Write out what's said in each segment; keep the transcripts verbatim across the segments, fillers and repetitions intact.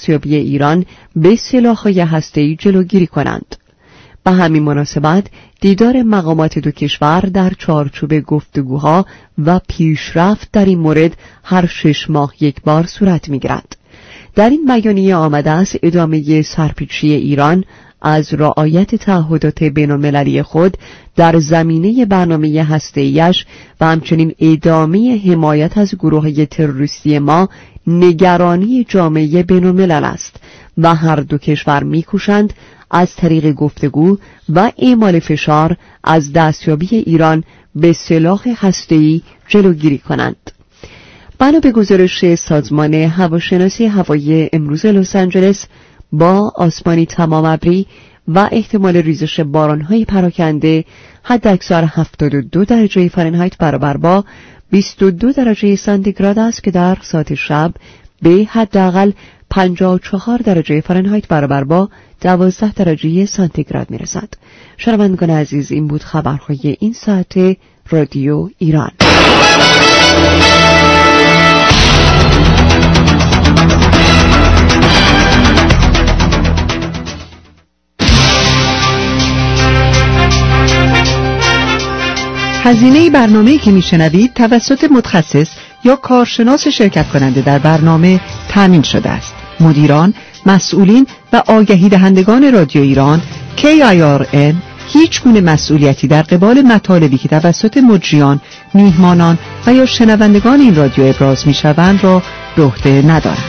دستیابی ایران به سلاح‌های هسته‌ای جلوگیری کنند. به همین مناسبت دیدار مقامات دو کشور در چارچوب گفتگوها و پیشرفت در این مورد هر شش ماه یک بار صورت می‌گیرد. در این بیانیه آمده است ادامه سرپیچی ایران از رعایت تعهدات بین‌المللی خود در زمینه برنامه هسته‌ایش و همچنین ادامه حمایت از گروه‌های تروریستی ما نگرانی جامعه بین‌الملل است و هر دو کشور می‌کوشند از طریق گفتگو و اعمال فشار از دستیابی ایران به سلاح هسته‌ای جلوگیری کنند. بنا به گزارش سازمان هواشناسی هوایی امروز لس آنجلس، با آسمانی تمام ابری و احتمال ریزش باران‌های پراکنده، حداکثر هفتاد و دو درجه فارنهایت برابر با بیست و دو درجه سانتیگراد است که در ساعت شب به حداقل پنجاه و چهار درجه فارنهایت برابر با دوازده درجه سانتیگراد میرسد. شنوندگان عزیز، این بود خبرهای این ساعت رادیو ایران. هزینه برنامه‌ای که میشنوید توسط متخصص یا کارشناس شرکت کننده در برنامه تامین شده است. مدیران، مسئولین و آگهی دهندگان رادیو ایران کی آی آر ام هیچ گونه مسئولیتی در قبال مطالبی که توسط مجریان، میهمانان و یا شنوندگان این رادیو ابراز میشوند را به عهده ندارند.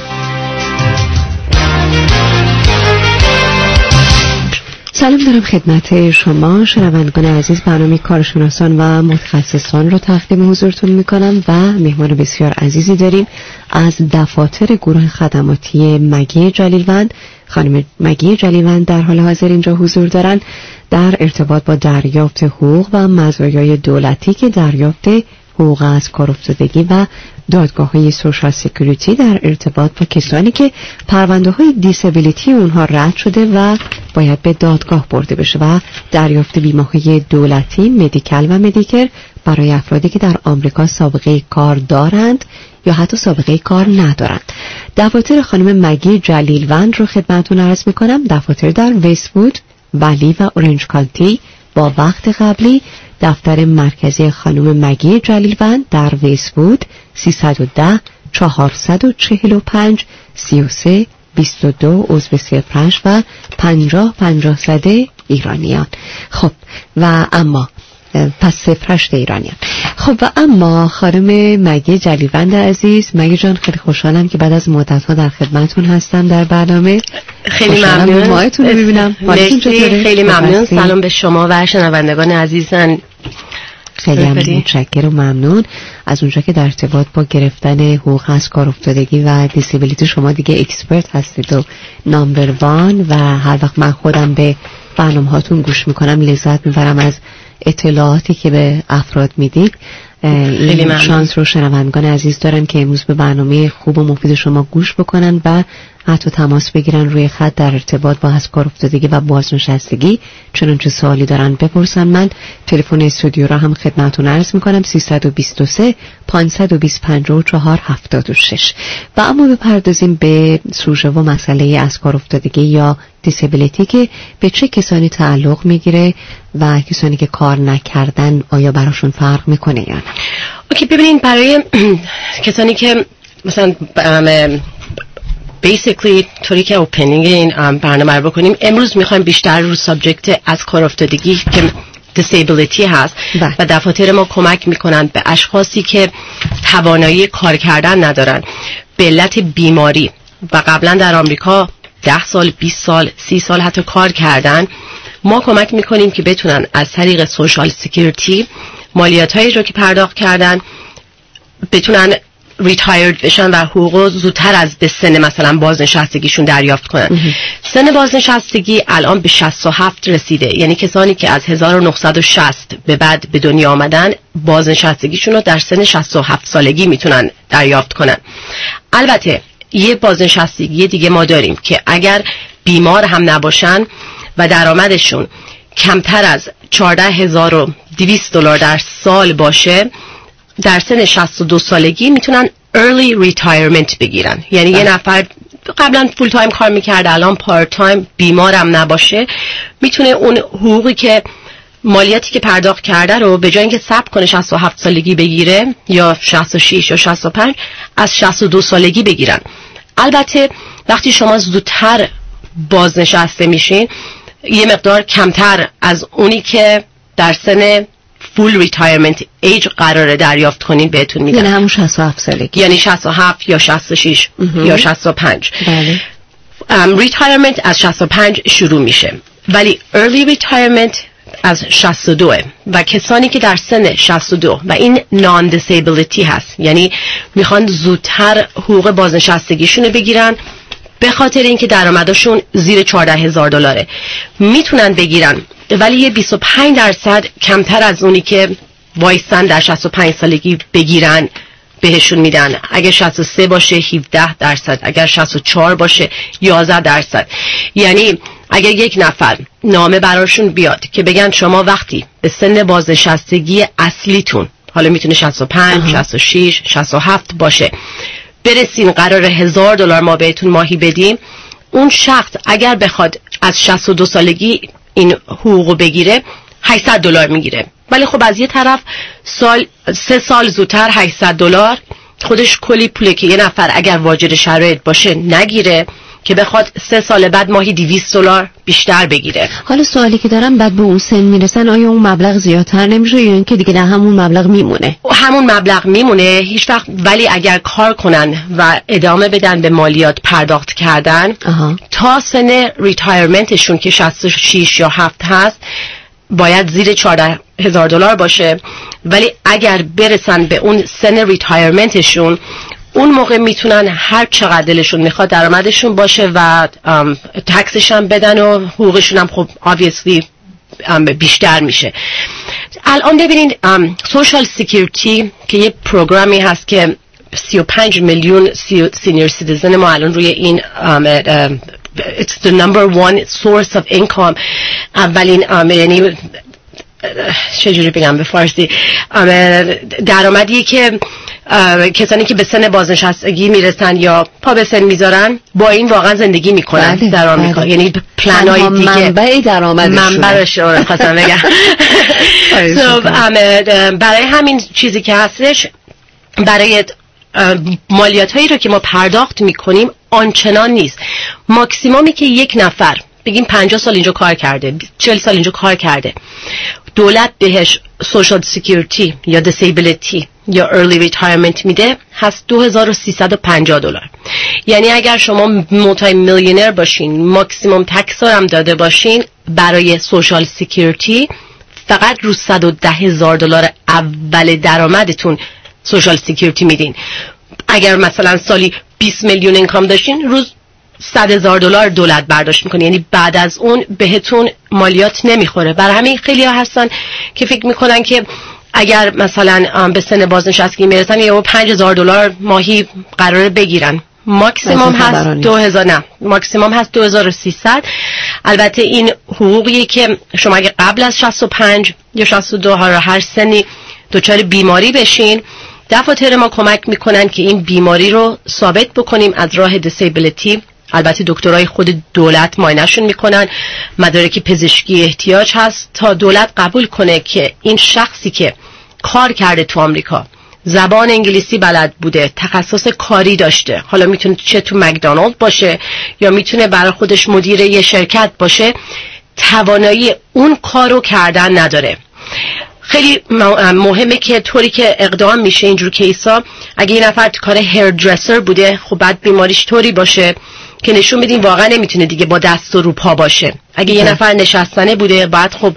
سلام دارم خدمت شما شنوندگان عزیز. برنامه کارشناسان و متخصصان رو تقدیم حضورتون میکنم و مهمان بسیار عزیزی داریم از دفاتر گروه خدماتی مگی جلیلوند. خانم مگی جلیلوند در حال حاضر اینجا حضور دارن در ارتباط با دریافت حقوق و مزایای دولتی که دریافت حقوق از کار افتادگی و دادگاه‌های سوشال سکیوریتی در ارتباط با کسانی که پرونده‌های دیسابیلیتی اونها رد شده و باید به دادگاه برده بشه و دریافت بیمه‌های دولتی مدیکال و مدیکر برای افرادی که در آمریکا سابقه کار دارند یا حتی سابقه کار ندارند. دفاتر خانم مگی جلیلوند رو خدمتتون عرض می‌کنم. دفاتر در وست‌وود، ولی و اورنج کانتی با وقت قبلی. دفتر مرکزی خانم مگی جلیلوند در وست‌وود سیصد و ده چهارصد و چهل و پنج سی و سه بیست و دو عضو صفر هشت و پنجاه پنجاه زده ایرانیان. خب و اما پس صفر هشت ایرانیان. خب و اما خانم مگی جلیلوند عزیز، مگی جان خیلی خوشحالم که بعد از مدت ها در خدمتون هستم در برنامه. خیلی ممنون ماهتون رو ببینم. خیلی ممنون. سلام به شما و شنوندگان عزیزان. خیلی متشکرم و ممنون. از اونجا که در ارتباط با گرفتن حقوق از کار افتادگی و دیسیبیلیتی شما دیگه اکسپرت هستید و نامبر وان و هر وقت من خودم به برنامه هاتون گوش میکنم لذت میبرم از اطلاعاتی که به افراد میدید. این شانس رو شنوندگان عزیز دارن که امروز به برنامه خوب و مفید شما گوش بکنن و حتی تماس بگیرن روی خط در ارتباط با از کار افتادگی و بازنشستگی. چنانچه سوالی دارن بپرسن. من تلفن استودیو را هم خدمتتون عرض میکنم سیصد و بیست و سه پانصد و بیست پنجاه و چهار هفتاد و شش. و اما بپردازیم به سوژه و مسئله از کار افتادگی یا دیسابیلیتی که به چه کسانی تعلق میگیره و کسانی که کار نکردن آیا براشون فرق میکنه یا نه؟ اوکی، ببینین برای کسانی که مثلا بیسیکلی طوری که اوپنینگ این برنامه رو بکنیم، امروز میخوایم بیشتر رو سابجکت از کار افتادگی که دیسیبیلیتی هست بله. و دفاتر ما کمک میکنن به اشخاصی که توانایی کار کردن ندارن به علت بیماری و قبلا در آمریکا ده سال، بیست سال، سی سال حتی کار کردن. ما کمک میکنیم که بتونن از طریق سوشال سکیوریتی مالیات هایی رو که پرداخت کردن بتونن ریتایرد بشن و حقوق زودتر از به سن مثلا بازنشستگیشون دریافت کنن. سن بازنشستگی الان به شصت و هفت رسیده، یعنی کسانی که از هزار و نهصد و شصت به بعد به دنیا آمدن بازنشستگیشون رو در سن شصت و هفت سالگی میتونن دریافت کنن. البته یه بازنشستگی دیگه ما داریم که اگر بیمار هم نباشن و درآمدشون کمتر از چهارده هزار و دویست دلار در سال باشه، در سن شصت و دو سالگی میتونن early retirement بگیرن. یعنی یه نفر قبلا فول تایم کار میکرده الان پارت تایم، بیمارم نباشه، میتونه اون حقوقی که مالیاتی که پرداخت کرده رو به جای اینکه ثبت کنه شصت و هفت سالگی بگیره یا شصت و شش یا شصت و پنج، از شصت و دو سالگی بگیرن. البته وقتی شما زودتر بازنشسته میشین یه مقدار کمتر از اونی که در سن فول ریتایرمنت ایج قراره دریافت کنین بهتون میدن. یعنی همون شصت و هفت سالگی، یعنی شصت و هفت یا شصت و شش یا شصت و پنج. بله. ریتایرمنت از شصت و پنج شروع میشه، ولی ارلی ریتایرمنت از شصت و دو و کسانی که در سن شصت و دو و این نان دیسیبلیتی هست، یعنی میخوان زودتر حقوق بازنشستگیشون بگیرن به خاطر اینکه درآمدشون زیر چهارده هزار دلاره، میتونن بگیرن، ولی یه بیست و پنج درصد کمتر از اونی که وایستن در شصت و پنج سالگی بگیرن بهشون میدن. اگر شصت و سه باشه هفده درصد، اگر شصت و چهار باشه یازده درصد. یعنی اگر یک نفر نامه براشون بیاد که بگن شما وقتی به سن بازنشستگی اصلیتون، حالا میتونه شصت و پنج، شصت و شش، شصت و هفت باشه، برسین قرار هزار دلار ما بهتون ماهی بدیم، اون شخص اگر بخواد از شصت و دو سالگی این حقوق بگیره هشتصد دلار میگیره. ولی خب از یه طرف سال سه سال زودتر هشتصد دلار خودش کلی پوله که یه نفر اگر واجد شرایط باشه نگیره که بخواد سه سال بعد ماهی دویست دلار بیشتر بگیره. حالا سوالی که دارم، بعد به اون سن میرسن آیا اون مبلغ زیادتر نمیشه یا اینکه دیگه در همون مبلغ میمونه؟ همون مبلغ میمونه هیچ وقت، ولی اگر کار کنن و ادامه بدن به مالیات پرداخت کردن آها. تا سن ریتایرمنتشون که شصت و شش یا هفت هست باید زیر چهارده هزار دلار باشه، ولی اگر برسن به اون سن ریتایرمنتشون اون موقع میتونن هر چقدر دلشون میخواد درآمدشون باشه و تکسش هم بدن و حقوقشون هم خب obviously بیشتر میشه. الان ببینید سوشال سکیوریتی که یه پروگرامی هست که سی و پنج میلیون سینیر سیتیزن ما الان روی این it's the number one source of income. اولین یعنی چجوری بگم به فارسی، درآمدی که کسانی که به سن بازنشستگی میرسن یا پا به سن میذارن با این واقعا زندگی میکنن بله، در آمریکا. بله. یعنی پلن‌های دیگه منبع درآمدشونه، منبعش رو خواستم بگم. so, برای همین چیزی که هستش، برای مالیات هایی رو که ما پرداخت میکنیم آنچنان نیست. ماکسیمومی که یک نفر بگیم پنجاه سال اینجا کار کرده، چهل سال اینجا کار کرده، دولت بهش سوشال سکیوریتی یا دیسیبلیتی یا ارلی ریتایرمنت میده هست دو هزار و سیصد و پنجاه دلار. یعنی اگر شما مولتی میلیونر باشین، ماکسیموم تکس هم داده باشین، برای سوشال سکیوریتی فقط رو صد و ده هزار دلار اول درآمدتون سوشال سکیوریتی میدین. اگر مثلا سالی بیست میلیون اینکام داشتین، روز صد هزار دلار دولت برداشت میکنه، یعنی بعد از اون بهتون مالیات نمیخوره. برای همین خیلی ها هستن که فکر میکنن که اگر مثلا به سن بازنشستگی میرسن یا پنج هزار دلار ماهی قراره بگیرن. ماکسیموم هست دو هزار، نه ماکسیموم هست دو هزار و سیصد. البته این حقوقیه که شما اگه قبل از شصت و پنج یا شصت و دو ها هر سنی دچار بیماری بشین، دفاتر ما کمک میکنن که این بیماری رو ثابت بکنیم از راه دیسیبلیتی. البته دکترای خود دولت معاینه‌شون میکنن، مدارک پزشکی احتیاج هست تا دولت قبول کنه که این شخصی که کار کرده تو آمریکا، زبان انگلیسی بلد بوده، تخصص کاری داشته، حالا میتونه چه تو مکدونالد باشه یا میتونه برای خودش مدیر یه شرکت باشه، توانایی اون کارو کردن نداره. خیلی مهمه که طوری که اقدام میشه اینجور کیسا، اگه یه نفر تو کار هیر درسر بوده، خب بعد بیماریش طوری باشه که نشون بدیم واقعا نمیتونه دیگه با دست و رو پا باشه. اگه یه نفر نشستنه بوده، بعد خب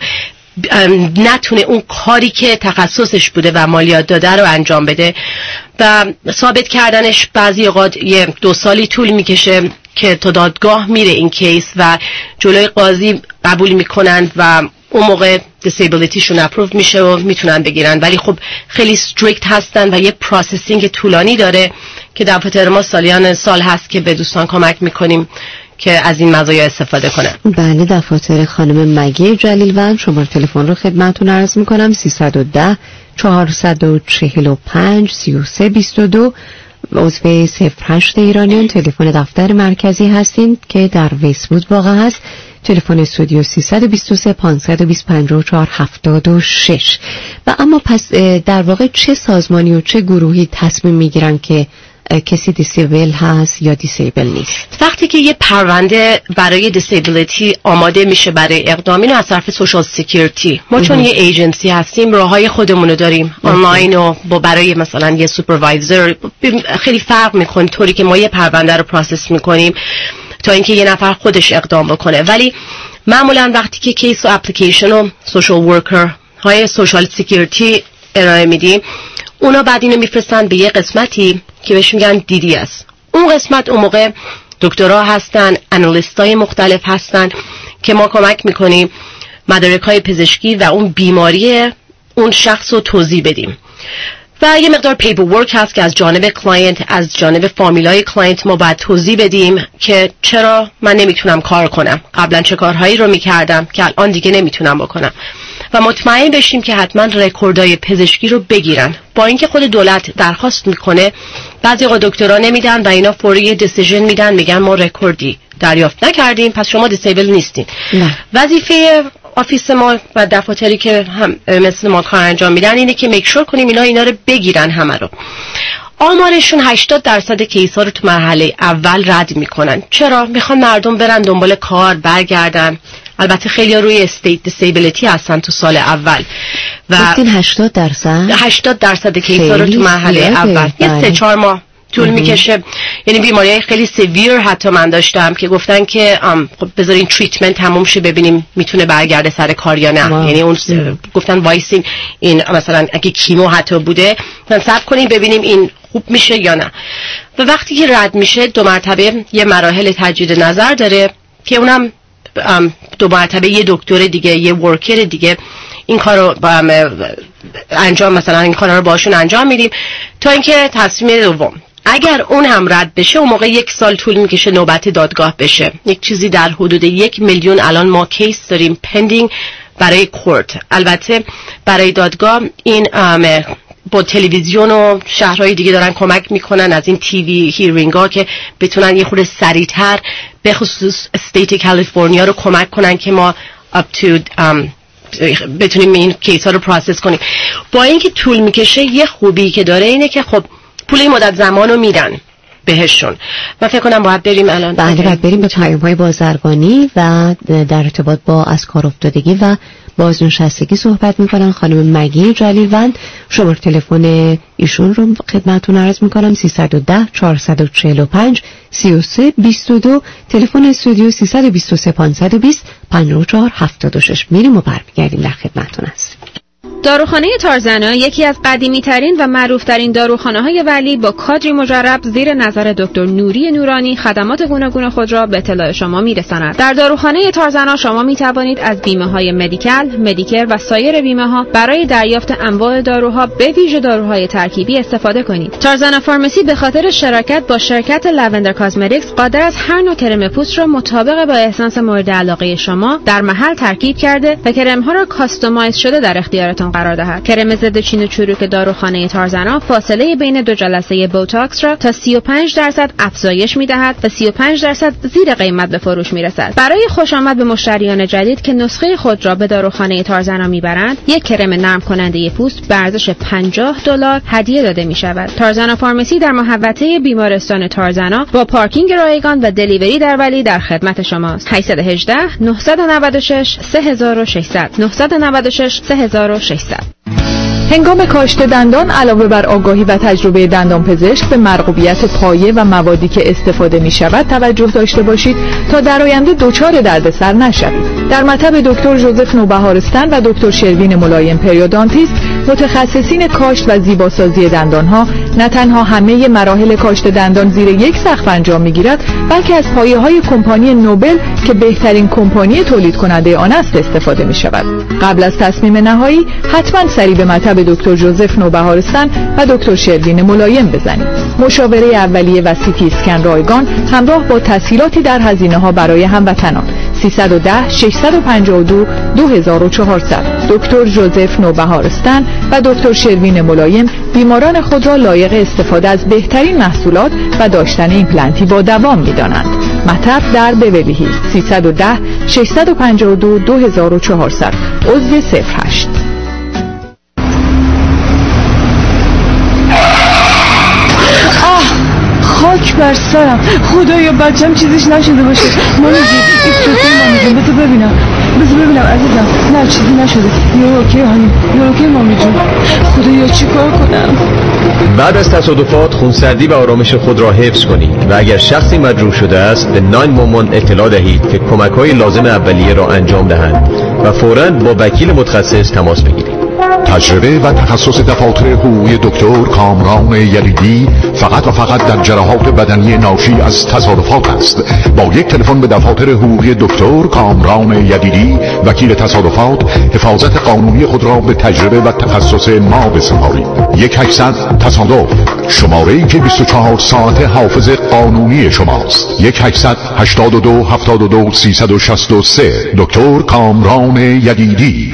نتونه اون کاری که تخصصش بوده و مالیات داده رو انجام بده و ثابت کردنش بعضی اوقات یه دو سالی طول میکشه که تا دادگاه میره این کیس و جلوی قاضی قبول میکنند و اون موقع دیسیبلیتیشون اپروو میشه و میتونن بگیرن. ولی خب خیلی استریکت هستن و یه پروسسینگ طولانی داره که دفاتر ما سالیان سال هست که به دوستان کمک میکنیم که از این مزایا استفاده کنن. بله، دفاتر خانم مگی جلیل و شماره تلفن رو خدمتتون عرض میکنم سیصد و ده چهارصد و چهل و پنج سی و سه بیست و دو عضو صفر هشت ایرانیان تلفن دفتر مرکزی هستین که در ویسوود واقع هست. تلفن استودیو سیصد و بیست و سه پانصد و بیست پنجاه و چهار هفتاد و شش. و اما پس در واقع چه سازمانی و چه گروهی تصمیم میگیرن که کسی دیسیبل هست یا دیسیبل نیست؟ وقتی که یه پرونده برای دیسیبلیتی آماده میشه برای اقدام، اینو از طرف سوشال سکیوریتی، ما چون یه ایجنسی هستیم راههای خودمونو داریم آنلاین و با برای مثلا یه سوپروایزر خیلی فرق میکنه طوری که ما یه پرونده رو پروسس میکنیم تا اینکه یه نفر خودش اقدام بکنه. ولی معمولا وقتی که کیس و اپلیکیشن و سوشال ورکر های سوشال سکیوریتی ارائه میدیم، اونا بعد اینو میفرستن به یه قسمتی که بهش میگن دی دی اس. اون قسمت اون موقع دکترها هستن، آنالیستای مختلف هستن که ما کمک میکنیم مدارک‌های پزشکی و اون بیماری اون شخص رو توضیح بدیم. و یه مقدار پیپر ورک هست که از جانب کلاینت، از جانب فامیلای کلاینت ما باید توضیح بدیم که چرا من نمیتونم کار کنم، قبلا چه کارهایی رو میکردم که الان دیگه نمیتونم بکنم، و مطمئن بشیم که حتما رکوردای پزشکی رو بگیرن. با اینکه خود دولت درخواست میکنه، بعضی وقتا دکترا نمیدن و اینا فوری دیسیژن میدن، میگن ما رکوردی دریافت نکردیم پس شما دیسیبل نیستین. وظیفه آفیس ما و دفاتری که هم مثل ما کار انجام میدن اینه که میکشور کنیم اینا اینا رو بگیرن همه رو. آمارشون هشتاد درصد کیسا رو تو مرحله اول رد میکنن. چرا؟ میخوان مردم برن دنبال کار برگردن. البته خیلی روی استیت دیسیبلیتی هستن تو سال اول و هشتاد درصد هشتاد درصد کیسا رو تو مرحله اول یه سه چهار ماه طول میکشه. یعنی بیماریای خیلی سیویر حتی من داشتم که گفتن که خب بذارین تریتمنت تموم شه ببینیم میتونه برگرده سر کار یا نه. یعنی اون گفتن وایسین این مثلا اگه کیمو حتی بوده صبر کنیم ببینیم این خوب میشه یا نه. و وقتی که رد میشه دو مرتبه یه مراحل تجدید نظر داره که اونم دو مرتبه یه دکتر دیگه، یه ورکر دیگه این کارو با هم انجام، مثلا این کارا رو باشون انجام میدیم تا اینکه تصمیم دوم اگر اون هم رد بشه اون موقع یک سال طول میکشه نوبت دادگاه بشه. یک چیزی در حدود یک میلیون الان ما کیس داریم پندینگ برای کورت. البته برای دادگاه این با تلویزیون و شهرهای دیگه دارن کمک میکنن از این تیوی هیرینگ ها که بتونن یه خورده سریعتر به خصوص استیت کالیفرنیا رو کمک کنن که ما up to um, بتونیم این کیس ها رو پروسس کنیم. با اینکه طول میکشه یه خوبی که داره اینه که خب پول مدت زمان رو میدن بهشون. من فکر کنم باید بریم الان. بله باید بریم به پیام‌های بازرگانی و در ارتباط با از کار افتادگی و بازنشستگی صحبت میکنن. خانم مگی جلیلوند، شماره تلفن ایشون رو خدمتتون عرض میکنم سیصد و ده چهارصد و چهل و پنج سی و سه بیست و دو، تلفن استودیو سیصد و بیست و سه پانصد و بیست پنجاه و چهار هفتاد و شش. میریم و برمیگردیم در خدمتتون هستیم. داروخانه تارزانا یکی از قدیمی‌ترین و معروف‌ترین داروخانه‌های ولی با کادری مجرب زیر نظر دکتر نوری نورانی خدمات گوناگون خود را به اطلاع شما می‌رساند. در داروخانه تارزانا شما می‌توانید از بیمه‌های مدیکال، مدیکر و سایر بیمه‌ها برای دریافت انواع داروها به ویژه داروهای ترکیبی استفاده کنید. تارزانا فارماسی به خاطر شراکت با شرکت لوندر کاسمتیکس قادر است هر نوع کرم پوست را مطابق با احساس مورد علاقه شما در محل ترکیب کرده و کرم‌ها را کاستومایز شده در اختیارتان قرار دهد. کرم ضد چین و چروک داروخانه تارزانا فاصله بین دو جلسه بوتاکس را تا سی و پنج درصد افزایش می‌دهد و سی و پنج درصد زیر قیمت به فروش می‌رسد. برای خوش آمد به مشتریان جدید که نسخه خود را به داروخانه تارزانا می‌برند، یک کرم نرم کننده پوست به ارزش پنجاه دلار هدیه داده می‌شود. تارزانا فارماسی در محوطه بیمارستان تارزانا با پارکینگ رایگان و دلیوری در ولی در خدمت شماست. هشت یک هشت نه نه شش سه شش صفر صفر نه نه شش سه شش صفر. هنگام کاشت دندان علاوه بر آگاهی و تجربه دندان پزشک به مرغوبیت پایه و موادی که استفاده می شود توجه داشته باشید تا در آینده دچار دردسر نشوید. در مطب دکتر ژوزف نوبهارستان و دکتر شروین ملایم پریودانتیست متخصصین کاشت و زیباسازی دندانها نه تنها همه مراحل کاشت دندان زیر یک سقف انجام می‌گیرد، بلکه از پایه‌های کمپانی نوبل که بهترین کمپانی تولید کننده آن است استفاده می‌شود. قبل از تصمیم نهایی حتما سری به مطب دکتر ژوزف نوبهارستان و دکتر شروین ملایم بزنید. مشاوره اولیه و سی تی اسکن رایگان همراه با تسهیلاتی در هزینه‌ها برای هموطنان. سیصد و ده ششصد و پنجاه و دو دو هزار و چهارصد. دکتر ژوزف نوبهارستان و دکتر شروین ملایم بیماران خود را لایق استفاده از بهترین محصولات و داشتن ایمپلنتی با دوام می‌دانند. مطب در بیولی هیلز سیصد و ده ششصد و پنجاه و دو دو هزار و چهارصد عضو صفر هشت. خاک بر سرم، خدایا بچم چیزیش نشده باشه. مامی جون ایستوسی مامی جون بذار ببینم بذار ببینم عزیزم. نه چیزی نشده. یا اوکی هانی یا اوکی مامی جون. خدایا چی کار کنم؟ بعد از تصادفات خونسردی و آرامش خود را حفظ کنید و اگر شخصی مجروح شده است به نه یک یک اطلاع دهید که کمک‌های لازم اولیه را انجام دهند و فوراً با وکیل متخصص تماس بگیرید. تجربه و تخصص دفاتر حقوقی دکتر کامران یلیدی فقط و فقط در جراحات بدنی ناشی از تصادفات است. با یک تلفن به دفاتر حقوقی دکتر کامران یلیدی وکیل تصادفات حفاظت قانونی خود را به تجربه و تخصص ما بسپارید. یک هشتصد تصادف، شماره‌ای که بیست و چهار ساعت حافظ قانونی شماست. یک هشتصد هشتاد و دو هفتاد و دو سیصد و شصت و سه دکتر کامران یلیدی.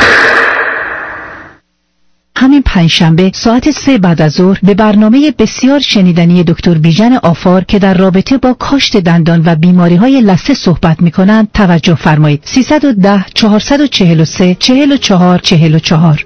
همین پنجشنبه ساعت سه بعد از ظهر به برنامه بسیار شنیدنی دکتر بیژن آفار که در رابطه با کاشت دندان و بیماری‌های لثه صحبت می‌کنند توجه فرمایید. سیصد و ده چهارصد و چهل و سه چهل و چهار چهل و چهار.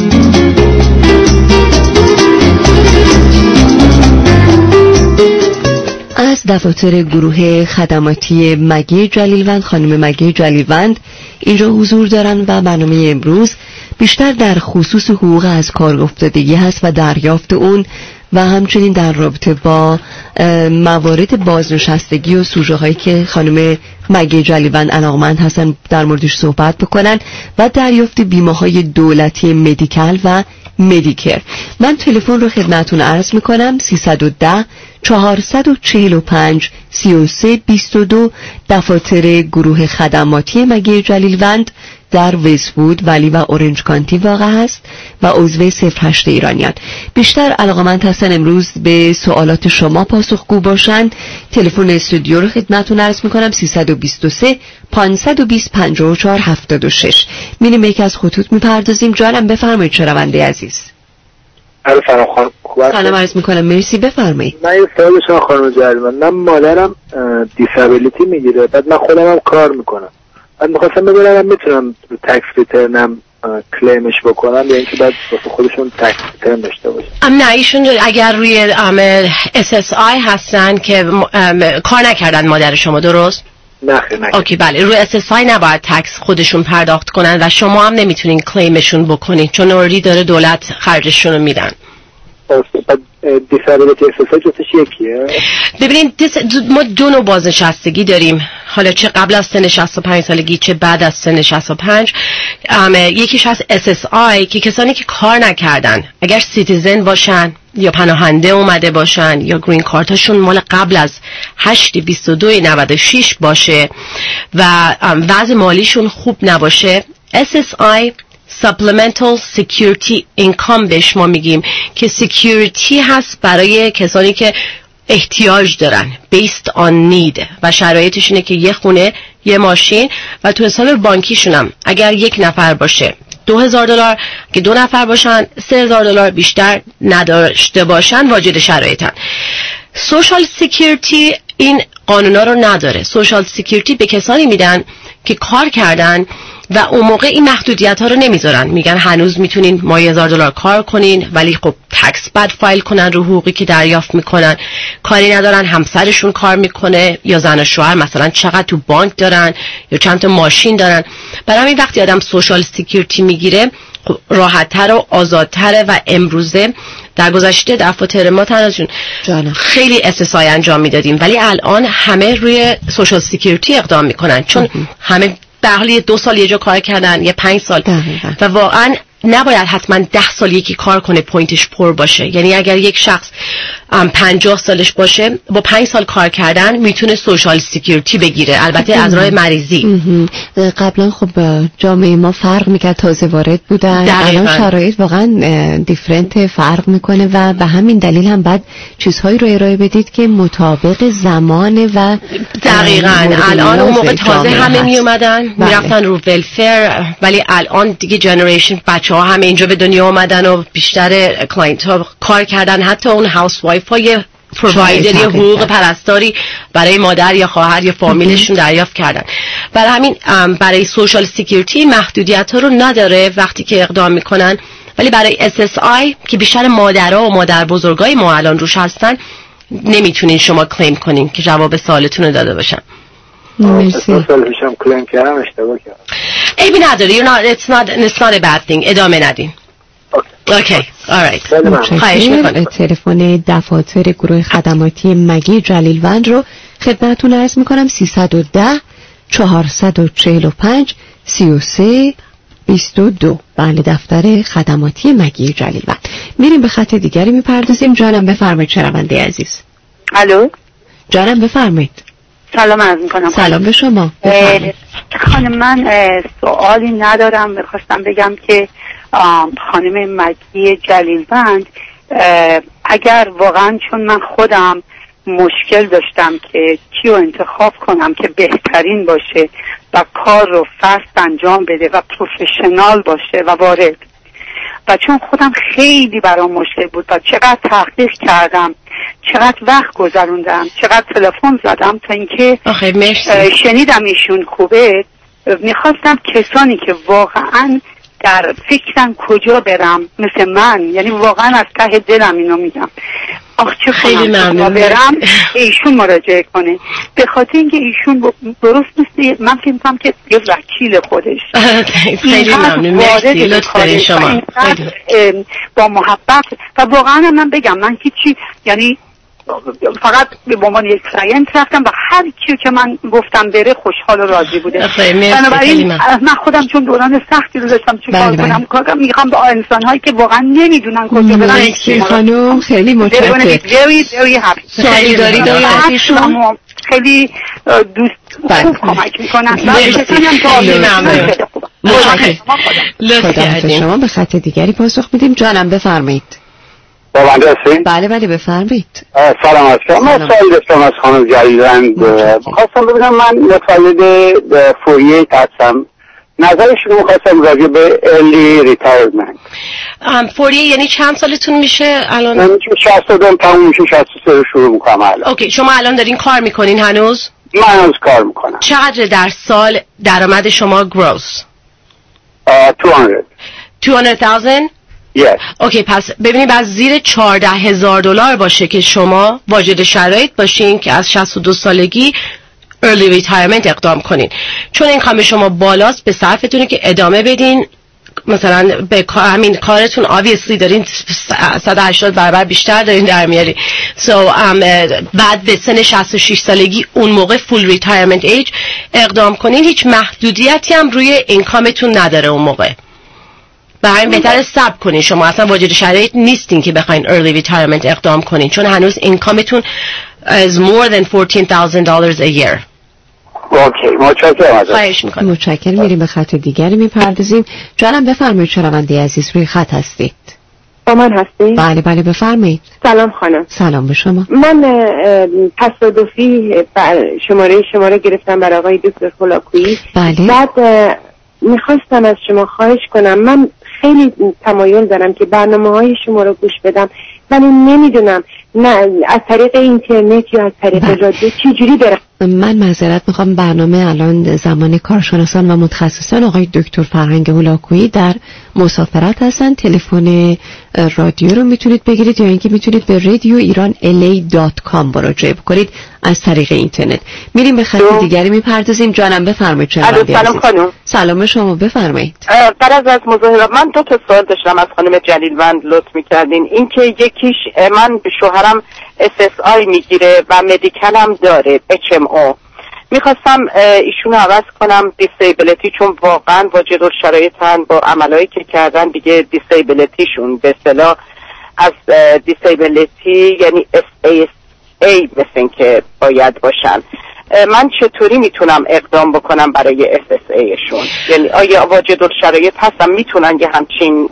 از دفاتر گروه خدماتی مگی جلیلوند خانم مگی جلیلوند اینجا حضور دارن و برنامه امروز بیشتر در خصوص حقوق از کار افتادگی هست و دریافت اون و همچنین در رابطه با موارد بازنشستگی و سوژه هایی که خانم مگی جلیلوند علاقمند هستن در موردش صحبت بکنن و دریافت بیمه های دولتی مدیکال و مدیکر. من تلفن رو خدمتون عرض میکنم سیصد و ده چهارصد و چهل و پنج سی و سه بیست و دو دفاتر گروه خدماتی مگی جلیلوند در وست‌وود ولی و اورنج کانتی واقع هست و عضو صفر هشت ایرانیان. بیشتر علاقمند هستن امروز به سوالات شما پاسخگو باشن. تلفن استودیو رو خدمتتون عرض میکنم سیصد و بیست و سه پانصد و بیست پنجاه و چهار هفتاد و شش. میریم یکی از خطوط میپردازیم. جانم بفرمایید شنونده عزیز. الو سلام خانم. سلام عرض میکنم. مرسی بفرمایید. من یه سوال داشتم خانم جلیلوند. من مادرم دیسابیلیتی میگیره بعد من خودم هم کار میکنم. من میخواستم ببینم میتونم تکس ریترنم کلیمش بکنم یا اینکه بعد واسه خودشون تکس ریترن داشته باشن. ام نه ایشون اگر روی اس اس آی هستن که کار نکردن مادر شما درست؟ نه خیر نکردن. اوکی بله روی اس اس آی نباید تکس خودشون پرداخت کنن و شما هم نمیتونین کلیمشون بکنین چون اوردی داره دولت خرجشون رو میدن. دیسابیلیتی اس اس آی جفتش یکیه؟ ببینید دیس... ما دو نوع بازنشستگی داریم، حالا چه قبل از سن شصت و پنج سالگی چه بعد از سن شصت و پنج. یکیش هست اس اس آی که کسانی که کار نکردن اگر سیتیزن باشن یا پناهنده اومده باشن یا گرین کارتاشون مال قبل از هشت بیست و دو نود و شش باشه و وضع مالیشون خوب نباشه، اس اس آی Supplemental Security Income بهش ما میگیم که سکیوریتی هست برای کسانی که احتیاج دارن based on need و شرایطش اینه که یه خونه یه ماشین و تو حساب بانکیشون هم اگر یک نفر باشه دو هزار دلار، که دو نفر باشن سه هزار دلار بیشتر نداشته باشن واجد شرایطن. سوشال سکیوریتی این قانونا رو نداره. سوشال سکیوریتی به کسانی میدن که کار کردن و اون موقع این محدودیت ها رو نمیذارن، میگن هنوز میتونین ماهی هزار دلار کار کنین ولی خب تکس بد فایل کنن رو حقوقی که دریافت میکنن، کاری ندارن، همسرشون کار میکنه یا زن و شوهر مثلا چقدر تو بانک دارن یا چند تا ماشین دارن. برای همین وقتی آدم سوشال سکیوریتی میگیره خب راحت‌تر و آزادتره و امروزه در گذشته دفاتر ما تنازون خیلی اس اس آی انجام میدادیم ولی الان همه روی سوشال سکیوریتی اقدام میکنن چون همه در حالی دو سال یه جا کار کردن یه پنج سال دقیقا. و واقعا نباید حتما ده سال یکی کار کنه پوینتش پر باشه. یعنی اگر یک شخص پنجاه سالش باشه با پنج سال کار کردن میتونه سوشال سکیوریتی بگیره، البته از راه مریضی. قبلا خب جامعه ما فرق میکرد، تازه وارد بودن، الان شرایط واقعا دیفرنت، فرق میکنه و به همین دلیل هم بعد چیزهایی رو ارائه بدید که مطابق زمان و دقیقاً. الان اون موقع تازه همه می اومدن میرفتن رو ولفر، ولی الان دیگه جنریشن بچه ها همه اینجا به دنیا اومدن و بیشتر کلاینت ها کار کردن، حتی اون هاوس وایف های پرووایدر یا حقوق پرستاری برای مادر یا خواهر یا فامیلشون دریافت کردن. برای همین برای سوشال سکیوریتی محدودیت ها رو نداره وقتی که اقدام میکنن، ولی برای اس اس آی که بیشتر مادرها و مادر بزرگای ما الان روش هستن نمیتونین شما کلیم کنین که جواب سوالتون رو داده باشم. مرسی. سال پیشم کلیم کردم، اشتباه کردم. ایبی نداره. You're not, it's not, it's not a bad thing. ادامه ندین. اوکی. alright. خواهش میکنم. تلفن دفاتر گروه خدماتی مگی جلیلوند رو خدمتتون عرض میکنم: سیصد و ده چهارصد و چهل و پنج سی و سه بیست و دو. بله، دفتر خدماتی مگی جلیلوند. میریم به خط دیگری میپردازیم. جانم بفرمایید شنونده عزیز. الو جانم بفرمایید. سلام عرض میکنم. سلام به شما. خانم من سوالی ندارم، میخواستم بگم که خانم مگی جلیلوند اگر واقعا، چون من خودم مشکل داشتم که کیو انتخاب کنم که بهترین باشه و کار رو فست انجام بده و پروفشنال باشه و وارد، و چون خودم خیلی برام مشکل بود و چقدر تحقیق کردم، چقدر وقت گذروندم، چقدر تلفن زدم تا اینکه شنیدم ایشون خوبه، میخواستم کسانی که واقعا در فکرم کجا برم مثل من، یعنی واقعا از ته دلم اینو میگم، آخ چه خیلی ممنون برم ایشون مراجعه کنه، به خاطر اینکه ایشون درست نیست. من فکر می‌کنم که یه وکیل خودش. خیلی ممنون، مرسی، لطف دارین شما. با محبت و واقعا من بگم من هیچی، یعنی فقط به عنوان یک کلاینت رفتم و هر کیو که من گفتم بره خوشحال و راضی بوده. بنابراین من خودم چون دوران سختی رو داشتم چون کار کنم کارم میخوام به انسان هایی که واقعا نمیدونن کجا برن. مرسی خانم، خیلی متشکرم. سوالی دارید ازشون؟ خیلی دوست خوب کمک میکنن. خیلی ممنون. خدا شما. به خط دیگری پاسخ میدیم. جانم بفرمایید. با من هستین؟ بله بله بفرمایید. سلام علیکم. من سوالی داشتم از خانم جلیلوند. می‌خواستم ببینم، من متولد فوریه هستم، نظرشون می‌خواستم راجع به ارلی ریتایرمنت. فوریه یعنی چند سالتون میشه الان؟ من شصت و دو تموم میشه، شصت و سه رو شروع می‌کنم الان. اوکی، شما الان دارین کار میکنین هنوز؟ من هنوز کار میکنم. چقدر در سال درآمد شما گروس؟ دویست. دویست هزار؟ Yes. اوکی، پس ببینید از زیر چهارده هزار دلار باشه که شما واجد شرایط باشین که از شصت و دو سالگی early retirement اقدام کنین، چون این کام شما بالاست به صرفتونه که ادامه بدین، مثلا به همین کارتون obviously دارین صد و هشتاد برابر بیشتر دارین در میاری. so, um, بعد به سن شصت و شش سالگی اون موقع full retirement age اقدام کنین، هیچ محدودیتی هم روی اینکامتون نداره اون موقع. به همین بهتره صبر کنین، شما اصلا واجد شرایط نیستین که بخواین early retirement اقدام کنین، چون هنوز اینکامتون is more than fourteen thousand dollars a year. اوکی، متشکرم. خواهش میکنم. متشکرم. میریم به خط دیگری میپردازیم. جانم بفرمایید شنونده عزیز، روی خط هستید. با من هستید؟ بله بله بفرمایید. سلام خانم. سلام به شما. من تصادفی شماره شما رو گرفتم برای آقای دکتر هولاکویی. بله. بعد میخواستم از شما خواهش کنم، من خیلی تمایل دارم که برنامه های شما رو گوش بدم، ولی نمیدونم نه از طریق اینترنت یا از طریق رادیو چجوری برم. من معذرت میخوام، برنامه الان زمان کارشناسان و متخصصان آقای دکتر فرهنگ هولاکویی در مسافرت هستن. تلفن رادیو رو میتونید بگیرید یا اینکه میتونید به رادیو ایران ال ای دات کام مراجعه بکنید از طریق اینترنت. میریم به خط دیگری میپردازیم. جانم بفرمایید. سلام خانم. سلام شما بفرمایید. بعد از مزاحمت من دو تا سوال داشتم از خانم جلیلوند، لطف میکردین. این که یکیش من به شوهرم اس اس آی میگیره و مدیکال هم داره اچ ام او، میخواستم ایشونو عوض کنم دیسیبلیتی، چون واقعا واجد الشرایطن با عملایی که کردن دیگه دیسیبلیتیشون به اصطلاح از دیسیبلیتی یعنی اس ای ای مثل این که باید باشن. من چطوری میتونم اقدام بکنم برای اس اس ایشون؟ یعنی آیا واجد الشرایط هستم میتونن یه همچین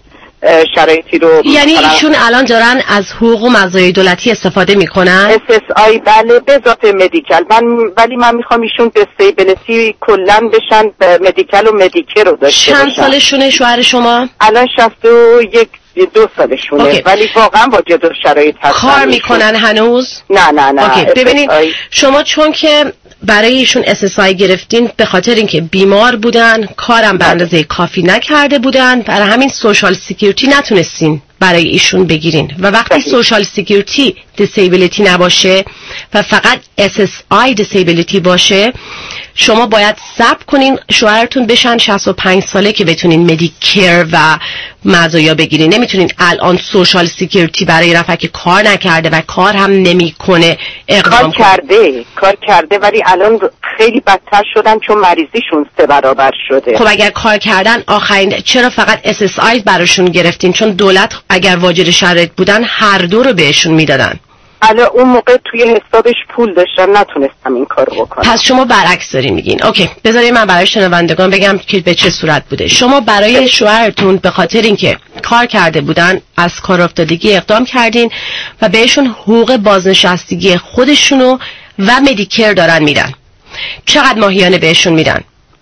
شرایطی رو یعنی ایشون الان دارن از حقوق و مزایای دولتی استفاده میکنن؟ اس اس آی بله به اضافه مدیکال. من ولی من میخوام ایشون دیسیبلیتی کلا بشن، مدیکال و مدیکر رو داشته باشن. چند سالشونه شوهر شما؟ الان شصت و یک دو سالشونه. اوکی. ولی واقعا واجد الشرایط هستن. کار میکنن هنوز؟ نه نه نه. اوکی. ببینید شما چون که برای ایشون اس اس آی گرفتین به خاطر اینکه بیمار بودن، کارم به اندازه کافی نکرده بودن، برای همین سوشال سکیوریتی نتونستین برای ایشون بگیرین و وقتی سوشال سکیوریتی دیسیبلیتی نباشه و فقط اس اس آی دیسیبلیتی باشه، شما باید صبر کنین شوهرتون بشن شصت و پنج ساله که بتونین مدیکر و مزایا بگیرین. نمیتونین الان سوشال سکیوریتی برای رفعه که کار نکرده و کار هم نمیکنه اقدام کار کرده کار کرده ولی الان خیلی بدتر شدن چون مریضیشون سه برابر شده. خب اگر کار کردن آخرین چرا فقط اس اس آی براشون گرفتین؟ چون دولت اگر واجد شرایط بودن هر دو رو بهشون میدادن. الان اون موقع توی حسابش پول داشتن نتونستم این کارو بکنم. پس شما برعکس دارین میگین. اوکی بذارید من برای شنوندگان بگم که به چه صورت بوده. شما برای شوهرتون به خاطر اینکه کار کرده بودن از کار افتادگی اقدام کردین و بهشون حقوق بازنشستگی خودشونو و مدیکر دارن میدن. چقدر ماهیانه بهشون میدن؟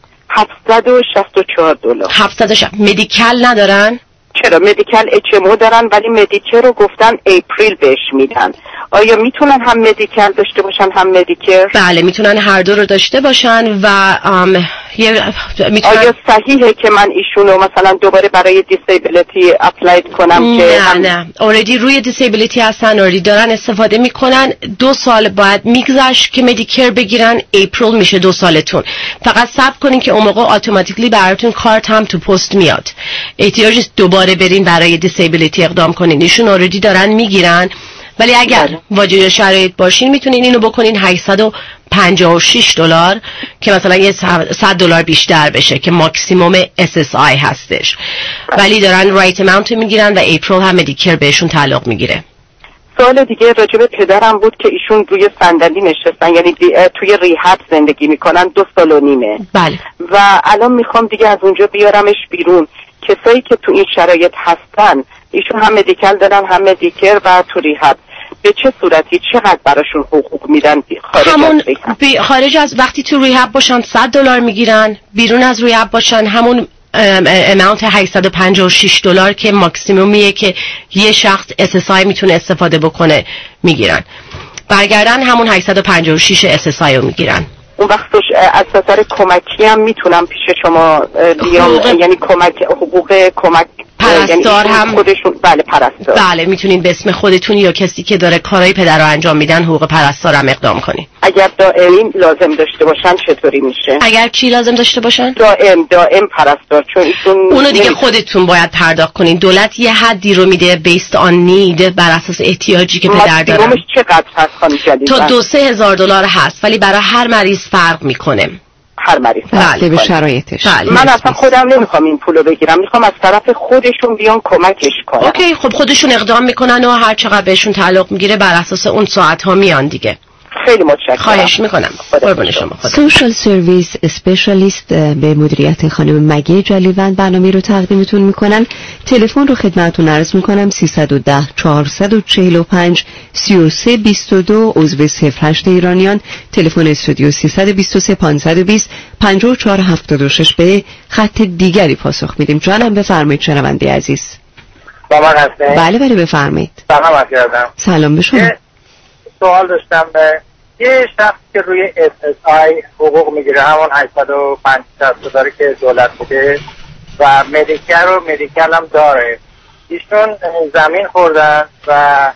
هفتصد و شصت و چهار دلار. هفتصد و شصت. مدیکال ندارن؟ چرا مدیکال اچ ام او دارن ولی مدیکر رو گفتن اپریل بهش میدن. آیا میتونن هم مدیکال داشته باشن هم مدیکر؟ بله میتونن هر دو رو داشته باشن و ام یه میتونن... آیا صحیحه که من ایشونو مثلا دوباره برای دیسیبلیتی اپلاید کنم؟ نه که هم... نه اوردی روی دیسیبلیتی هستن، اوردی دارن استفاده میکنن. دو سال باید میگذشت که مدیکر بگیرن، اپریل میشه دو سالتون. فقط صبر کنین که اون موقع اتوماتیکلی براتون کارت هم تو پست میاد. احتیاج دوباره برین برای دیسیبلیتی اقدام کنین. ایشون اوردی دارن میگیرن ولی اگر واجد شرایط باشین میتونین اینو بکنین هشتصد و پنجاه و شش دلار که مثلا یه صد دلار بیشتر بشه که ماکسیموم اس اس آی هستش. ولی دارن رایت اماونت میگیرن و اپریل هم مدیکر بهشون تعلق میگیره. سوال دیگه راجب پدرم بود که ایشون روی صندلی نشستن، یعنی توی ریهب زندگی میکنن دو سال و نیمه. بله. و الان میخوام دیگه از اونجا بیارمش بیرون. کسایی که تو این شرایط هستن ایشون هم مدیکال دارن هم مدیکر و تو ریهب، به چه صورتی چقدر براشون حقوق میدن خارج همون از ریهب؟ بی خارج از وقتی تو ریهب باشن صد دلار میگیرن، بیرون از ریهب باشن همون اماونت هشتصد و پنجاه و شش دلار که ماکسیمومیه که یه شخص اس اس آی میتونه استفاده بکنه میگیرن. برگردن همون هشتصد و پنجاه و شش اس اس آی رو میگیرن. اون وقت از نظر کمکی هم میتونم پیش شما بیام، یعنی کمک حقوق کمک پرستار یعنی هم خودشون؟ بله پرستار. بله میتونین به اسم خودتون یا کسی که داره کارهای پدر رو انجام میدن حقوق پرستار هم اقدام کنین. اگر دائم لازم داشته باشن چطوری میشه؟ اگر چی لازم داشته باشن؟ دائم دائم پرستار، چون ایشون اونو دیگه نمی... خودتون باید پرداخت کنین. دولت یه حدی رو میده بیست آن نید بر اساس احتیاجی که پدر داره. ماکسیممش چقدر هست خانم جلیل؟ تا دو سه هزار دلار هست ولی برای هر مریض فرق میکنه. هر مریض بله به شرایطش. بله. من اصلا خودم نمیخوام این پولو بگیرم، میخوام از طرف خودشون بیان کمکش کنم. اوکی خب خودشون اقدام میکنن و هر چقدر بهشون تعلق میگیره بر اساس اون ساعت ها میان دیگه. خیلی متشکرم. خواهش میکنم. قربون شما. سوشال سرویس اسپشیالیست به مدیریت خانم مگی جلیوند برنامه رو تقدیمتون میکنن. تلفن رو خدمتتون عرض میکنم سیصد و ده چهارصد و چهل و پنج سی و سه بیست و دو عضو صفر هشت ایرانیان. تلفن استودیو سیصد و بیست و سه پانصد و بیست پنجاه و چهار هفتاد و شش. به خط دیگری پاسخ میدیم. جانم بفرمایید شنونده عزیز. سلام هستین؟ بله بله بفرمایید. سلام عرض کردم. سلام به شما. سوال داشتم. یه شخص که روی اس اس آی حقوق میگیره همون هشتصد و پنجاه دلاری که دولت میده و مدیکال و مدیکال هم داره، ایشون زمین خوردن و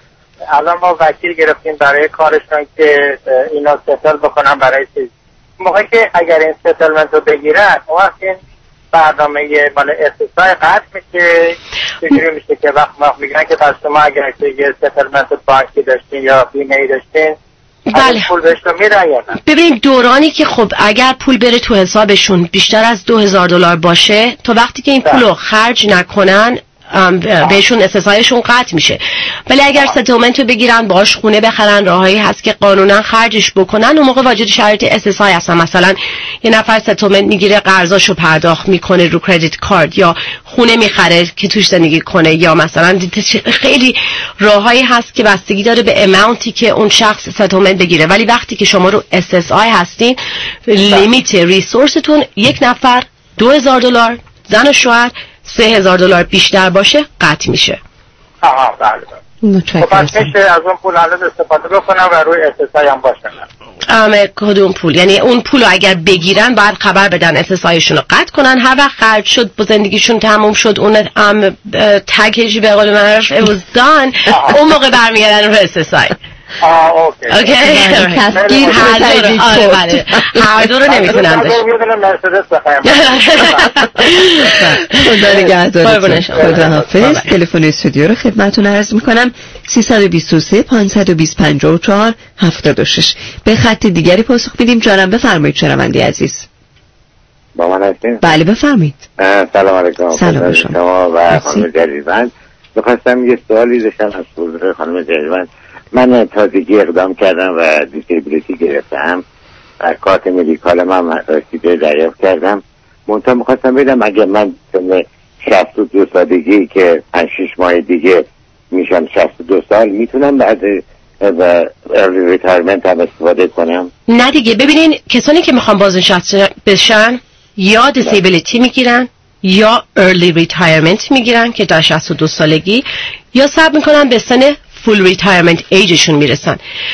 الان ما وکیل گرفتیم برای کارشون که اینا ستل بکنن برای چیز. موقعی که اگر این ستلمنت رو بگیرن اون وقت این برنامه مال اس اس آی قطع میشه. چجوری میشه که وقت وقت میگن که پس شما اگر یه ستلمنت بانکی داشتین یا بیمه ای داشتین بله. پول بهشون میدن یا نه؟ ببینید دورانی که خب اگر پول بره تو حسابشون بیشتر از دو هزار دلار باشه تا وقتی که این پول رو خرج نکنن بهشون اس اس آیشون قطع میشه. ولی اگر ستلمنت رو بگیرن باش خونه بخرن، راههایی هست که قانونا خرجش بکنن، اون موقع واجد شرایط اس اس آی هستن. مثلا یه نفر ستلمنت میگیره قرضاشو پرداخت میکنه رو کردیت کارت، یا خونه میخره که توش زندگی کنه، یا مثلا خیلی راههایی هست که بستگی داره به اماونتی که اون شخص ستلمنت بگیره. ولی وقتی که شما رو اس اس آی هستین، لیمیت ریسورستون یک نفر دو هزار دلار، زن و شوهر سه هزار دلار بیشتر باشه قطع میشه. آها بله. خب پس میشه از اون پول الان استفاده بکنم و روی اس اس آی هم باشن؟ ام کدوم پول؟ یعنی اون پول رو اگر بگیرن باید خبر بدن، اس اس آیشون رو قطع کنن، هر وقت خرج شد با زندگیشون تموم شد، اون ام تگیجی به قول معروف it was done، اون موقع برمیگردن رو اس اس آی. آه اوکی اوکی کسگیر هر دو رو نمیتونن داشت. خدا نگهدارتون. خدا حافظ. تلفن استودیو رو خدمتتون عرض میکنم سه دو سه پانصد و بیست پنجاه و چهار هفتاد و شش. به خط دیگری پاسخ میدیم. جانم بفرمایید شنونده عزیز. با من هستین؟ بله بفرمایید. سلام علیکم. سلام شما و خانم جلیلوند. می‌خواستم یه سوالی داشتم از حضور خانم جلیلوند. من تازگی اقدام کردم و دیسیبلیتی گرفتم و کارت مدیکال من رسیده دریافت کردم. منتها میخواستم بگم اگه من سن شصت و دو سالگی که پنج شش ماه دیگه میشم شصت و دو سال میتونم بعد و ارلی ریتایرمنت هم استفاده کنم؟ نه دیگه. ببینین کسانی که میخوان بازنشسته بشن یا دیسیبلیتی میگیرن یا ارلی ریتایرمنت میگیرن که در شصت و دو سالگی، یا صبر میکنن به سن فول ریتایرمنت ایجشون میرسن.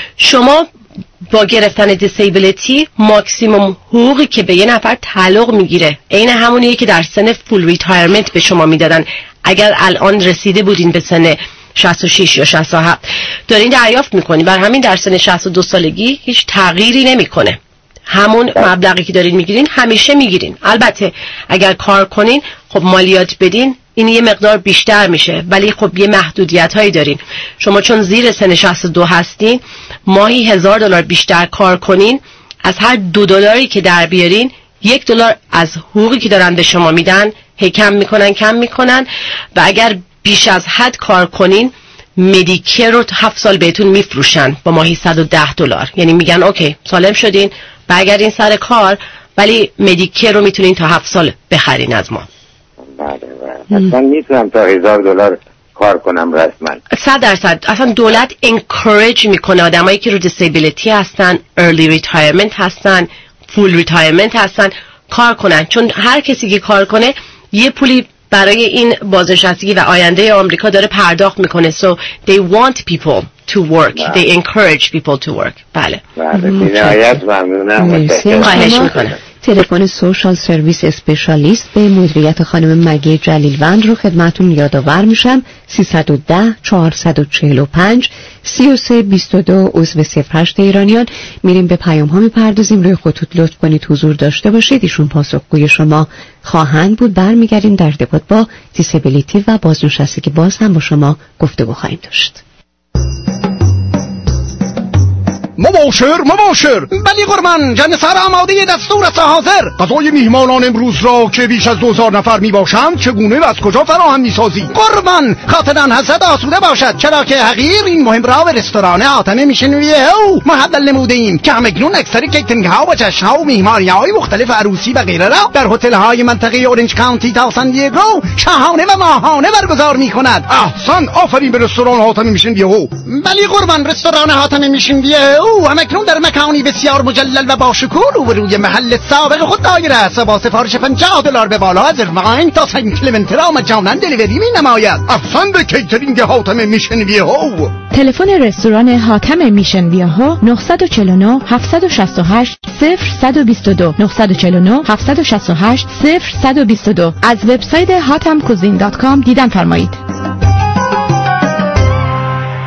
شما با گرفتن دیسیبلیتی ماکسیموم حقوقی که به یه نفر تعلق میگیره عین همونیه که در سن فول ریتایرمنت به شما میدادن. اگر الان رسیده بودین به سن شصت و شش یا شصت و هفت دارین دریافت میکنین، بر همین در سن شصت و دو سالگی هیچ تغییری نمیکنه. همون مبلغی که دارین میگیرین همیشه میگیرین. البته اگر کار کنین خب مالیات بدین این یه مقدار بیشتر میشه، ولی خب یه محدودیت هایی دارین. شما چون زیر سن شصت و دو هستین، ماهی هزار دلار بیشتر کار کنین، از هر دو دلاری که در بیارین یک دلار از حقوقی که دارن به شما میدن هی کم میکنن کم میکنن و اگر بیش از حد کار کنین مدیکر رو هفت سال بهتون میفروشن با ماهی صد و ده دلار. یعنی میگن اوکی سالم شدین برگردین سر کار، ولی مدیکر رو میتونین تا هفت سال بخرین از ما. بله بله. اصلا میتونم تا هزار دلار کار کنم رسما؟ صد درصد. اصلا دولت انکورج میکنه آدمایی که رو دیسیبلیتی هستن، ارلی ریتایرمنت هستن، فول ریتایرمنت هستن کار کنن، چون هر کسی که کار کنه یه پولی برای این بازنشستگی و آینده آمریکا داره پرداخت میکنه. So they want people to work. بله. They encourage people to work. بله. بله. نهایت ممنونم. خواهش میکنم. تلفن سوشال سرویس اسپشیالیست به مدیریت خانم مگی جلیلوند رو خدمتون یادآور میشم. سیصد و ده چهارصد و چهل و پنج سی و سه بیست و دو عضو صفر هشت ایرانیان. میریم به پیام ها میپردازیم. روی خطوط لطف کنید حضور داشته باشید. ایشون پاسخگوی شما خواهند بود. برمیگردیم در ارتباط با دیسیبلیتی و بازنشستگی باز هم با شما گفتگو خواهیم داشت. مباشر مباشر. بلی قربان جان سر آماده دستور است حاضر. غذای میهمانان امروز را که بیش از دوزار نفر می باشند چگونه و از کجا فراهم می سازی؟ قربان خاطران حضرت آسوده باشد، چرا که حقیر این مهم را به رستوران حاتم میشنویه او محول نموده ایم که همکنون اکثر کیترینگ ها و جشن ها و میهمانی های مختلف عروسی و غیره را در هتل های منطقه اورنج کانتی تا سان دیگو شاهانه و ماهانه برگزار می کند. احسن، آفرین به رستوران حاتم میشنویه او. بلی قربان رستوران حاتم میشنویه او همکنون در مکانی بسیار مجلل و باشکوه و روی محل سابق خود دایر است و با سفارش پنجاه دلار به بالا از ارواین تا سن کلمنت را مجانا دلیوری می نماید. احسن به کیترینگ حاتم میشن ویهو. تلفن رستوران حاتم میشن ویهو نه چهار نه هفت شش هشت صفر یک دو دو نه چهار نه هفت شش هشت صفر یک دو دو. از وبسایت هاتم کوزین دات کام دیدن فرمایید.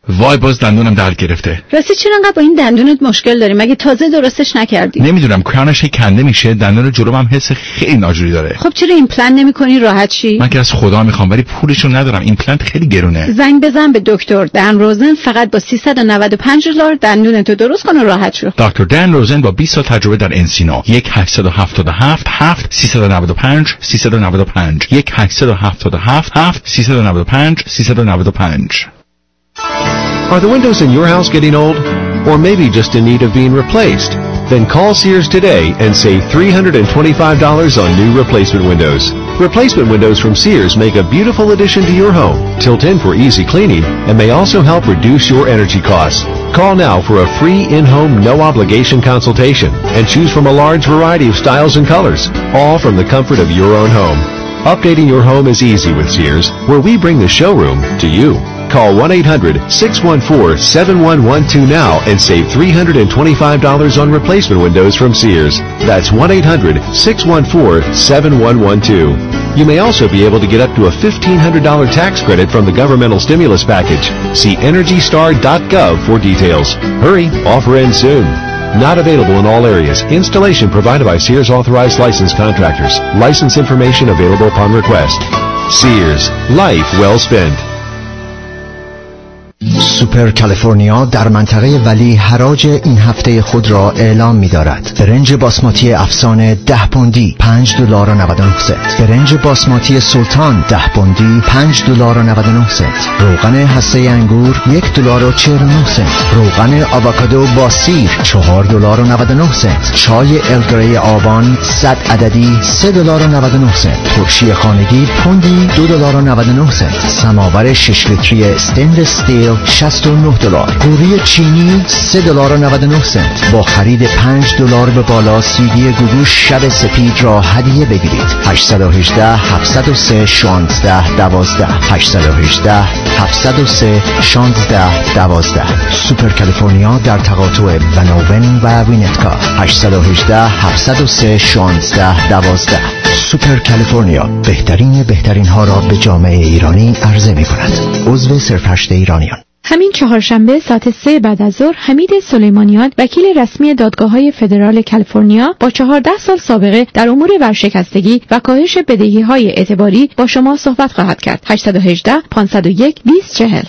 وای باز دندونم درد گرفته. راستی چرا انقدر با این دندونت مشکل داری؟ مگه تازه درستش نکردی؟ نمیدونم کرانش کنده میشه، دندون جلوم هم حس خیلی ناجوری داره. خب چرا ایمپلنت نمی‌کنی راحت شی؟ من که از خدا میخوام ولی پولشو ندارم. ایمپلنت خیلی گرونه. زنگ بزن به دکتر دن روزن، فقط با سیصد و نود و پنج دلار دندونتو درست کن و راحت شو. دکتر دن روزن با بیست سال تجربه در انسینا. یک هشت هفت هفت هفت سیصد و نود و پنج سیصد و نود و پنج یک هشت هفت هفت هفت سیصد و نود و پنج سیصد و نود و پنج. Are the windows in your house getting old? Or maybe just in need of being replaced? Then call Sears today and save three hundred twenty-five dollars on new replacement windows. Replacement windows from Sears make a beautiful addition to your home, tilt in for easy cleaning, and may also help reduce your energy costs. Call now for a free in-home no-obligation consultation and choose from a large variety of styles and colors, all from the comfort of your own home. Updating your home is easy with Sears, where we bring the showroom to you. Call one eight hundred six one four seven one one two now and save three hundred twenty-five dollars on replacement windows from Sears. That's one eight hundred six one four seven one one two. You may also be able to get up to a fifteen hundred dollars tax credit from the governmental stimulus package. See energy star dot gov for details. Hurry, offer ends soon. Not available in all areas. Installation provided by Sears authorized licensed contractors. License information available upon request. Sears. Life well spent. سوپر کالیفرنیا در منطقه ولی حراج این هفته خود را اعلام می دارد. برنج باسماتی افسانه ده پوندی پنج دلار و نود و نه سنت. برنج باسماتی سلطان ده پوندی پنج دلار و نود و نه سنت. روغن هسته انگور یک دلار و چهل و نه سنت. روغن آووکادو با سیر چهار دلار و نود و نه سنت. چای الگری آبان صد عددی سه دلار و نود و نه سنت. ترشی خانگی پوندی دو دلار و نود و نه سنت. سماور شش لیتری استینلس استیل شصت و نه دلار. قوری چینی سه دلار و نود و نه سنت. با خرید پنج دلار به بالا سیدی گوگوش شب سپید را هدیه بگیرید. هشت یک هشت هفت صفر سه شانزده دوازده هشت یک هشت هفت صفر سه شانزده دوازده. سوپر کالیفرنیا در تقاطع ونوون و وینتکا. هشت یک هشت هفت صفر سه شانزده دوازده. سوپر کالیفرنیا بهترین بهترین ها را به جامعه ایرانی عرضه می کند. عضو سرپرست ایرانیان. همین چهارشنبه ساعت سه بعد از ظهر حمید سلیمانیان وکیل رسمی دادگاه‌های فدرال کالیفرنیا با چهارده سال سابقه در امور ورشکستگی و کاهش بدهی‌های اعتباری با شما صحبت خواهد کرد. هشت یک هشت پنج صفر یک بیست چهل.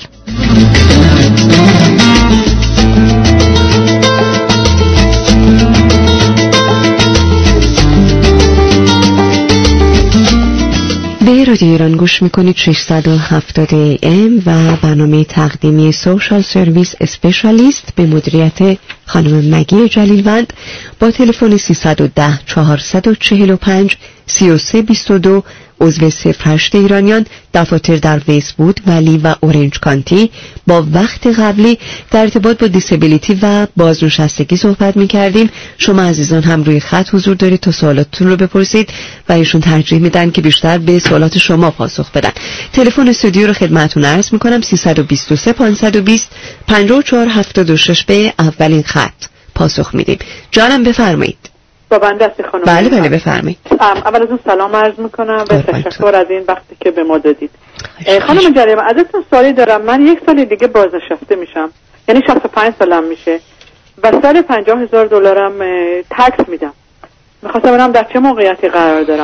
به رادیو ایران گوش میکنید. ششصد و هفتاد ای ام و برنامه تقدیمی سوشال سرویس اسپشیالیست به مدیریت خانم مگی جلیلوند با تلفن سیصد و ده چهارصد و چهل و پنج سی و سه بیست و دو، عضو صفر هشت ایرانیان، دفاتر در ویسبود، ولی و اورنج کانتی. با وقت قبلی در ارتباط با دیسابیلیتی و بازنشستگی صحبت می کردیم. شما عزیزان هم روی خط حضور دارید تا سوالاتتون رو بپرسید و ایشون ترجیح میدن که بیشتر به سوالات شما پاسخ بدن. تلفن استودیو رو خدمتتون عرض میکنم سیصد و بیست و سه پانصد و بیست پنجاه و چهار هفتاد و شش به اولین خط پاسخ میدیم. جانم بفرمایید. با بنده است خانم. بله بله بفرمایید. اول از اون سلام عرض میکنم و تشکر از این وقتی که به ما دادید. خانم جلیل ازتون سوالی دارم. من یک سال دیگه بازنشسته میشم، یعنی شصت و پنج سالم میشه و سال پنجاه هزار دلارم تکس میدم. میخواستم ببینم در چه موقعیتی قرار دارم.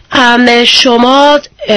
شما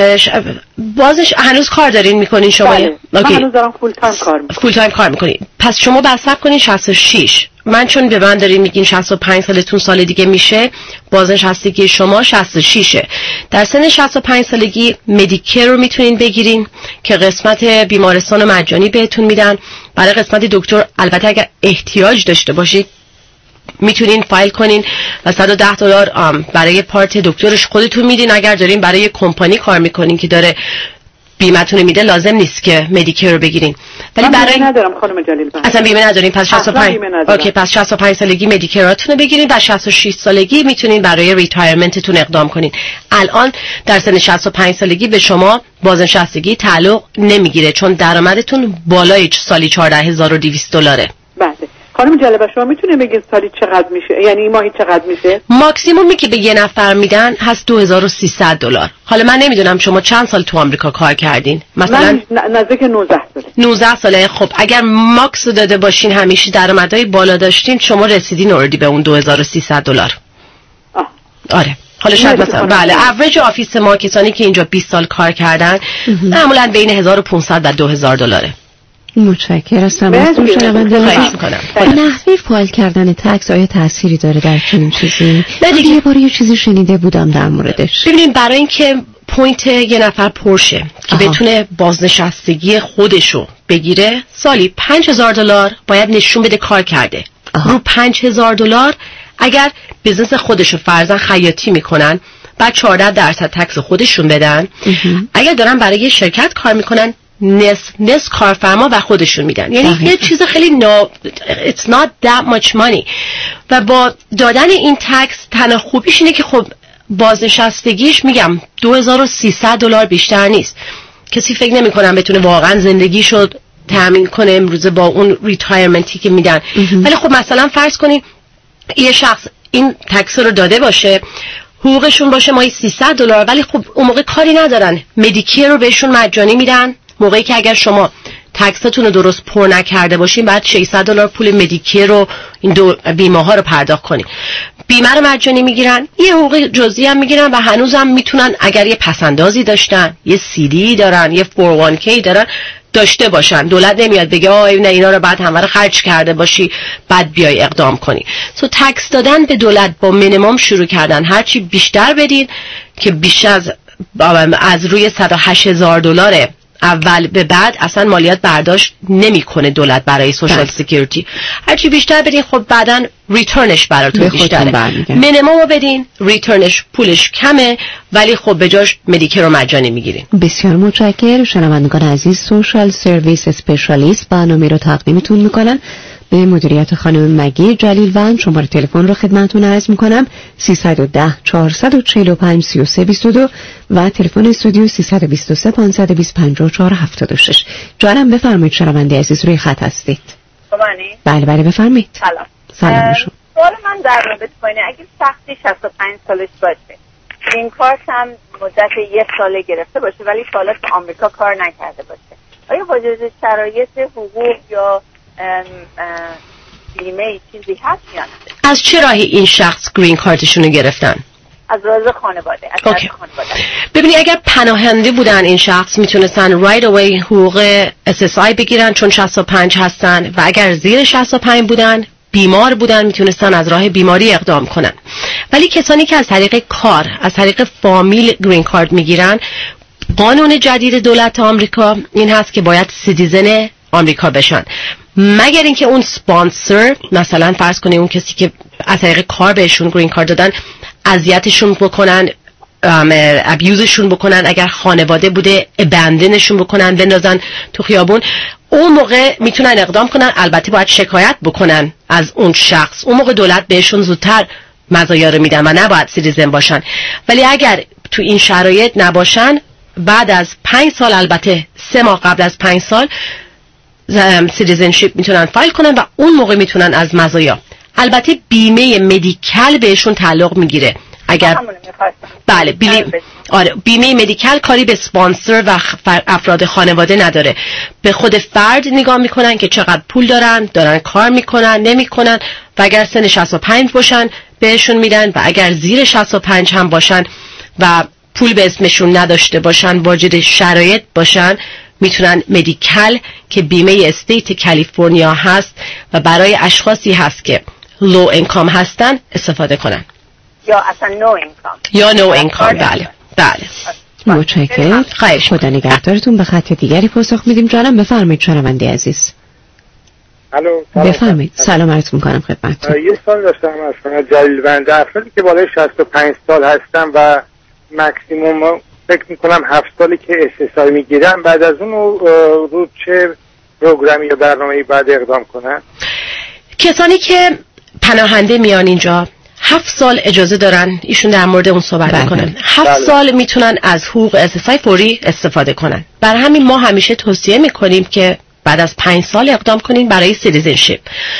بازش هنوز کار دارین میکنین شما؟ بله. من هنوز دارم فول تایم کار میکنم. فول تایم کار میکنین. پس شما بساب کنین شصت و شش. من چون به من دارین میگین شصت و پنج سالتون سال دیگه میشه، بازنشستگی شما شصت و شش. در سن شصت و پنج سالگی مدیکر رو میتونین بگیرین که قسمت بیمارستان مجانی بهتون میدن. برای قسمت دکتر البته اگر احتیاج داشته باشید میتونین فایل کنین و صد و ده دلار برای پارت دکترش خودتون میدین. اگر دارین برای یه کمپانی کار میکنین که داره بیمتون میده لازم نیست که مدیکر رو بگیرین. ولی برای بیمه ندارم خانم جلیل. اصلا بیمه ندارین. پس شصت و پنج اوکی، پس شصت و پنج سالگی مدیکراتون رو بگیرین و شصت و شش سالگی میتونین برای ریتایرمنتتون اقدام کنین. الان در سن شصت و پنج سالگی به شما بازنشستگی تعلق نمیگیره چون درآمدتون بالای سالی چهارده هزار و دویست دلاره. بله خانم جلبه شما میتونه بگید سالی چقدر میشه، یعنی ماهی چقدر میشه؟ ماکسیمومی که به یه نفر میدن هست دو هزار و سیصد دلار. حالا من نمیدونم شما چند سال تو آمریکا کار کردین؟ مثلا من نزدیک نوزده ساله. نوزده ساله. خب اگر ماکس داده باشین، همیشه درآمدهای بالا داشتین، شما رسیدین اوردی به اون دو هزار و سیصد دلار. آره. حالا شاید مثلا بله اوریج آفیس ما کسانی که اینجا بیست سال کار کردن معمولا بین هزار و پانصد و دو هزار دلاره. متشکرم از تماستون. شنونده خواهش میکنم. نحوه فایل کردن تکس آیا تأثیری داره در چنین چیزی؟ نه دیگه یه بار یه چیزی شنیده بودم در موردش. ببینید برای اینکه پوینت یه نفر پرشه که آها. بتونه بازنشستگی خودشو بگیره، سالی پنج هزار دلار باید نشون بده کار کرده. آها. رو پنج هزار دلار اگر بیزنس خودشو فرضاً خیاطی میکنن بعد چهارده درصد تکس خودشون بدن. اگر دارن برای یه شرکت کار میکنن نصف نصف کارفرما و خودشون میدن. یعنی یه چیز خیلی نا it's not that much money. و با دادن این تکس تنها خوبیش اینه که خب بازنشستگیش میگم دو هزار و سیصد دلار بیشتر نیست. کسی فکر نمیکنم بتونه واقعا زندگیشو تامین کنه امروزه با اون ریتایرمنتی که میدن. ولی خب مثلا فرض کنید یه شخص این تکس رو داده باشه، حقوقشون باشه ماهی سیصد دلار، ولی خب اون موقع کاری ندارن، مدیکیر رو بهشون مجانی میدن، موقعی که اگر شما تکستون رو درست پر نکرده باشین بعد ششصد دلار پول مدیکیر رو این دو بیمه ها رو پرداخت کنین. بیمه رو مجانی میگیرن، یه حقوق جزئی هم میگیرن و هنوزم میتونن اگر یه پسندازی داشتن، یه سی دی دارن، یه فور وان کی دارن داشته باشن. دولت نمیاد بگه آ نه اینا رو بعد همه رو خرج کرده باشی بعد بیای اقدام کنی. سو تکس دادن به دولت با مینیمم شروع کردن، هرچی بیشتر بدین که بیش از از روی صد و هشت هزار دلاره اول به بعد اصلا مالیات برداشت نمیکنه دولت برای سوشال سکیوریتی. هرچی بیشتر بدین خب بعداً ریترنش براتون بیشتره. مینیمم بدین، ریترنش پولش کمه ولی خب به جاش مدیکر رو مجانی میگیرین. بسیار متشکرم. شنوندگان عزیز، سوشال سرویس اسپشیالیست برنامه رو تقدیمتون میکنن به مدیریت خانم مگی جلیلوند. شماره تلفن رو خدمتتون عرض میکنم سیصد و ده چهارصد و چهل و پنج سی و سه بیست و دو و تلفن استودیو سیصد و بیست و سه پانصد و بیست پنجاه و چهار هفتاد و شش. جانم بفرمایید شنونده عزیز روی خط هستید. منی؟ بله بله بفرمایید. سلام. سلام شما. سوال من در رابطه با اینه اگه شخصی شصت و پنج سالش باشه، این کارش هم مدت یک ساله گرفته باشه ولی سالا تو آمریکا کار نکرده باشه، آیا واجد شرایط حقوق یا بیمه چیزی هست یا نه؟ از چه راهی این شخص گرین کارتشون رو گرفتن؟ از راز خانواده. از راز خانواده. ببینید اگر پناهنده بودن این شخص میتونستن رایت اوی حقوق اس اس آی بگیرن چون شصت و پنج هستن، و اگر زیر شصت و پنج بودن بیمار بودن میتونستن از راه بیماری اقدام کنن. ولی کسانی که از طریق کار از طریق فامیل گرین کارت میگیرن، قانون جدید دولت آمریکا این هست که باید سیتیزن آمریکا بشن، مگر اینکه اون سپانسر مثلا فرض کنید اون کسی که از طریق کار بهشون گرین کارت دادن اذیتشون بکنن، ابیوزشون بکنن، اگر خانواده بوده ابندنشون بکنن بندازن تو خیابون، اون موقع میتونن اقدام کنن. البته باید شکایت بکنن از اون شخص، اون موقع دولت بهشون زودتر مزایا رو میدن و نباید سیتیزن باشن. ولی اگر تو این شرایط نباشن بعد از پنج سال، البته سه ماه قبل از پنج سال سیتیزنشیپ میتونن فایل کنن و اون موقع میتونن از مزایا، البته بیمه مدیکال بهشون تعلق میگیره. اگر بله بیلی... آره بیمه مدیکال کاری به سپانسر و افراد خانواده نداره، به خود فرد نگاه میکنن که چقدر پول دارن، دارن کار میکنن نمیکنن، و اگر سن شصت و پنج باشن بهشون میدن، و اگر زیر شصت و پنج هم باشن و پول به اسمشون نداشته باشن، واجد شرایط باشن، میتونن مدیکال که بیمه استیت کالیفرنیا هست و برای اشخاصی هست که لو اینکام هستن استفاده کنن، یا اصلا نو اینکام یا نو اینکام. بله بله متشکرم. خواهش خدا نگهدارتون. به خط دیگری پاسخ میدیم. جانم بفرمایید شنونده عزیز. الو بفرمایید. سلام عرض میکنم خدمتتون. یه سوال داشتم از شما جلیلوند. افرادی که بالای شصت و پنج سال هستن و ماکسیموم فکر میکنم هفت سالی که اس اس آی میگیرن، بعد از اون رو چه پروگرامی یا برنامه‌ای بعد اقدام کنن؟ کسانی که پناهنده میان اینجا هفت سال اجازه دارن، ایشون در مورد اون صحبت میکنن، هفت بله. سال میتونن از حقوق اس اس آی فوری استفاده کنن. بر همین ما همیشه توصیه میکنیم که بعد از پنج سال اقدام کنین برای سیتیزنشیپ.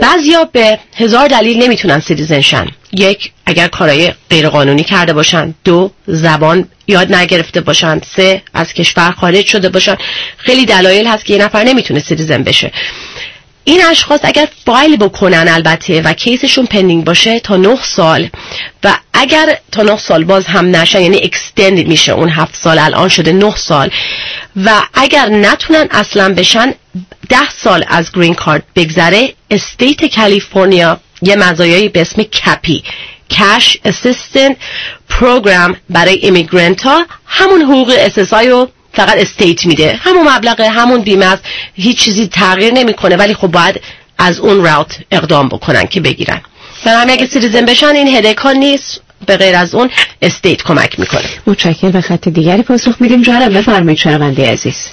بعضیا به هزار دلیل نمیتونن سیتیزن شن. یک، اگر کارهای غیر قانونی کرده باشن. دو، زبان یاد نگرفته باشن. سه، از کشور خارج شده باشن. خیلی دلایل هست که یه نفر نمیتونه سیتیزن بشه. این اشخاص اگر فایل بکنن البته و کیسشون پندینگ باشه تا نه سال و اگر تا نه سال باز هم نشن، یعنی اکستند میشه اون هفت سال الان شده نه سال، و اگر نتونن اصلا بشن ده سال از گرین کارت بگذره، استیت کالیفرنیا یه مزایایی به اسم کپی، کش اسیستنت پروگرام برای ایمیگرنت ها، همون حقوق اس اس آی رو فقط استیت میده، همون مبلغ، همون بیمه است، هیچ چیزی تغییر نمیکنه، ولی خب باید از اون راوت اقدام بکنن که بگیرن. در همین اگه سیتیزن بشن این هدک ها نیست، به غیر از اون استیت کمک میکنه. متشکرم. به خط دیگری پاسخ میدیم. جانم بفرمایید شنونده عزیز.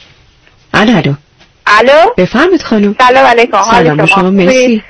الو الو الو بفرمایید خانم. سلام علیکم. سلام شما. مرسی.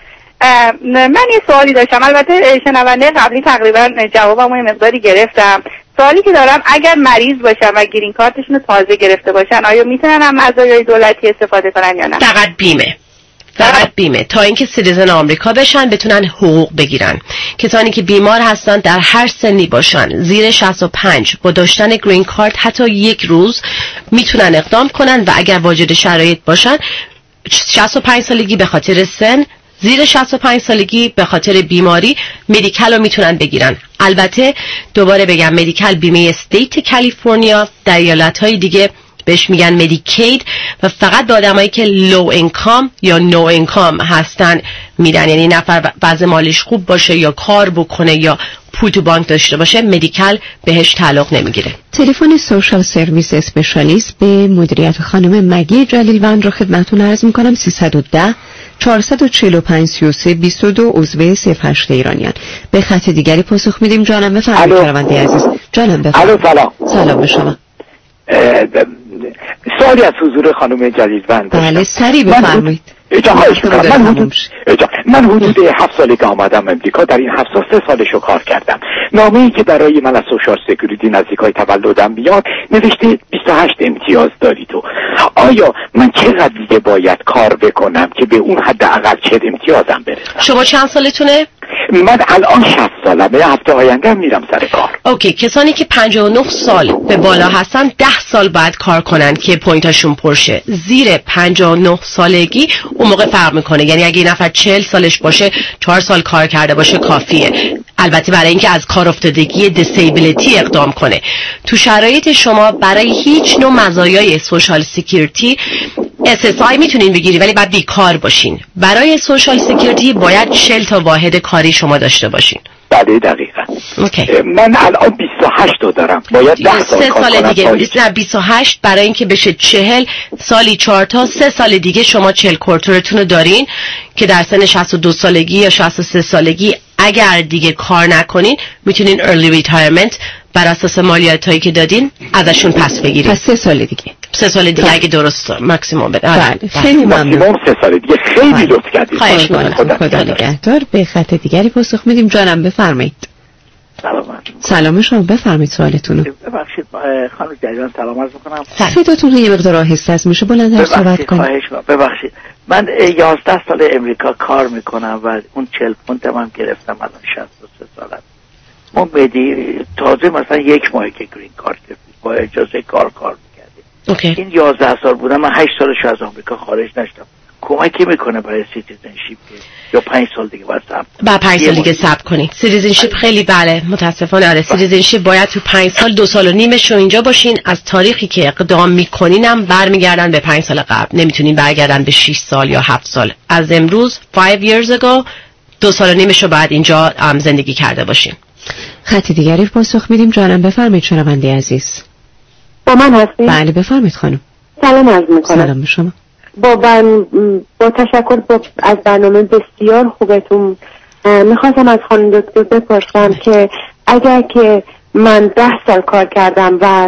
من یه سوالی داشتم، البته شنونده قبلی تقریبا جوابمو یه مقداری گرفتم. سوالی که دارم، اگر مریض باشن و گرین کارتشون رو تازه گرفته باشن، آیا میتونن هم مزایای دولتی استفاده کنن یا نه؟ فقط بیمه، فقط بیمه تا اینکه سیتیزن آمریکا بشن بتونن حقوق بگیرن. کسانی که بیمار هستن در هر سنی باشن زیر شصت و پنج با داشتن گرین کارت حتی یک روز میتونن اقدام کنن و اگر واجد شرایط باشن شصت و پنج سالگی به خاطر سن، زیر شصت و پنج سالگی به خاطر بیماری مدیکال رو میتونن بگیرن. البته دوباره بگم مدیکال بیمه استیت کالیفرنیا، در ایالت‌های دیگه بهش میگن مدیکید و فقط به آدمایی که لو اینکام یا نو اینکام هستن میدن، یعنی نفر وضع مالیش خوب باشه یا کار بکنه یا پول تو بانک داشته باشه مدیکال بهش تعلق نمیگیره. تلفن سوشال سرویس اسپشیالیست به مدیریت خانم مگی جلیلوند رو خدمتتون عرض میکنم. سیصد و ده چهارصد و چهل و پنج سی و سه بیست و دو عضو صفر هشت ایرانیان. به خط دیگری پاسخ میدیم. جانم بفرمایید شنونده عزیز. جانم بفرمایید. الو سلام. سلام به شما. سوالی از حضور خانم جلیلوند داشتم. بله سریع بفرمایید. اجا خواهش میکنم. من حدود اجا من حدود هفت سالی که آمدم امریکا، در این هفت سال سه سالشو کار کردم. نامه ای که برای من از سوشال سکیوریتی نزدیکای تولدم بیاد نوشته بیست و هشت امتیاز داری تو. آیا من چقدر دیگه باید کار بکنم که به اون حداقل چه امتیازم برسم؟ شما چند سالتونه؟ من الان شصت سالمه، هفته آینده میرم سر کار. اوکی، کسانی که پنجاه و نه سال به بالا هستن ده سال باید کار کنن که پوینتاشون پرشه. زیر پنجاه و نه سالگی اون موقع فرق میکنه، یعنی اگه این نفر چهل سالش باشه چهار سال کار کرده باشه کافیه. البته برای اینکه از کار افتادگی دیسیبیلیتی اقدام کنه. تو شرایط شما برای هیچ نوع مزایای سوشال سکیوریتی اس اس آی میتونین بگیری ولی باید بیکار باشین. برای سوشال سکیوریتی باید چهل تا واحد کاری شما داشته باشین. بله دقیقاً. اوکی. من الان بیست و هشت رو دارم، باید ده سال سه کار سال کنم. دیگه نه بیست و هشت برای اینکه بشه چهل سالی چهار تا سه سال دیگه شما چهل کوارترتون رو دارین که در سن شصت و دو سالگی یا شصت و سه سالگی اگر دیگه کار نکنین میتونین ارلی ریتایرمنت بر اساس مالیاتایی که دادین ازشون پس بگیرین. پس سه سال دیگه. سه سال دیگه اگه درست ماکسیمم بده. بله خیلی ممنون. ماکسیمم سه سال دیگه. خیلی لطف کردید. خواهش می‌کنم. خدا نگهدار. به خط دیگری پاسخ میدیم. جانم بفرمایید. سلام. سلام شما بفرمایید سوالتون رو. ببخشید خانم جلیلوند سلام عرض می‌کنم. صداتون یه مقدار آهسته است، میشه بلندتر صحبت کنید؟ خواهش می‌کنم. ببخشید. من یازده سال امریکا کار میکنم و اون چهل پوندم هم گرفتم، الان شصت و سه سالم. ما بدی تازه مثلا یک ماه که گرین کارت گرفتیم با اجازه کار کار میکردیم. این یازده سال بودم، من هشت سالش از آمریکا خارج نشدم. کمکی میکنه برای سیتیزنشیپ یا پنج سال دیگه باید صبر با پنج سال دیگه صبر کنید. سیتیزنشیپ خیلی بله متاسفانه آره سیتیزنشیپ باید تو پنج سال دو سال و نیمش رو اینجا باشین. از تاریخی که اقدام میکنینم برمیگردن به پنج سال قبل، نمیتونین برگردن به شش سال یا هفت سال. از امروز five years ago دو سال و نیمش رو بعد اینجا زندگی کرده باشین. خط دیگری پاسخ میدیم. جانم بفرمایید شنونده عزیز. با من هستید؟ بله بفرمایید خانم. سلام عرض میکنم. سلام به شما. با بر... با تشکر با... از برنامه بسیار خوبتون. میخواستم از خانم دکتر بپرسم که اگر که من ده سال کار کردم و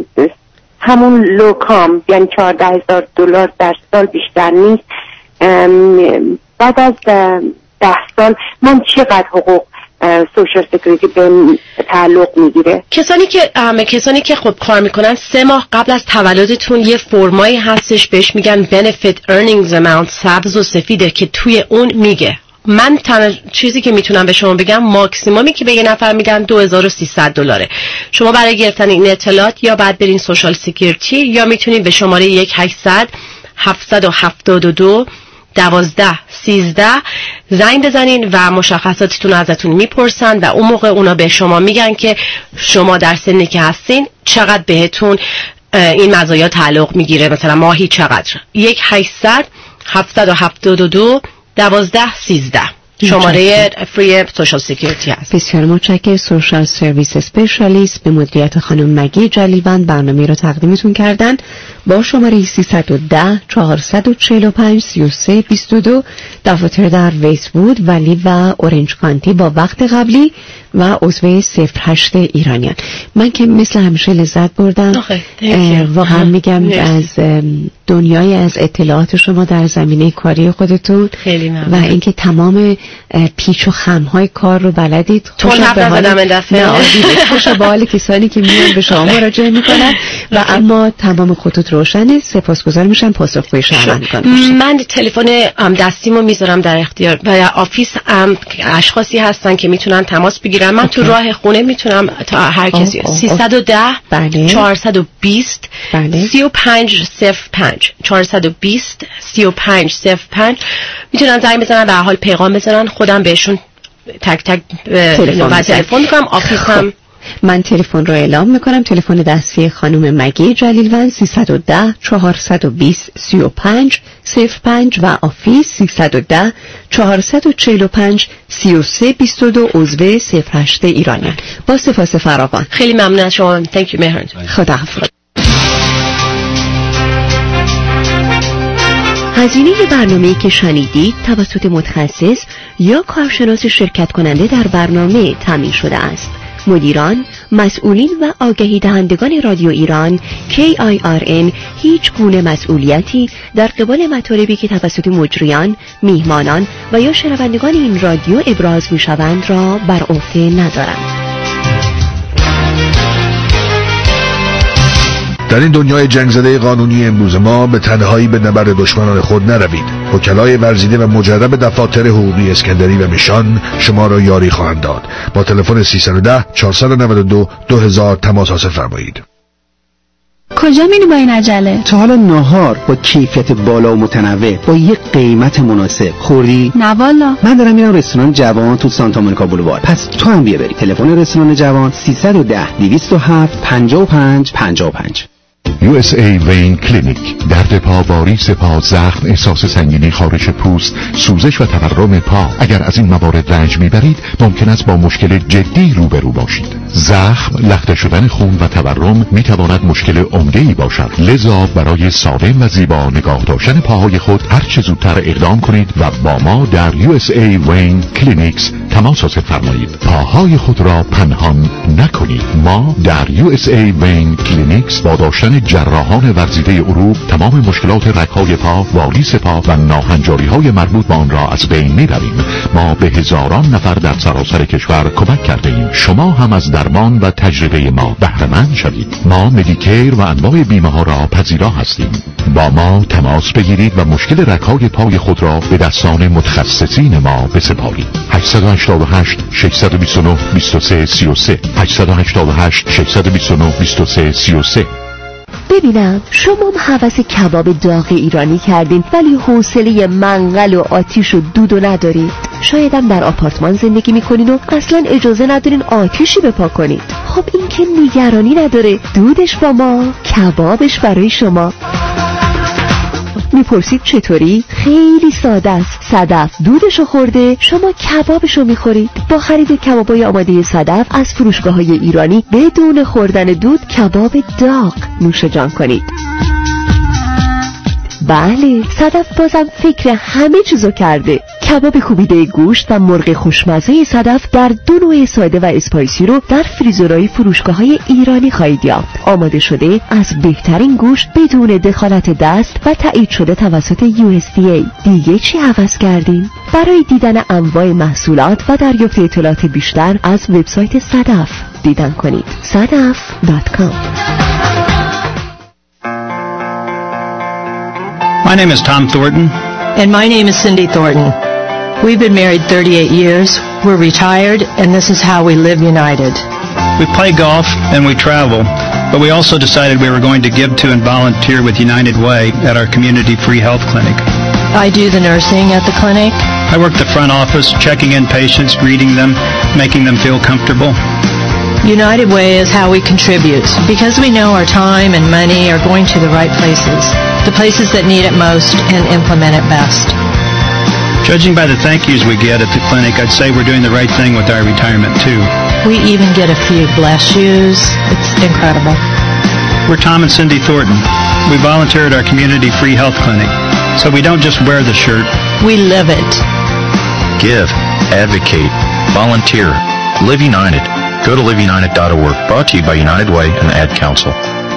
همون لوکام یعنی چهارده هزار دلار در سال بیشتر نیست، بعد از ده سال من چقدر حقوق سوشال سکیوریتی به تعلق میگیره؟ کسانی که کسانی که خب کار میکنن سه ماه قبل از تولدتون یه فرمایی هستش بهش میگن benefit earnings amount، سبز و سفیده، که توی اون میگه. من تنها چیزی که میتونم به شما بگم ماکسیمومی که به یه نفر میگن دو هزار و سیصد دلاره. شما برای گرفتن این اطلاعات یا بعد برین سوشال سکیوریتی یا میتونید به شماره یک هشتصد هفتصد و هفتاد و دو دوازده سیزده زنگ بزنین و مشخصاتتون ازتون میپرسن و اون موقع اونا به شما میگن که شما در سنی که هستین چقدر بهتون این مزایا تعلق میگیره، مثلا ماهی چقدر. یک هشتصد هفتصد و هفتاد و دو دوازده سیزده شماره فری سوشال سکیوریتی هست. بسیار متشکرم. سوشال سرویس اسپشیالیست به مدیریت خانم مگی جلیوند برنامه رو تقدیمتون کردن با شماره سیصد و ده چهارصد و چهل و پنج سی و سه بیست و دو، دفاتر در ویست‌وود، ولی و اورنج کانتی با وقت قبلی و عضو صفر هشت ایرانیان. من که مثل همیشه لذت بردم، واقعا میگم از دنیای از اطلاعات شما در زمینه کاری خودتون خیلی ممنون. و اینکه تمام پیچ و خم‌های کار رو بلدید. خوش به حال خوش به حال کسانی که میان به شما مراجعه میکنن و اما تمام خطوط روشنه. سپاسگزار میشم پاسخگوی شنوندگان باشید. من تلفن دستیمو میذارم در اختیار و آفیس اشخاصی هستن که میتونن تماس بگیرن. من تو راه خونه میتونم تا هر کسی سیصد و ده چهارصد و بیست سی و پنج صفر پنج چهارصد و بیست سی و پنج صفر پنج میتونن زنگ بزنن و حال پیغام بزنن، خودم بهشون تک تک تلفن میکنم. آفیس هم من تلفن رو اعلام میکنم. تلفن دستی خانم مگی جلیلوند سیصد و ده چهارصد و بیست سی و پنج صفر پنج و آفیس سیصد و ده چهارصد و چهل و پنج سی و سه بیست و دو عضو صفر هشت ایرانیان. با سپاس فراوان. خیلی ممنون از شما. Thank you مهران. خداحافظ. هزینه برنامه‌ای که شنیدید توسط متخصص یا کارشناس شرکت کننده در برنامه تامین شده است. مدیران، مسئولین و آگهی دهندگان رادیو ایران کی آی آر ان هیچ گونه مسئولیتی در قبال مطالبی که توسط مجریان، میهمانان و یا شنوندگان این رادیو ابراز می‌شوند را بر عهده ندارند. در این دنیای جنگ زده قانونی امروز ما به تنهایی به نبرد دشمنان خود نروید. وکلای ورزیده و مجرب دفاتر حقوقی اسکندری و میشان شما را یاری خواهند داد. با تلفن سیصد و ده چهارصد و نود و دو دو هزار تماس حاصل فرمایید. کجا میری با این عجله؟ تا حالا ناهار با کیفیت بالا و متنوع با یک قیمت مناسب خوردی؟ نه والا. من دارم میرم رستوران جوان تو سانتا مونیکا بولوار. پس تو هم بیا بری. تلفن رستوران جوان سیصد و ده دویست و هفت پنجاه و پنج پنجاه و پنج. یو اس ای وین کلینیک. درد پا، واریس پا، زخم، احساس سنگینی، خارش پوست، سوزش و تورم پا. اگر از این موارد رنج میبرید ممکن است با مشکل جدی روبرو باشید. زخم، لخته شدن خون و تورم میتواند مشکل عمده‌ای باشد. لذا برای سالم و زیبا نگاه داشتن پاهای خود هر چه زودتر اقدام کنید و با ما در یو اس ای وین کلینیکس تماس حاصل فرمایید. پاهای خود را پنهان نکنید. ما در یو اس ای وین کلینیکس با داشتن جراحان ورزیده عروق تمام مشکلات رگ‌های پا، والیس پا و ناهنجاری‌های مربوط به آن را از بین می‌بریم. ما به هزاران نفر در سراسر کشور کمک کرده‌ایم. شما هم از درمان و تجربه ما بهره مند شوید. ما مدیکیر و انواع بیمه‌ها را پذیرا هستیم. با ما تماس بگیرید و مشکل رگ‌های پای خود را به دستان متخصصین ما بسپارید. هشت هشت هشت شش دو نه دو سه سه سه هشت هشت هشت شش دو نه دو سه سه سه. ببینم شما هوس کباب داغ ایرانی کردین ولی حوصله منقل و آتیش و دود و ندارید. شایدم در آپارتمان زندگی میکنین و اصلا اجازه ندارین آتیشی بپا کنید. خب این که نگرانی نداره، دودش با ما، کبابش برای شما. میپرسید چطوری؟ خیلی ساده است. صدف دودشو خورده، شما کبابشو میخورید. با خرید کبابای آماده صدف از فروشگاه‌های ایرانی بدون خوردن دود کباب داغ نوش جان کنید. بله، صدف بازم فکر همه چیزو کرده. کباب کوبیده گوشت و مرغ خوشمزه صدف در دو نوع ساده و اسپایسی رو در فریزرهای فروشگاه‌های ایرانی خواهید یافت. آماده شده از بهترین گوشت بدون دخالت دست و تایید شده توسط یو اس دی ای. دیگه چی عوض کردیم؟ برای دیدن انواع محصولات و دریافت اطلاعات بیشتر از وبسایت صدف دیدن کنید. صدف دات کام. My name is Tom Thornton. And my name is Cindy Thornton. We've been married thirty-eight years. We're retired, and this is how we live united. We play golf and we travel, but we also decided we were going to give to and volunteer with United Way at our community free health clinic. I do the nursing at the clinic. I work the front office, checking in patients, greeting them, making them feel comfortable. United Way is how we contribute, because we know our time and money are going to the right places, the places that need it most and implement it best. Judging by the thank yous we get at the clinic, I'd say we're doing the right thing with our retirement too. We even get a few bless yous. It's incredible. We're Tom and Cindy Thornton. We volunteer at our community free health clinic, so we don't just wear the shirt. We live it. Give, advocate, volunteer, live united. Go to live united dot org. Brought to you by United Way and the Ad Council.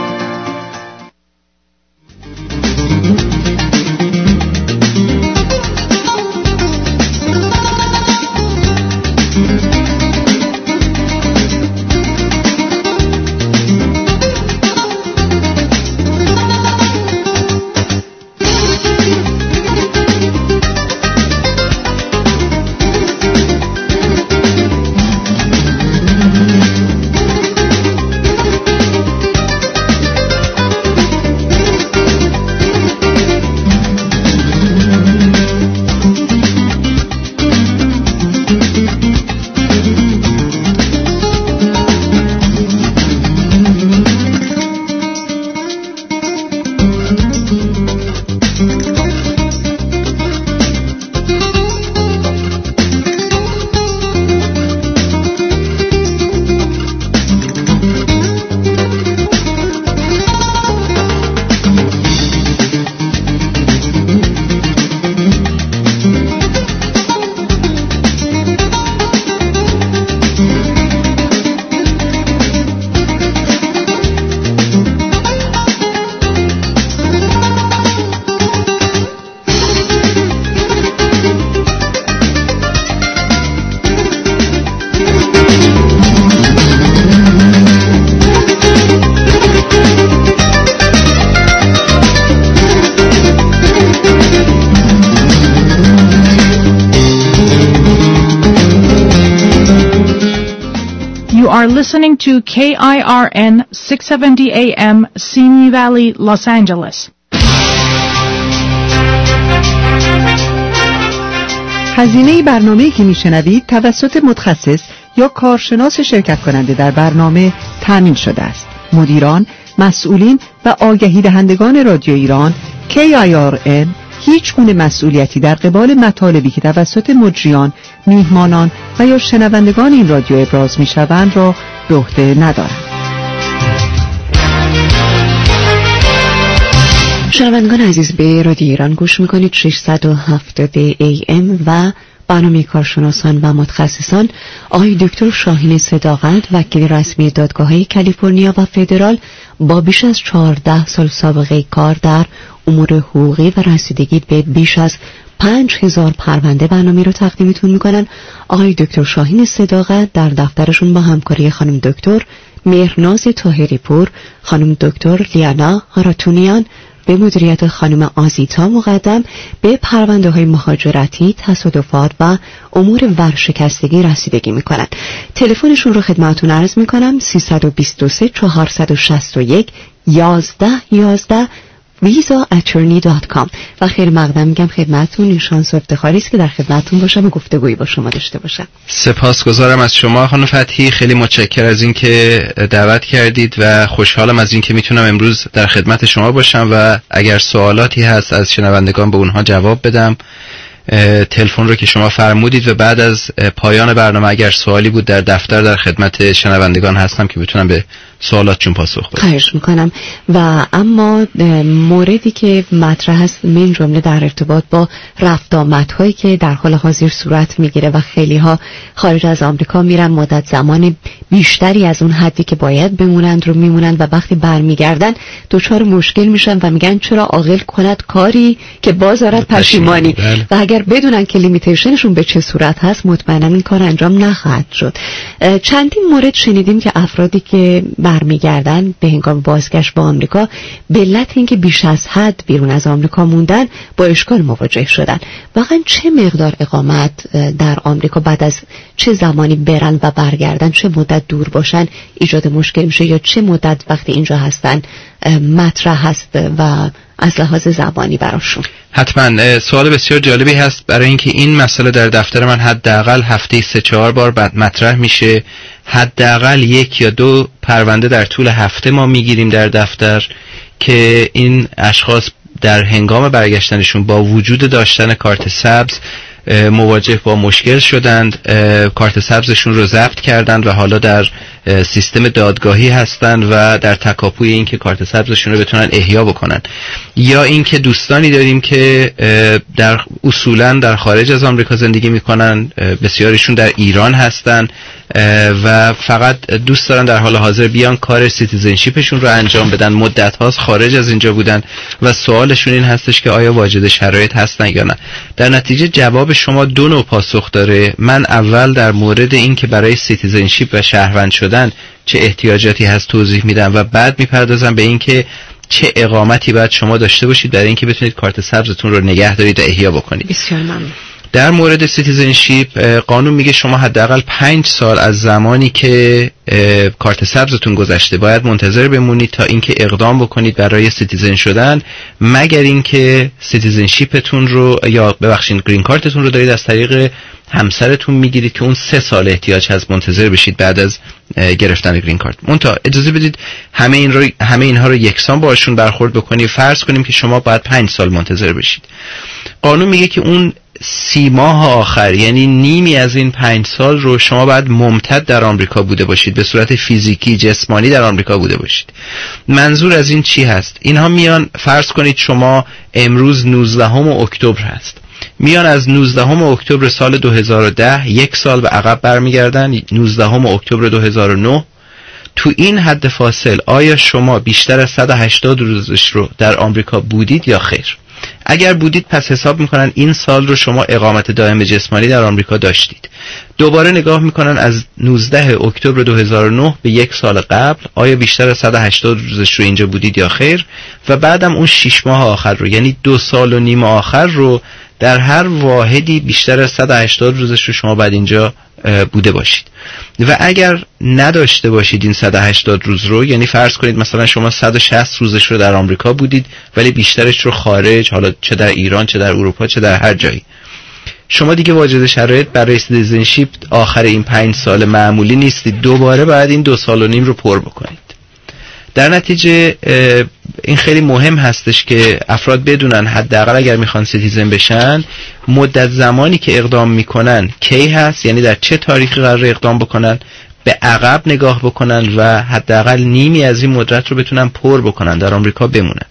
are listening to K I R N six seventy A M Simi Valley, Los Angeles. هزینه برنامه‌ای که میشنوید توسط متخصص یا کارشناس شرکت کننده در برنامه تامین شده است. مدیران، مسئولین و آگهی دهندگان رادیو ایران کی آی آر ان هیچ گونه مسئولیتی در قبال مطالبی که توسط مجریان، میهمانان و یا شنوندگان این رادیو ابراز میشوند را به عهده ندارند. شنوندگان عزیز، به رادیو ایران گوش میکنید. ششصد و هفتاد ای ام و برنامه کارشناسان و متخصصان. آقای دکتر شاهین صداقت، وکیل رسمی دادگاه‌های کالیفرنیا و فدرال با بیش از چهارده سال سابقه کار در امور حقوقی و رسیدگی به بیش از پنج هزار پرونده برنامه رو تقدیمتون میکنن. آقای دکتر شاهین صداقت در دفترشون با همکاری خانم دکتر مهرناز طاهری پور، خانم دکتر لیانا هاراتونیان به مدیریت خانم آزیتا مقدم به پرونده های مهاجرتی، تصادفات و امور ورشکستگی رسیدگی میکنن. تلفنشون رو خدمتتون عرض میکنم: سیصد و بیست و سه چهارصد و شصت و یک یازده یازده ویزا اتورنی دات کام. و خیلی مقدم میگم خدمتتون. این شانس و افتخاری است که در خدمتتون باشم و گفتگویی با شما داشته باشم. سپاسگزارم از شما خانم فتحی، خیلی متشکرم از اینکه دعوت کردید و خوشحالم از اینکه میتونم امروز در خدمت شما باشم و اگر سوالاتی هست از شنوندگان به اونها جواب بدم. تلفن رو که شما فرمودید و بعد از پایان برنامه اگر سوالی بود در دفتر در خدمت شنوندگان هستم که بتونم به سوالاتشون پاسخ بدم. خواهش میکنم. و اما موردی که مطرح است من جمله در ارتباط با رفت آمدهایی که در حال حاضر صورت میگیره و خیلی ها خارج از آمریکا میرن، مدت زمان بیشتری از اون حدی که باید بمونند رو میمونند و وقتی برمیگردن دچار مشکل میشن و میگن چرا عاقل کند کاری که باز آرد پشیمانی. بله. و اگر بدونن که لیمیتیشنشون به چه صورت هست مطمئنا این کار انجام نخواهد شد. چندین مورد شنیدیم که افرادی که برمیگردن به هنگام بازگشت به آمریکا به علت اینکه بیش از حد بیرون از آمریکا موندن با اشکال مواجه شدن. واقعا چه مقدار اقامت در آمریکا بعد از چه زمانی برن و برگردن، چه مدت دور باشن ایجاد مشکل میشه یا چه مدت وقتی اینجا هستن مطرح هست و از لحاظ زبانی براشون؟ حتما سوال بسیار جالبی هست، برای اینکه این مسئله در دفتر من حداقل هفته سه چهار بار بعد مطرح میشه. حداقل یک یا دو پرونده در طول هفته ما میگیریم در دفتر که این اشخاص در هنگام برگشتنشون با وجود داشتن کارت سبز مواجه با مشکل شدند، کارت سبزشون رو ضبط کردند و حالا در سیستم دادگاهی هستند و در تکاپوی این که کارت سبزشون رو بتونن احیا بکنن. یا اینکه دوستانی داریم که در اصولا در خارج از آمریکا زندگی میکنن، بسیاریشون در ایران هستن و فقط دوست دارن در حال حاضر بیان کار سیتیزنشیپشون رو انجام بدن، مدت هاست خارج از اینجا بودن و سوالشون این هستش که آیا واجد شرایط هستن یا نه. در نتیجه جواب شما دو نوع پاسخ داره. من اول در مورد این که برای سیتیزنشیپ و شهروند شدن چه احتیاجاتی هست توضیح میدم و بعد میپردازم به این که چه اقامتی باید شما داشته باشید برای اینکه بتونید کارت سبزتون رو نگه دارید و احیا بکنید. بسیار ممنون. در مورد سیتیزنشیپ قانون میگه شما حداقل پنج سال از زمانی که کارت سبزتون گذشته باید منتظر بمونید تا اینکه اقدام بکنید برای سیتیزن شدن، مگر اینکه سیتیزنشیپتون رو یا ببخشید گرین کارتتون رو دارید از طریق همسرتون میگیرید که اون سه سال احتیاج هست منتظر بشید بعد از گرفتن گرین کارت. منتها اجازه بدید همه این رو همه اینها رو یکسان باشون برخورد بکنیم. فرض کنیم که شما باید پنج سال منتظر بشید. قانون میگه که اون سی ماه آخر، یعنی نیمی از این پنج سال رو شما باید ممتد در آمریکا بوده باشید، به صورت فیزیکی جسمانی در آمریکا بوده باشید. منظور از این چی هست؟ اینها میان، فرض کنید شما امروز نوزدهم اکتبر هست، میان از نوزدهم اکتبر سال دو هزار و ده یک سال به عقب برمیگردن، نوزدهم اکتبر دو هزار و نه. تو این حد فاصل آیا شما بیشتر از صد و هشتاد روزش رو در آمریکا بودید یا خیر؟ اگر بودید پس حساب میکنن این سال رو شما اقامت دائم جسمانی در آمریکا داشتید. دوباره نگاه میکنن از نوزدهم اکتبر دو هزار و نه به یک سال قبل آیا بیشتر از صد و هشتاد روزش رو اینجا بودید یا خیر، و بعدم اون شش ماه آخر رو، یعنی دو سال و نیم آخر رو در هر واحدی بیشتر از صد و هشتاد روزش رو شما بعد اینجا بوده باشید. و اگر نداشته باشید این صد و هشتاد روز رو، یعنی فرض کنید مثلا شما صد و شصت روزش رو در آمریکا بودید ولی بیشترش رو خارج، حالا چه در ایران چه در اروپا چه در هر جایی، شما دیگه واجد شرایط برای سیتیزنشیپ آخر این پنج سال معمولی نیستید، دوباره باید این دو سال و نیم رو پر بکنید. در نتیجه این خیلی مهم هستش که افراد بدونن حداقل اگر میخوان سیتیزن بشن مدت زمانی که اقدام میکنن کی هست، یعنی در چه تاریخی قرار اقدام بکنن، به عقب نگاه بکنن و حداقل نیمی از این مدت رو بتونن پر بکنن، در آمریکا بمونن.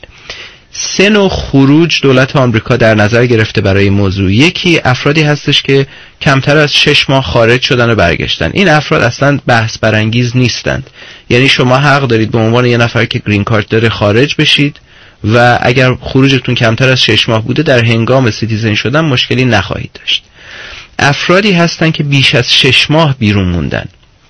سه نوع خروج دولت آمریکا در نظر گرفته برای این موضوع. یکی افرادی هستش که کمتر از شش ماه خارج شدن و برگشتن. این افراد اصلا بحث برانگیز نیستند، یعنی شما حق دارید به عنوان یه نفر که گرین کارت داره خارج بشید و اگر خروجتون کمتر از شش ماه بوده در هنگام سیتیزن شدن مشکلی نخواهید داشت. افرادی هستن که بیش از شش ماه بیرون موندن.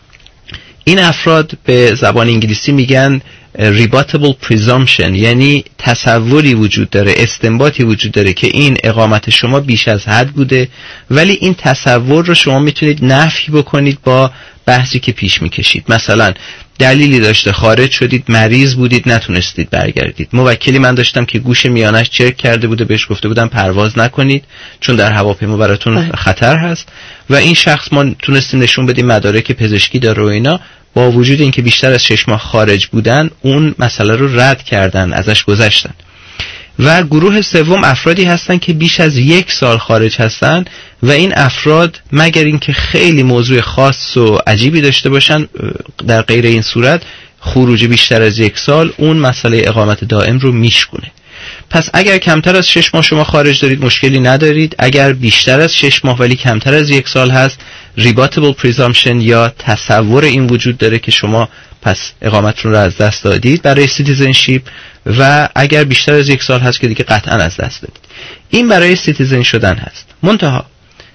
این افراد به زبان انگلیسی میگن rebuttable presumption، یعنی تصوری وجود داره، استنباطی وجود داره که این اقامت شما بیش از حد بوده، ولی این تصور رو شما میتونید نفی بکنید با بحثی که پیش میکشید. مثلا دلیلی داشته خارج شدید، مریض بودید، نتونستید برگردید. موکلی من داشتم که گوش میانش چرک کرده بوده، بهش گفته بودم پرواز نکنید چون در هواپیما براتون خطر هست، و این شخص ما تونستیم نشون بدیم مدارک پزشکی داره و اینا، با وجود اینکه بیشتر از شش ماه خارج بودن اون مسئله رو رد کردن، ازش گذشتن. و گروه سوم افرادی هستن که بیش از یک سال خارج هستن و این افراد مگر اینکه خیلی موضوع خاص و عجیبی داشته باشن، در غیر این صورت خروج بیشتر از یک سال اون مسئله اقامت دائم رو میشکونه. پس اگر کمتر از شش ماه شما خارج دارید مشکلی ندارید، اگر بیشتر از شش ماه ولی کمتر از یک سال هست ریباتبل پریزامپشن یا تصور این وجود داره که شما پس اقامتتون رو از دست دادید برای سیتیزنشیپ، و اگر بیشتر از یک سال هست که دیگه قطعا از دست دادید. این برای سیتیزن شدن هست. منتها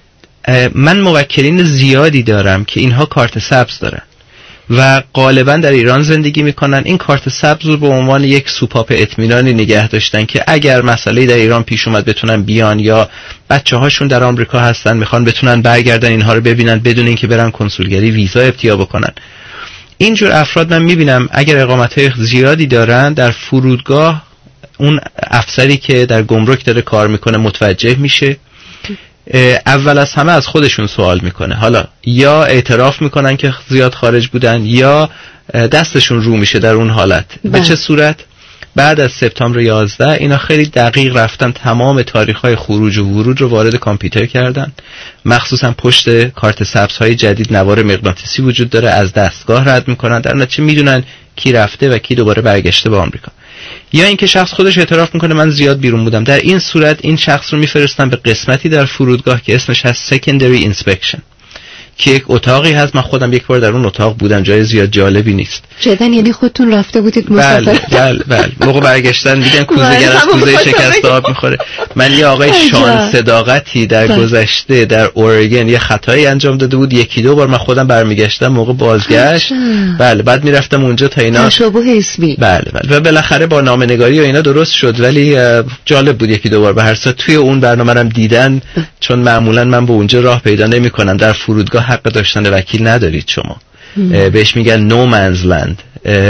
من موکلین زیادی دارم که اینها کارت سبز دارن و غالبا در ایران زندگی میکنن. این کارت سبز رو به عنوان یک سوپاپ اطمینانی نگه داشتن که اگر مسئله در ایران پیش اومد بتونن بیان، یا بچه هاشون در آمریکا هستن میخوان بتونن برگردن اینها رو ببینن بدون اینکه برن کنسولگری ویزا ابتیا بکنن. اینجور افراد من میبینم اگر اقامت‌های زیادی دارن در فرودگاه، اون افسری که در گمرک داره کار میکنه متوجه میشه، اول از همه از خودشون سوال میکنه. حالا یا اعتراف میکنن که زیاد خارج بودن یا دستشون رو میشه در اون حالت. به چه صورت؟ بعد از سپتامبر یازده اینا خیلی دقیق رفتن تمام تاریخ‌های خروج و ورود رو وارد کامپیوتر کردن، مخصوصا پشت کارت سبزهای جدید نوار مغناطیسی وجود داره، از دستگاه رد میکنن، در نتیجه میدونن کی رفته و کی دوباره برگشته به آمریکا. یا اینکه شخص خودش اعتراف میکنه من زیاد بیرون بودم. در این صورت این شخص رو میفرستن به قسمتی در فرودگاه که اسمش هست secondary inspection، که یک اتاقی هست. من خودم یک بار در اون اتاق بودم، جای زیاد جالبی نیست. جدن یعنی خودتون رفته بودید مسافرت؟ بله بله بله. موقع برگشتن دیدن کوزه گر از کوزه شکست آب میخوره. من یه آقای شان صداقتی در گذشته در اورگن یه خطایی انجام داده بود، یکی دو بار من خودم برمیگشتم موقع بازگشت. بله بعد میرفتم اونجا تا اینا تشابه اسمی. بله بله. و بالاخره با نامه‌نگاری و اینا درست شد، ولی جالب بود یکی دو بار. به هر صورت توی اون برنامه‌ام دیدن، چون معمولا من به اونجا راه پیدا نمی‌کنم. در فرودگاه حق داشتن وکیل ندارید شما، بهش میگن نو منز لند،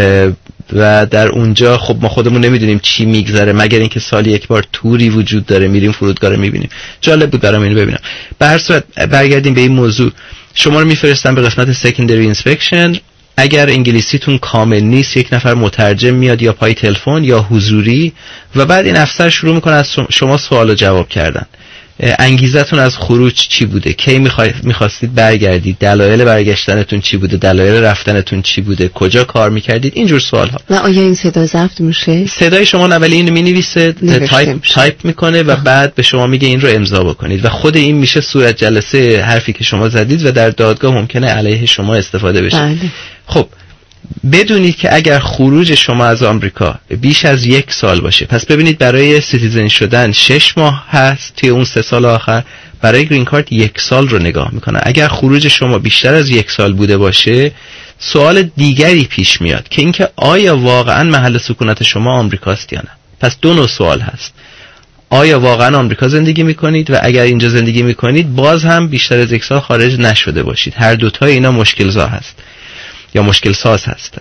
و در اونجا خب ما خودمون نمیدونیم چی میگذره مگر اینکه سالی یک بار توری وجود داره میریم فرودگاه رو میبینیم. جالب بود برام اینو ببینم. به هر صورت برگردیم به این موضوع. شما رو میفرستن به قسمت سکندری اینسپکشن. اگر انگلیسیتون کامل نیست یک نفر مترجم میاد یا پای تلفن یا حضوری، و بعد این افسر شروع میکنه از شما سوال و جواب کردن. انگیزتون از خروج چی بوده؟ کی میخواستید برگردید؟ دلایل برگشتنتون چی بوده؟ دلایل رفتنتون چی بوده؟ کجا کار میکردید؟ اینجور سوال ها. و آیا این صدا ضبط میشه؟ صدای شما اولی اینو مینویسه، تایپ تایپ میکنه و آه. بعد به شما میگه این رو امضا بکنید، و خود این میشه صورت جلسه حرفی که شما زدید و در دادگاه ممکنه علیه شما استفاده بشه. بله. خب بدونید که اگر خروج شما از آمریکا بیش از یک سال باشه، پس ببینید برای سیتیزن شدن شش ماه هست توی اون سه سال آخر، برای گرین کارت یک سال رو نگاه میکنه. اگر خروج شما بیشتر از یک سال بوده باشه، سوال دیگری پیش میاد که اینکه آیا واقعا محل سکونت شما آمریکاست یا نه. پس دو نوع سوال هست: آیا واقعا آمریکا زندگی میکنید، و اگر اینجا زندگی میکنید باز هم بیشتر از یک سال خارج نشده باشید. هر دوتای اینا مشکل زا هست یا مشکل ساز هست.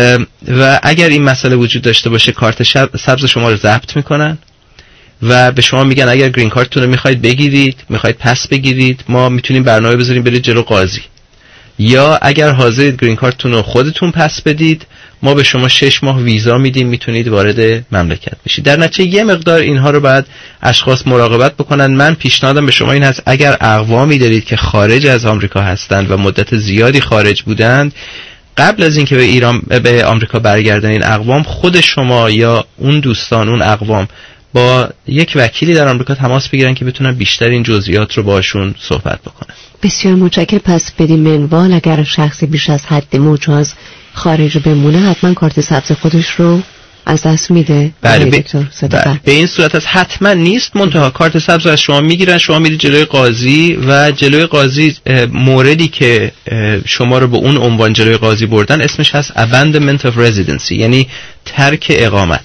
و اگر این مسئله وجود داشته باشه کارت سبز شما رو ضبط میکنن و به شما میگن اگر گرین کارتتون رو میخواید بگیرید، میخواید پس بگیرید، ما میتونیم برنامه بذاریم برید جلو قاضی، یا اگر حاضرید گرین کارتتون رو خودتون پس بدید ما به شما شش ماه ویزا میدیم، میتونید وارد مملکت بشید. در نتیجه یه مقدار اینها رو باید اشخاص مراقبت بکنن. من پیشنهادم به شما این هست اگر اقوامی دارید که خارج از آمریکا هستند و مدت زیادی خارج بودند، قبل از اینکه به ایران به آمریکا برگردن این اقوام، خود شما یا اون دوستان اون اقوام با یک وکیلی در آمریکا تماس بگیرن که بتونن بیشتر این جزئیات رو باشون صحبت بکنن. بسیار متشکرم. پس بدیم منوال اگر شخصی بیش از حد مجاز خارج بمونه حتما کارت سبز خودش رو از دست میده. بله به, بله. به این صورت از حتما نیست، منتها کارت سبز از شما میگیرن، شما میرید جلوی قاضی و جلوی قاضی موردی که شما رو به اون عنوان جلوی قاضی بردن اسمش هست abandonment of residency، یعنی ترک اقامت.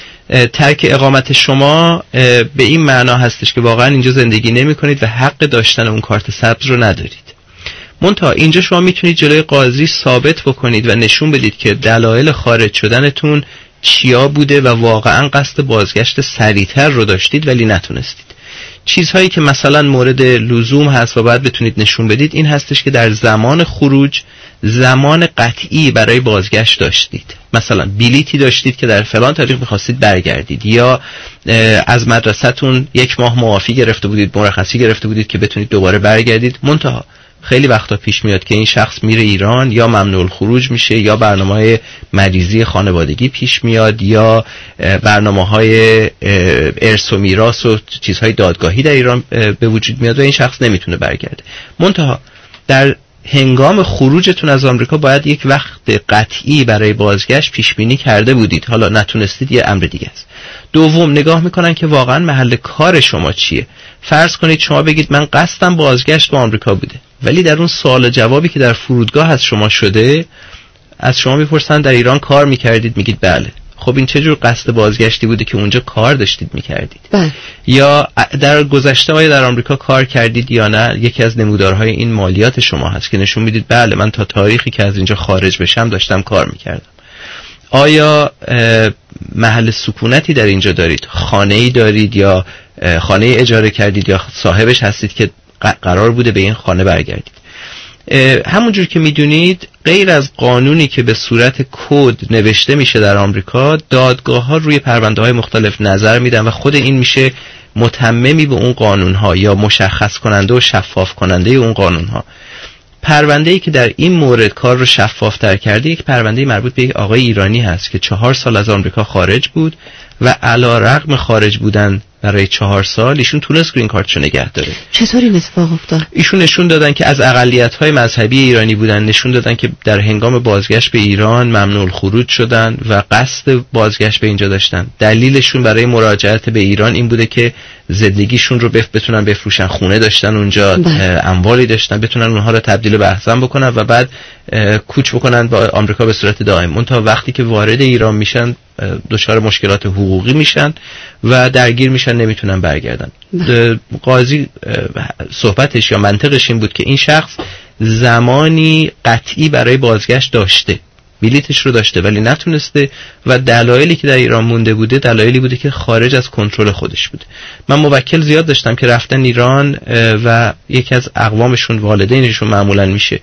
ترک اقامت شما به این معنا هستش که واقعا اینجا زندگی نمی کنید و حق داشتن اون کارت سبز رو ندارید. منتها اینجا شما میتونید جلوی قاضی ثابت بکنید و نشون بدید که دلایل خارج شدنتون چیا بوده و واقعا قصد بازگشت سریعتر رو داشتید ولی نتونستید. چیزهایی که مثلا مورد لزوم هست و باید بتونید نشون بدید این هستش که در زمان خروج زمان قطعی برای بازگشت داشتید، مثلا بلیتی داشتید که در فلان تاریخ می‌خواستید برگردید، یا از مدرسه‌تون یک ماه معافی گرفته بودید، مرخصی گرفته بودید که بتونید دوباره برگردید. منتها خیلی وقتا پیش میاد که این شخص میره ایران، یا ممنوع الخروج میشه، یا برنامه‌های مریضی خانوادگی پیش میاد، یا برنامه‌های ارث و میراث و چیزهای دادگاهی در ایران به وجود میاد و این شخص نمیتونه برگرده. منتها در هنگام خروجتون از آمریکا باید یک وقت قطعی برای بازگشت پیش بینی کرده بودید. حالا نتونستید، یه امر دیگه است. دوم، نگاه میکنن که واقعا محل کار شما چیه. فرض کنید شما بگید من قصدم بازگشت به آمریکا بوده، ولی در اون سوال جوابی که در فرودگاه از شما شده، از شما میپرسن در ایران کار میکردید، میگید بله. خب این چه جور قصد بازگشتی بوده که اونجا کار داشتید میکردید؟ بله. یا در گذشته آیا در آمریکا کار کردید یا نه؟ یکی از نمودارهای این مالیات شما هست که نشون میدید بله من تا تاریخی که از اینجا خارج بشم داشتم کار میکردم. آیا محل سکونتی در اینجا دارید؟ خانه‌ای دارید یا خانه اجاره کردید یا صاحبش هستید که قرار بوده به این خانه برگردید؟ همونجور که میدونید غیر از قانونی که به صورت کد نوشته میشه در آمریکا، دادگاه ها روی پرونده های مختلف نظر میدن و خود این میشه متممی به اون قانون ها یا مشخص کننده و شفاف کننده اون قانون ها. پرونده‌ای که در این مورد کار رو شفافتر کرده یک پرونده مربوط به یک آقای ایرانی هست که چهار سال از آمریکا خارج بود و علی رغم خارج بودن برای چهار سال ایشون تونست گرین کارتشو نگه داره. چطور این اتفاق افتاد؟ ایشون نشون دادن که از اقلیت‌های مذهبی ایرانی بودن، نشون دادن که در هنگام بازگشت به ایران ممنوع الخروج شدن و قصد بازگشت به اینجا داشتن. دلیلشون برای مراجعت به ایران این بوده که زندگیشون رو بف بتونن بفروشن، خونه داشتن اونجا، اموالی داشتن، بتونن اونها رو تبدیل به ارزن بکنن و بعد کوچ بکنن با آمریکا به صورت دائم. اون تا وقتی که وارد ایران میشن دچار مشکلات حقوقی میشن و درگیر میشن، نمیتونن برگردن. قاضی صحبتش یا منطقش این بود که این شخص زمانی قطعی برای بازگشت داشته، بلیتش رو داشته ولی نتونسته و دلایلی که در ایران مونده بوده دلایلی بوده که خارج از کنترل خودش بوده. من موکل زیاد داشتم که رفتن ایران و یکی از اقوامشون، والدینشون معمولا میشه،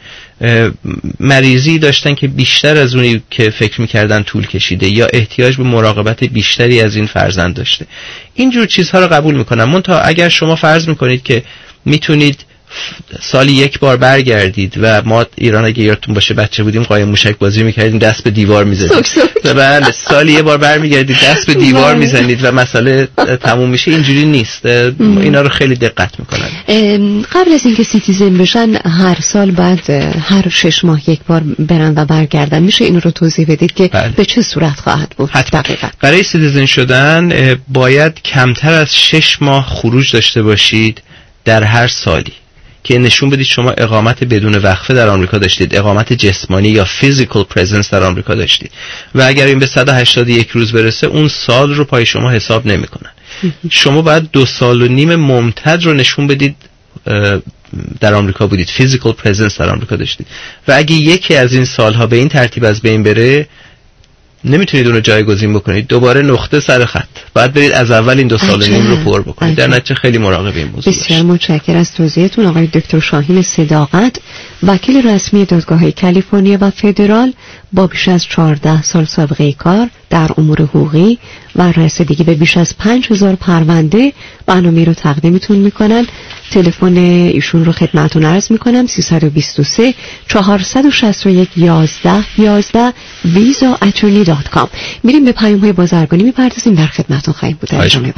مریضی داشتن که بیشتر از اونی که فکر میکردن طول کشیده یا احتیاج به مراقبت بیشتری از این فرزند داشته. اینجور چیزها رو قبول میکنم. منتها اگر شما فرض میکنید که میتونید سالی یک بار برگردید و ما ایران اگه یادتون باشه بچه بودیم قایم موشک بازی میکردیم، دست به دیوار میزدید. بله، سالی یه بار برمیگردید دست به دیوار میزنید و مسئله تموم میشه. اینجوری نیست. اینا رو خیلی دقت میکنن. قبل از اینکه سیتیزن بشن هر سال بعد هر شش ماه یک بار برن و برگردن. میشه این رو توضیح بدید که بله. به چه صورت خواهد بود؟ دقیقاً برای سیتیزن شدن باید کمتر از شش ماه خروج داشته باشید در هر سالی که نشون بدید شما اقامت بدون وقفه در آمریکا داشتید، اقامت جسمانی یا physical presence در آمریکا داشتید و اگر این به صد و هشتاد و یک روز برسه اون سال رو پای شما حساب نمی‌کنن. شما باید دو سال و نیم ممتد رو نشون بدید در آمریکا بودید، physical presence در آمریکا داشتید و اگه یکی از این سالها به این ترتیب از بین بره نمیتونید اون رو جایگزین بکنید، دوباره نقطه سر خط باید برید از اول این دو سال و نیم رو پر بکنید. در نتیجه خیلی مراقب این موضوع بسیار متشکرم از توضیحتون آقای دکتر شاهین صداقت، وکیل رسمی دادگاه‌های کالیفرنیا و فدرال با بیش از چهارده سال سابقه کار در امور حقوقی و رسیدگی به بیش از پنج هزار پرونده برنامه رو تقدیمتون میکنن. تلفن ایشون رو خدمتتون عرض میکنم سه دو سه چهار شش یک یازده یازده ویزا اتورنی دات کام. میریم به پیام های بازرگانی میپردازیم، در خدمتتون خواهیم بود.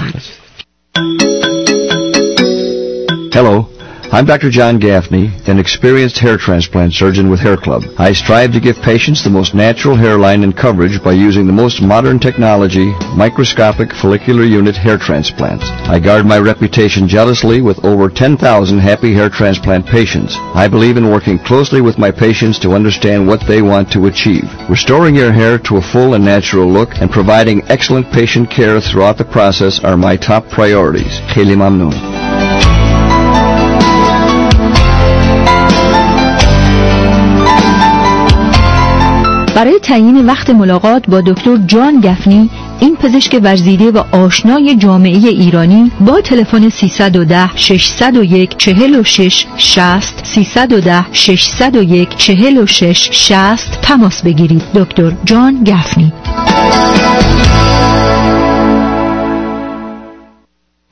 Hello, I'm Doctor John Gaffney, an experienced hair transplant surgeon with Hair Club. I strive to give patients the most natural hairline and coverage by using the most modern technology, microscopic follicular unit hair transplants. I guard my reputation jealously with over ten thousand happy hair transplant patients. I believe in working closely with my patients to understand what they want to achieve. Restoring your hair to a full and natural look and providing excellent patient care throughout the process are my top priorities. Kheli Mamnoon. برای تعیین وقت ملاقات با دکتر جان گفنی، این پزشک ورزیده و آشنای جامعه ایرانی، با تلفن سیصد و ده ششصد و یک چهل و شش شصت سیصد و ده ششصد و یک چهل و شش شصت تماس بگیرید. دکتر جان گفنی.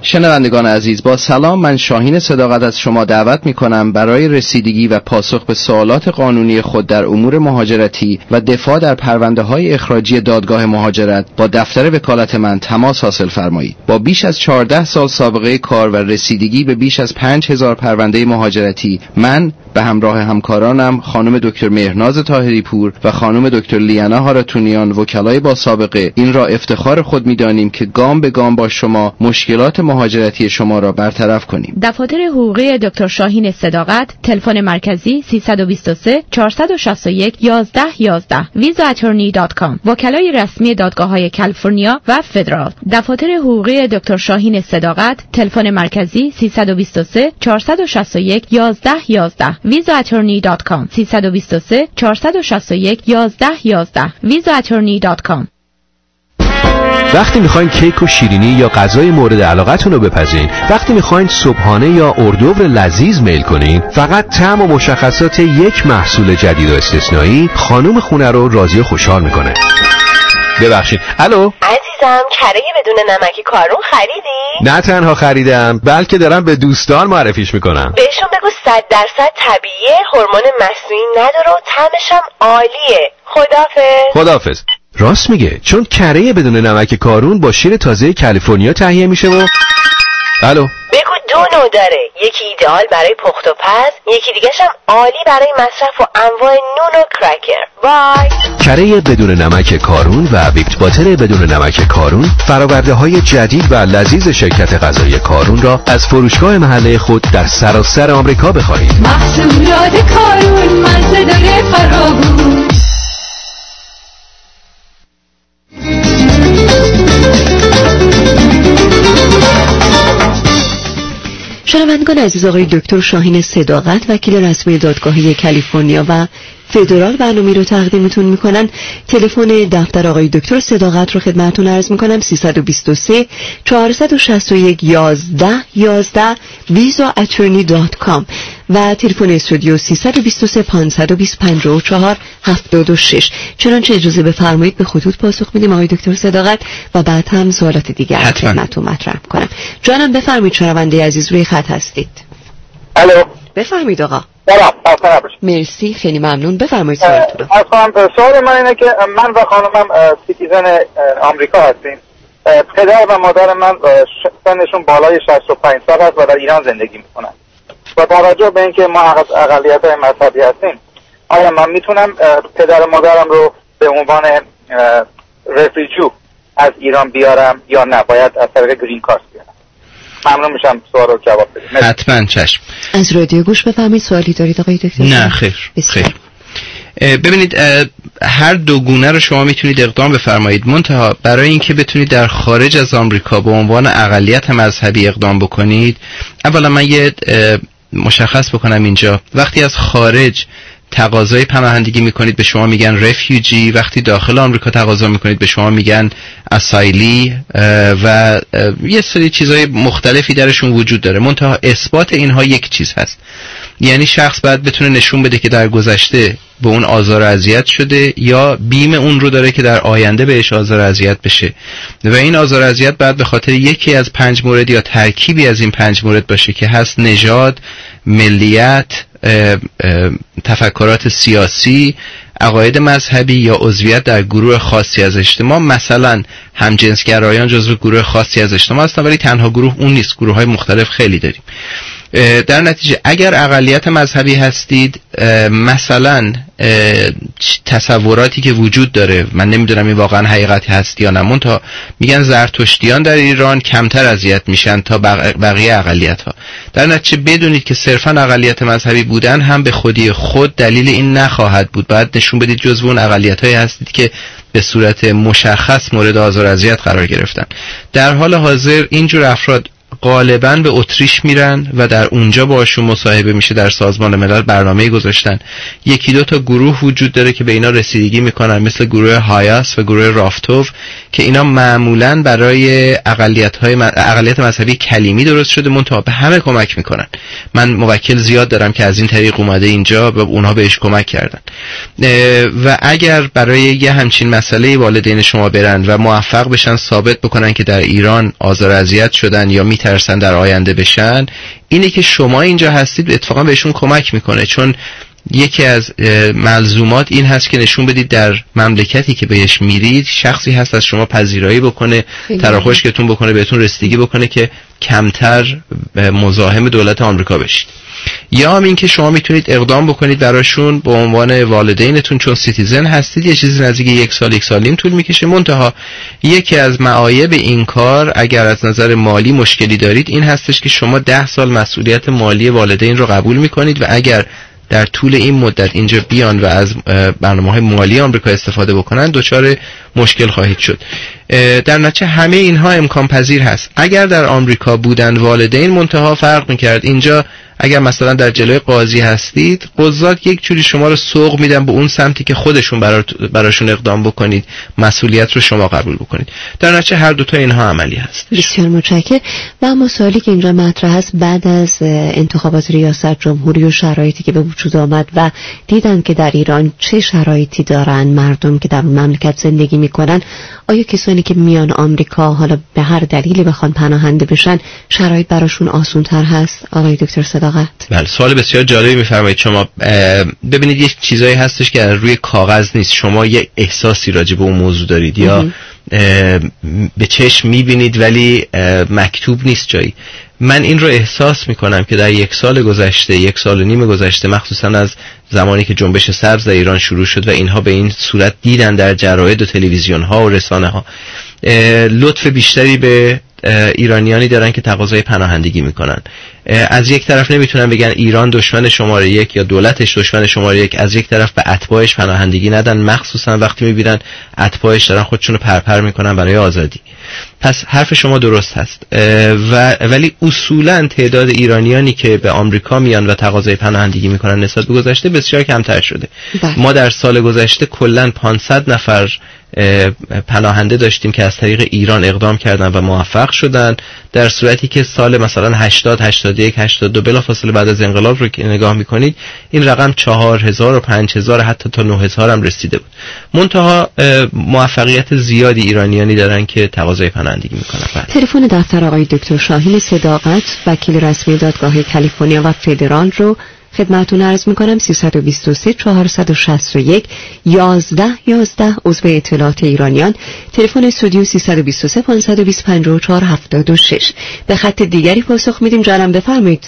شنوندگان عزیز، با سلام. من شاهین صداقت از شما دعوت می‌کنم برای رسیدگی و پاسخ به سوالات قانونی خود در امور مهاجرتی و دفاع در پرونده‌های اخراجی دادگاه مهاجرت با دفتر وکالت من تماس حاصل فرمایید. با بیش از چهارده سال سابقه کار و رسیدگی به بیش از پنج هزار پرونده مهاجرتی، من به همراه همکارانم خانم دکتر مهرناز طاهری پور و خانم دکتر لیانا هاراتونیان، وکلای با سابقه، این را افتخار خود می‌دانیم که گام به گام با شما مشکلات مهاجرتی شما را برطرف کنیم. دفاتر حقوقی دکتر شاهین صداقت، تلفن مرکزی سیصد و بیست و سه چهارصد و شصت و یک یازده یازده ویزا اتورنی دات کام، وکلای رسمی دادگاه‌های کالیفرنیا و فدرال. دفاتر حقوقی دکتر شاهین صداقت، تلفن مرکزی سیصد و بیست و سه چهارصد و شصت و یک یازده یازده ویزا اتورنی دات کام، سیصد و بیست و سه چهارصد و شصت و یک یازده یازده ویزا اتورنی دات کام. وقتی میخواین کیک و شیرینی یا غذای مورد علاقتون رو بپزین، وقتی میخواین صبحانه یا اردوور لذیذ میل کنین، فقط طعم و مشخصات یک محصول جدید و استثنایی خانم خونه رو راضی و خوشحال میکنه. ببخشید. الو عزیزم، کره بدون نمک کارون خریدی؟ نه تنها خریدم، بلکه دارم به دوستان معرفیش میکنم. بهشون بگو صد درصد طبیعیه، هورمون مصنوعی نداره و طعمش هم عالیه. خدافظ. خدافظ. راست میگه، چون کره بدون نمک کارون با شیر تازه کالیفرنیا تهیه میشه و الو بگو دو نوع داره، یکی ایدئال برای پخت و پز، یکی دیگه‌ش هم عالی برای مصرف و انواع نون و کرکر. وای. کره بدون نمک کارون و ویپت باتر بدون نمک کارون، فرآورده‌های جدید و لذیذ شرکت غذایی کارون را از فروشگاه محله خود در سراسر آمریکا بخرید. محصولات کارون مزه داره فراوون. شنوندگان عزیز، آقای دکتر شاهین صداقت، وکیل رسمی دادگاهی کالیفرنیا و فدرال، برنامه رو تقدیمتون میکنن. تلفن دفتر آقای دکتر صداقت رو خدمتتون عرض میکنم: سیصد و بیست و سه چهارصد و شصت و یک یازده یازده ویزا اتورنی دات کام و تلفن استودیو سیصد و بیست و سه پانصد و بیست پنجاه و چهار هفتاد و شش. چنانچه اجازه بفرمایید به خطوط پاسخ میدیم آقای دکتر صداقت و بعد هم سوالات دیگر خدمتتون مطرح کنم. جانم بفرمایید، شنونده عزیز روی خط هستید. الو، بفرمایید آقا. سلام، خسته نباشید. مرسی، خیلی ممنون. بفرمایید سوالتون. اصلا سوال من اینه که من و خانمم سیتیزن آمریکا هستیم. پدر و مادر من سنشون بالای شصت و پنج سال است و در ایران زندگی میکنن. با توجه به اینکه ما اقلیت‌های مذهبی هستیم، آیا من میتونم پدر و مادرم رو به عنوان رفیجو از ایران بیارم یا نه باید از طریق گرین کارت بیارم؟ ممنون میشم سوال رو جواب بدید. حتما، چشم. از رادیو گوش بفرمایید. سوالی دارید آقای دکتر؟ نه خیر. خیر. ببینید، هر دو گونه رو شما میتونید اقدام بفرمایید، منتها برای اینکه بتونید در خارج از آمریکا به عنوان اقلیت مذهبی اقدام بکنید، اولا من یه مشخص بکنم اینجا، وقتی از خارج تقاضای پناهندگی میکنید به شما میگن رفیوجی، وقتی داخل آمریکا تقاضا میکنید به شما میگن اسایلی و یه سری چیزای مختلفی درشون وجود داره، منتها اثبات اینها یک چیز هست. یعنی شخص باید بتونه نشون بده که در گذشته به اون آزار و اذیت شده یا بیم اون رو داره که در آینده بهش آزار و اذیت بشه و این آزار و اذیت باید به خاطر یکی از پنج مورد یا ترکیبی از این پنج مورد باشه که هست نژاد، ملیت، اه اه تفکرات سیاسی، عقاید مذهبی یا عضویت در گروه خاصی از اجتماع. مثلا همجنسگرایان جزو گروه خاصی از اجتماع هستن، ولی تنها گروه اون نیست، گروه های مختلف خیلی داریم. در نتیجه اگر اقلیت مذهبی هستید، مثلا تصوراتی که وجود داره، من نمیدونم این واقعا حقیقتی هست یا نه، منتها میگن زرتشتیان در ایران کمتر اذیت میشن تا بقیه اقلیت ها. در نتیجه بدونید که صرفا اقلیت مذهبی بودن هم به خودی خود دلیل این نخواهد بود، باید نشون بدید جزو اون اقلیت هایی هستید که به صورت مشخص مورد آزار و اذیت قرار گرفتن. در حال حاضر اینجور افراد غالباً به اتریش میرن و در اونجا باشون مصاحبه میشه. در سازمان ملل برنامه‌ای گذاشتن، یکی دو تا گروه وجود داره که به اینا رسیدگی میکنن، مثل گروه هایاس و گروه رافتوف که اینا معمولاً برای اقلیت‌های اقلیت مذهبی کلیمی درست شده، منتها به همه کمک میکنن. من موکل زیاد دارم که از این طریق اومده اینجا و اونها بهش کمک کردن و اگر برای یه همچین مسئله والدین شما برن و موفق بشن ثابت بکنن که در ایران آزار و اذیت شدن یا می میترسن در آینده بشن، اینه که شما اینجا هستید اتفاقا بهشون کمک میکنه. چون یکی از ملزومات این هست که نشون بدید در مملکتی که بهش میرید شخصی هست از شما پذیرایی بکنه، تراخوشکتون بکنه، بهتون رسیدگی بکنه که کمتر مزاحم دولت آمریکا بشید. یا هم این که شما میتونید اقدام بکنید براشون به عنوان والدینتون، چون سیتیزن هستید یه چیزی نزدیک یک سال یک سال نیم طول میکشه. منتها یکی از معایب این کار اگر از نظر مالی مشکلی دارید این هستش که شما ده سال مسئولیت مالی والدین رو قبول میکنید و اگر در طول این مدت اینجا بیان و از برنامه‌های مالی آمریکا استفاده بکنن دچار مشکل خواهید شد. در نتیجه همه اینها امکان پذیر هست. اگر در آمریکا بودن والدین منتها فرق میکرد. اینجا اگر مثلا در جلوی قاضی هستید قضات یک جوری شما رو سوق میدن به اون سمتی که خودشون براشون اقدام بکنید، مسئولیت رو شما قبول بکنید. در نتیجه هر دوتا اینها عملی هست. بسیار متشکرم. و اما سوالی که اینجا مطرح است، بعد از انتخابات ریاست جمهوری و شرایطی که به وجود آمد و دیدن که در ایران چه شرایطی دارن مردم که در مملکت زندگی میکنن، آیا کسانی که میان آمریکا حالا به هر دلیلی بخوان پناهنده بشن شرایط براشون آسان‌تر هست؟ آقای دکتر صداقت. بله، سوال بسیار جالبی میفرمایید شما. ببینید یک چیزایی هستش که روی کاغذ نیست، شما یک احساسی راجع به اون موضوع دارید یا به چشم میبینید ولی مکتوب نیست جایی. من این رو احساس میکنم که در یک سال گذشته، یک سال و نیم گذشته، مخصوصا از زمانی که جنبش سبز در ایران شروع شد و اینها به این صورت دیدن در جراید و تلویزیون ها و رسانه ها، لطف بیشتری به ایرانیانی دارن که تقاضای پناهندگی میکنن. از یک طرف نمیتونن بگن ایران دشمن شماره یک یا دولتش دشمن شماره یک، از یک طرف به اتباعش پناهندگی ندن، مخصوصا وقتی میبینن اتباعش دارن خودشونو پرپر میکنن برای آزادی. پس حرف شما درست هست و ولی اصولا تعداد ایرانیانی که به آمریکا میان و تقاضای پناهندگی میکنن نسبت به گذشته بسیار کمتر شده. بله. ما در سال گذشته کلا پانصد نفر پناهنده داشتیم که از طریق ایران اقدام کردن و موفق شدن، در صورتی که سال مثلا هشتاد، هشتاد و یک، هشتاد و دو بلافاصله بعد از انقلاب رو که نگاه میکنید این رقم چهار هزار و پنج هزار حتی تا نه هزار هم رسیده بود. منتها موفقیت زیادی ایرانیانی دارن که تقاضای پناهندگی میکنن. تلفن دفتر آقای دکتر شاهین صداقت، وکیل رسمی دادگاه کالیفرنیا و فدرال رو خدمتتون عرض میکنم: سیصد و بیست و سه چهارصد و شصت و یک یازده یازده، عضو اطلاعات ایرانیان. تلفن استودیو سیصد و بیست و سه پانصد و بیست پنجاه و چهار هفتاد و شش. به خط دیگری پاسخ میدیم. جانم بفرمایید.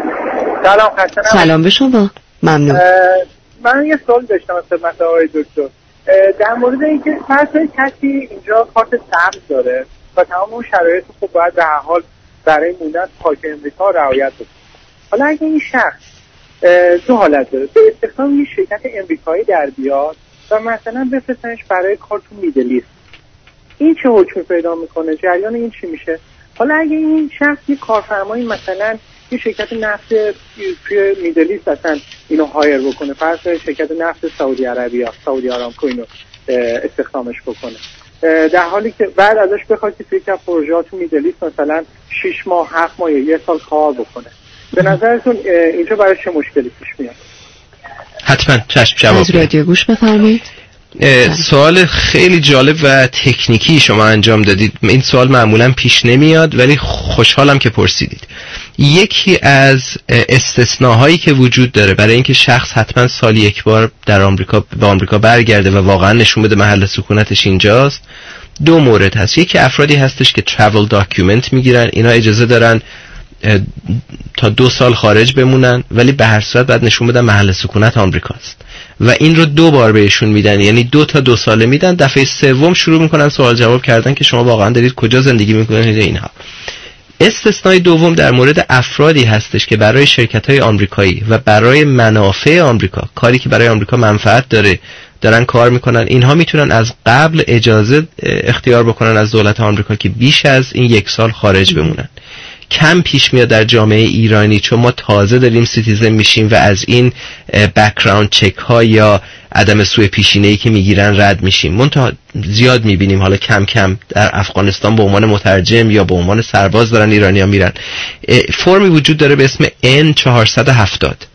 سلام خسته نباشید. سلام به شما. ممنون. من یه سوال داشتم از خدمت آقای دکتر در مورد اینکه فرض کنید کسی اینجا کارت سبز داره و تمام اون شرایط خب باید به هر حال برای موندن پاک امریکا رعایت بکنه. حالا اگه این شخص دو حالت داره، به استخدام یک شرکت امریکایی در بیاد و مثلا بفرستنش برای کار تو میدلیست، این چه حکمی پیدا میکنه؟ جریان این چی میشه؟ حالا اگه این شخص یک کارفرمایی مثلا یه شرکت نفت توی میدلیست اصلا اینو هایر بکنه، فرض شرکت نفت سعودی عربی یا سعودی آرامکو اینو استخدامش بکنه، در حالی که بعد ازش بخواد که توی یک پروژه تو میدلیست مثلا شش ماه، هفت ماه یا یک سال کار بکنه، به نظرتون اینجا برای چه مشکلی پیش میاد؟ حتما چشم جواب از رادیو گوش بفرمایید. سوال خیلی جالب و تکنیکی شما انجام دادید. این سوال معمولا پیش نمیاد ولی خوشحالم که پرسیدید. یکی از استثناهایی که وجود داره برای اینکه شخص حتما سالی یک بار در آمریکا به آمریکا برگرده و واقعا نشون بده محل سکونتش اینجاست، دو مورد هست. یکی افرادی هستش که travel document میگیرن، اینا اجازه دارن تا دو سال خارج بمونن ولی به هر صورت بعد نشون بدن محل سکونت آمریکاست و این رو دو بار بهشون میدن، یعنی دو تا دو ساله میدن. دفعه سوم شروع میکنن سوال جواب کردن که شما واقعا دارید کجا زندگی میکنید. اینها استثنای دوم در مورد افرادی هستش که برای شرکت‌های آمریکایی و برای منافع آمریکا، کاری که برای آمریکا منفعت داره، دارن کار میکنن. اینها میتونن از قبل اجازه اختیار بکنن از دولت آمریکا که بیش از این یک سال خارج بمونن. کم پیش میاد در جامعه ایرانی چون ما تازه داریم سیتیزن میشیم و از این بک‌گراند چک ها یا عدم سوء پیشینه‌ای که میگیرن رد میشیم. منتها زیاد میبینیم حالا کم کم در افغانستان به عنوان مترجم یا به عنوان سرباز دارن ایرانی‌ها میرن. فرمی وجود داره به اسم ان چهارصد و هفتاد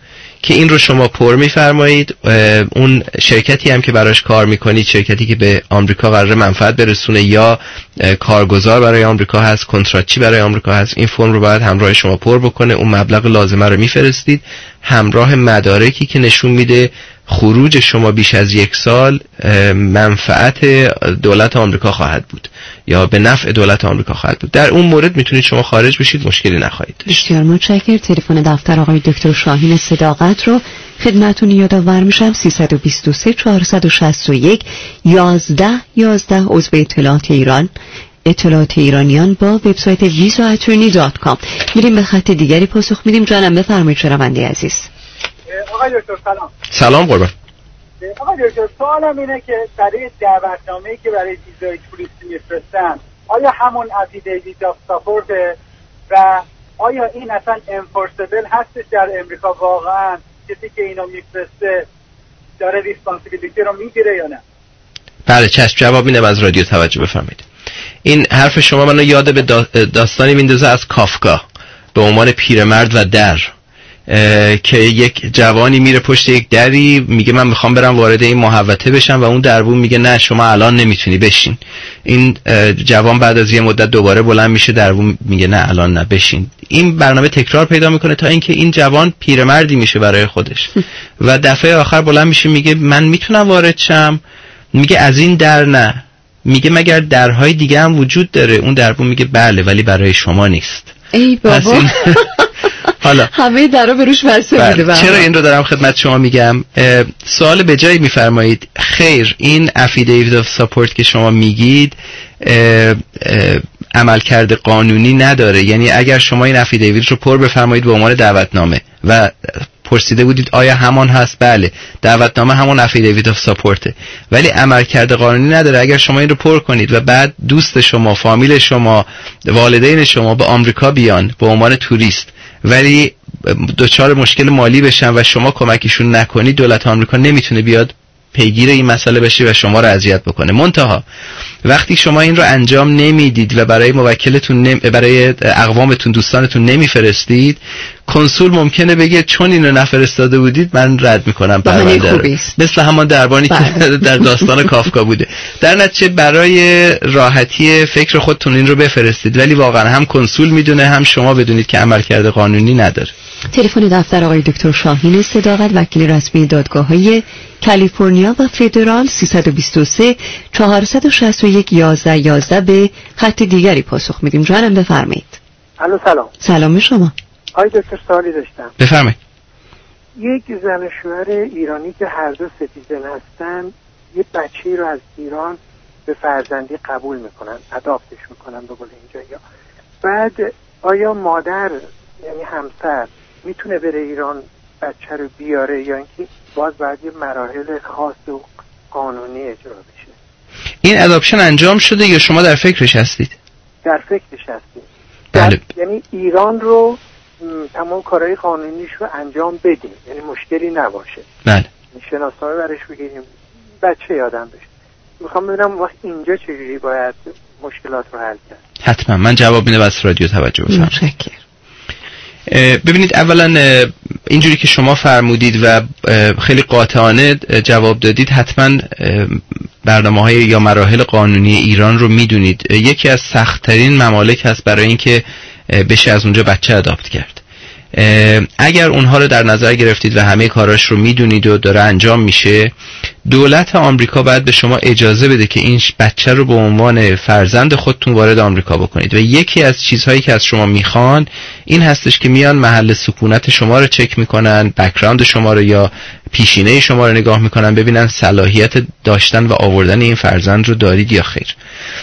که این رو شما پر میفرمایید. اون شرکتی هم که براش کار میکنید، شرکتی که به آمریکا قراره منفعت برسونه یا کارگزار برای آمریکا هست، کنتراتچی برای آمریکا هست، این فرم رو باید همراه شما پر بکنه. اون مبلغ لازمه رو میفرستید همراه مدارکی که نشون میده خروج شما بیش از یک سال منفعت دولت آمریکا خواهد بود یا به نفع دولت آمریکا خواهد بود. در اون مورد میتونید شما خارج بشید، مشکلی نخواهید داشت. بسیار متشکرم. تلفن دفتر آقای دکتر شاهین صداقت رو خدمتتون یادآور میشم. سه دو سه چهار شش یک یازده یازده عضو اطلاعات ایران، اطلاعات ایرانیان با وبسایت ویزا اتورنی دات کام. میریم به خط دیگری پاسخ میدیم. جانم بفرمایید شنونده عزیز. آقای دکتر سلام. سلام قربان. آقای دکتر سوالم اینه که برای دعوتنامه‌ای که برای ویزای توریستی میفرستن آیا همون افیدیویت آف ساپورت و آیا این اصلا انفورسبل هستش در امریکا؟ واقعا کسی که اینو میفرسته داره ریسپانسیبیلیتی رو میگیره یا نه؟ بله چشم، جواب میدم. از رادیو توجه بفرمایید. این حرف شما منو یاد به داستانی میندازه از کافکا به عنوان پیرمرد و در، که یک جوانی میره پشت یک دری میگه من میخوام برم وارد این محوطه بشم و اون دربون میگه نه شما الان نمیتونی بشین. این جوان بعد از یه مدت دوباره بلند میشه، دربون میگه نه الان نه بشین. این برنامه تکرار پیدا میکنه تا اینکه این جوان پیرمردی میشه برای خودش و دفعه آخر بلند میشه میگه من میتونم وارد شم، میگه از این در نه، میگه مگر درهای دیگه هم وجود داره؟ اون دربون میگه بله ولی برای شما نیست. ای بابا حالا همه درا به روش بسته بوده. چرا این رو دارم خدمت شما میگم؟ سوال به جایی میفرمایید. خیر، این افیدیویت آف ساپورت که شما میگید عملکرد قانونی نداره. یعنی اگر شما این افیدیویت رو پر بفرمایید به عنوان دعوتنامه و پرسیده بودید آیا همان هست، بله دعوتنامه همون افیدیویت آف ساپورته، ولی عملکرد قانونی نداره. اگر شما این رو پر کنید و بعد دوست شما، فامیل شما، والدین شما به آمریکا بیان به عنوان توریست ولی دچار مشکل مالی بشن و شما کمکشون نکنید، دولت آمریکا نمیتونه بیاد پیگیر این مسئله بشه و شما رو اذیت بکنه. منتها وقتی شما این رو انجام نمیدید و برای موکلتون نم... برای اقوامتون، دوستانتون نمیفرستید، کنسول ممکنه بگه چون اینو نفرستاده بودید من رد میکنم پرونده رو، مثل همان دربانی که در داستان کافکا بوده. در نتیجه برای راحتی فکر خودتون این رو بفرستید، ولی واقعا هم کنسول میدونه هم شما بدونید که عملکرد قانونی نداره. تلفن دفتر آقای دکتر شاهین صداقت، وکیل رسمی دادگاه‌های کالیفرنیا و فدرال. سه دو سه چهار شش یک یازده یازده به خط دیگری پاسخ میدیم. جانم بفرمایید. الو سلام. سلام شما. آقای دکتر سوالی داشتم. بفرمایید. یک زن و شوهر ایرانی که هر دو سیتیزن هستن یه بچه‌ای رو از ایران به فرزندی قبول میکنن، اداپتش میکنن به قول اینجا. یا بعد آیا مادر یعنی همسر میتونه بره ایران بچه رو بیاره یا اینکه باز باید یه مراحل خاص و قانونی اجرا بشه؟ این اداپشن انجام شده یا شما در فکرش هستید؟ در فکرش هستید. بله. یعنی ایران رو تمام کارهای قانونیش رو انجام بدیم، یعنی مشکلی نباشه. بله. شناسنامه برش بگیریم، بچه یادم بشه. میخوام ببینم وقت اینجا چجوری باید مشکلات رو حل کرد. حتما من جواب میدم. از رادیو توجه بفرمایید. متشکرم. ببینید اولا اینجوری که شما فرمودید و خیلی قاطعانه جواب دادید، حتما برنامه‌های یا مراحل قانونی ایران رو میدونید. یکی از سخت‌ترین ممالک هست برای اینکه بشه از اونجا بچه اداپت کرد. اگر اونها رو در نظر گرفتید و همه کاراش رو میدونید و داره انجام میشه، دولت آمریکا باید به شما اجازه بده که این بچه رو به عنوان فرزند خودتون وارد آمریکا بکنید و یکی از چیزهایی که از شما میخوان این هستش که میان محل سکونت شما رو چک میکنن، بک‌گراند شما رو یا پیشینه شما رو نگاه میکنن ببینن صلاحیت داشتن و آوردن این فرزند رو دارید یا خیر.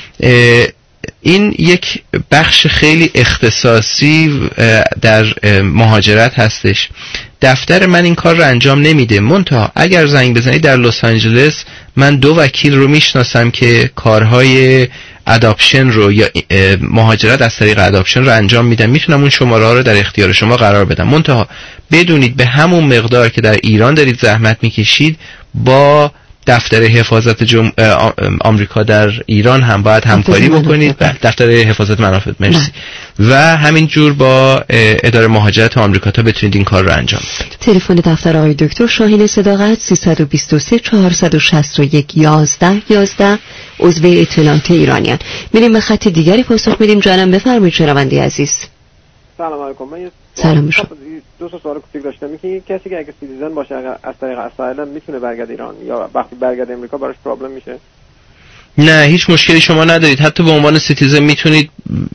این یک بخش خیلی اختصاصی در مهاجرت هستش. دفتر من این کار رو انجام نمیده. منتها اگر زنگ بزنید در لس آنجلس، من دو وکیل رو میشناسم که کارهای اداپشن رو یا مهاجرت از طریق اداپشن رو انجام میدن. میتونم اون شماره ها رو در اختیار شما قرار بدم. منتها بدونید به همون مقدار که در ایران دارید زحمت میکشید با دفتر حفاظت جم... آمریکا در ایران هم باید همکاری بکنید. دفتر حفاظت منافع، مرسی. و همینجور با اداره مهاجرت آمریکا تا بتونید این کار رو انجام بدید. تلفن دفتر آقای دکتر شاهین صداقت سه دو سه چهار شش یک یازده یازده، عضو اطلاعات ایرانیان. میریم به خط دیگری پاسخ میدیم. جانم بفرمایید شنونده عزیز. سلام علیکم. من سلام شما. دو تا سوال کوچیک داشتم. یکی کسی که اگه سیتیزن باشه از طریق اسایلم میتونه برگرده ایران یا وقتی برگرده امریکا براش پرابلم میشه؟ نه، هیچ مشکلی شما ندارید. حتی به عنوان سیتیزن میتونید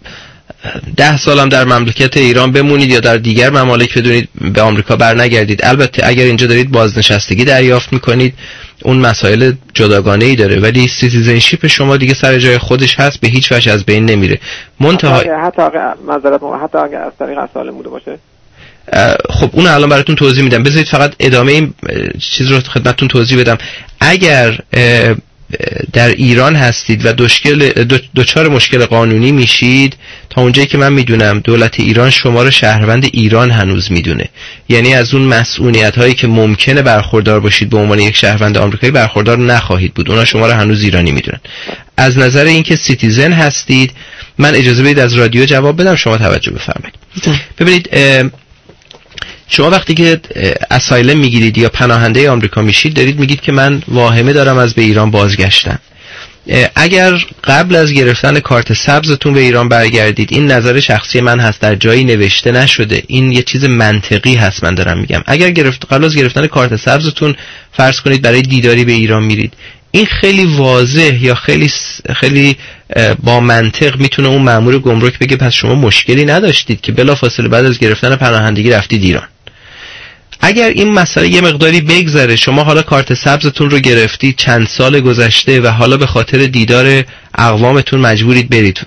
ده سالم در مملکت ایران بمونید یا در دیگر ممالک بدونید به آمریکا برنگردید. البته اگر اینجا دارید بازنشستگی دریافت میکنید اون مسائل جداگانه‌ای داره، ولی سیتیزنشیپ شما دیگه سر جای خودش هست، به هیچ وجه از بین نمیره. منتها حتی اگه معذرت حتی اگه از طریق اسایلم بوده باشه. خب اون الان براتون توضیح میدم. بذارید فقط ادامه این چیز رو خدمتتون توضیح بدم. اگر در ایران هستید و دشکل دچار مشکل قانونی میشید، تا اونجایی که من میدونم دولت ایران شما رو شهروند ایران هنوز میدونه، یعنی از اون مسئولیت هایی که ممکنه برخوردار باشید به عنوان یک شهروند آمریکایی برخوردار نخواهید بود. اونا شما رو هنوز ایرانی میدونن. از نظر اینکه سیتیزن هستید، من اجازه بدید از رادیو جواب بدم، شما توجه بفرمایید. ببینید، شما وقتی که اسایلم میگیرید یا پناهنده آمریکا میشید، دارید میگید که من واهمه دارم از به ایران بازگشتن. اگر قبل از گرفتن کارت سبزتون به ایران برگردید، این نظر شخصی من هست، در جایی نوشته نشده، این یه چیز منطقی هست من دارم میگم. اگر گرفت قبل از گرفتن کارت سبزتون فرض کنید برای دیداری به ایران میرید، این خیلی واضح یا خیلی خیلی با منطق میتونه اون مأمور گمرک بگه پس شما مشکلی نداشتید که بلافاصله بعد از گرفتن پناهندگی رفتید ایران. اگر این مسئله یه مقداری بگذره، شما حالا کارت سبزتون رو گرفتید، چند سال گذشته و حالا به خاطر دیدار اقوامتون مجبورید برید،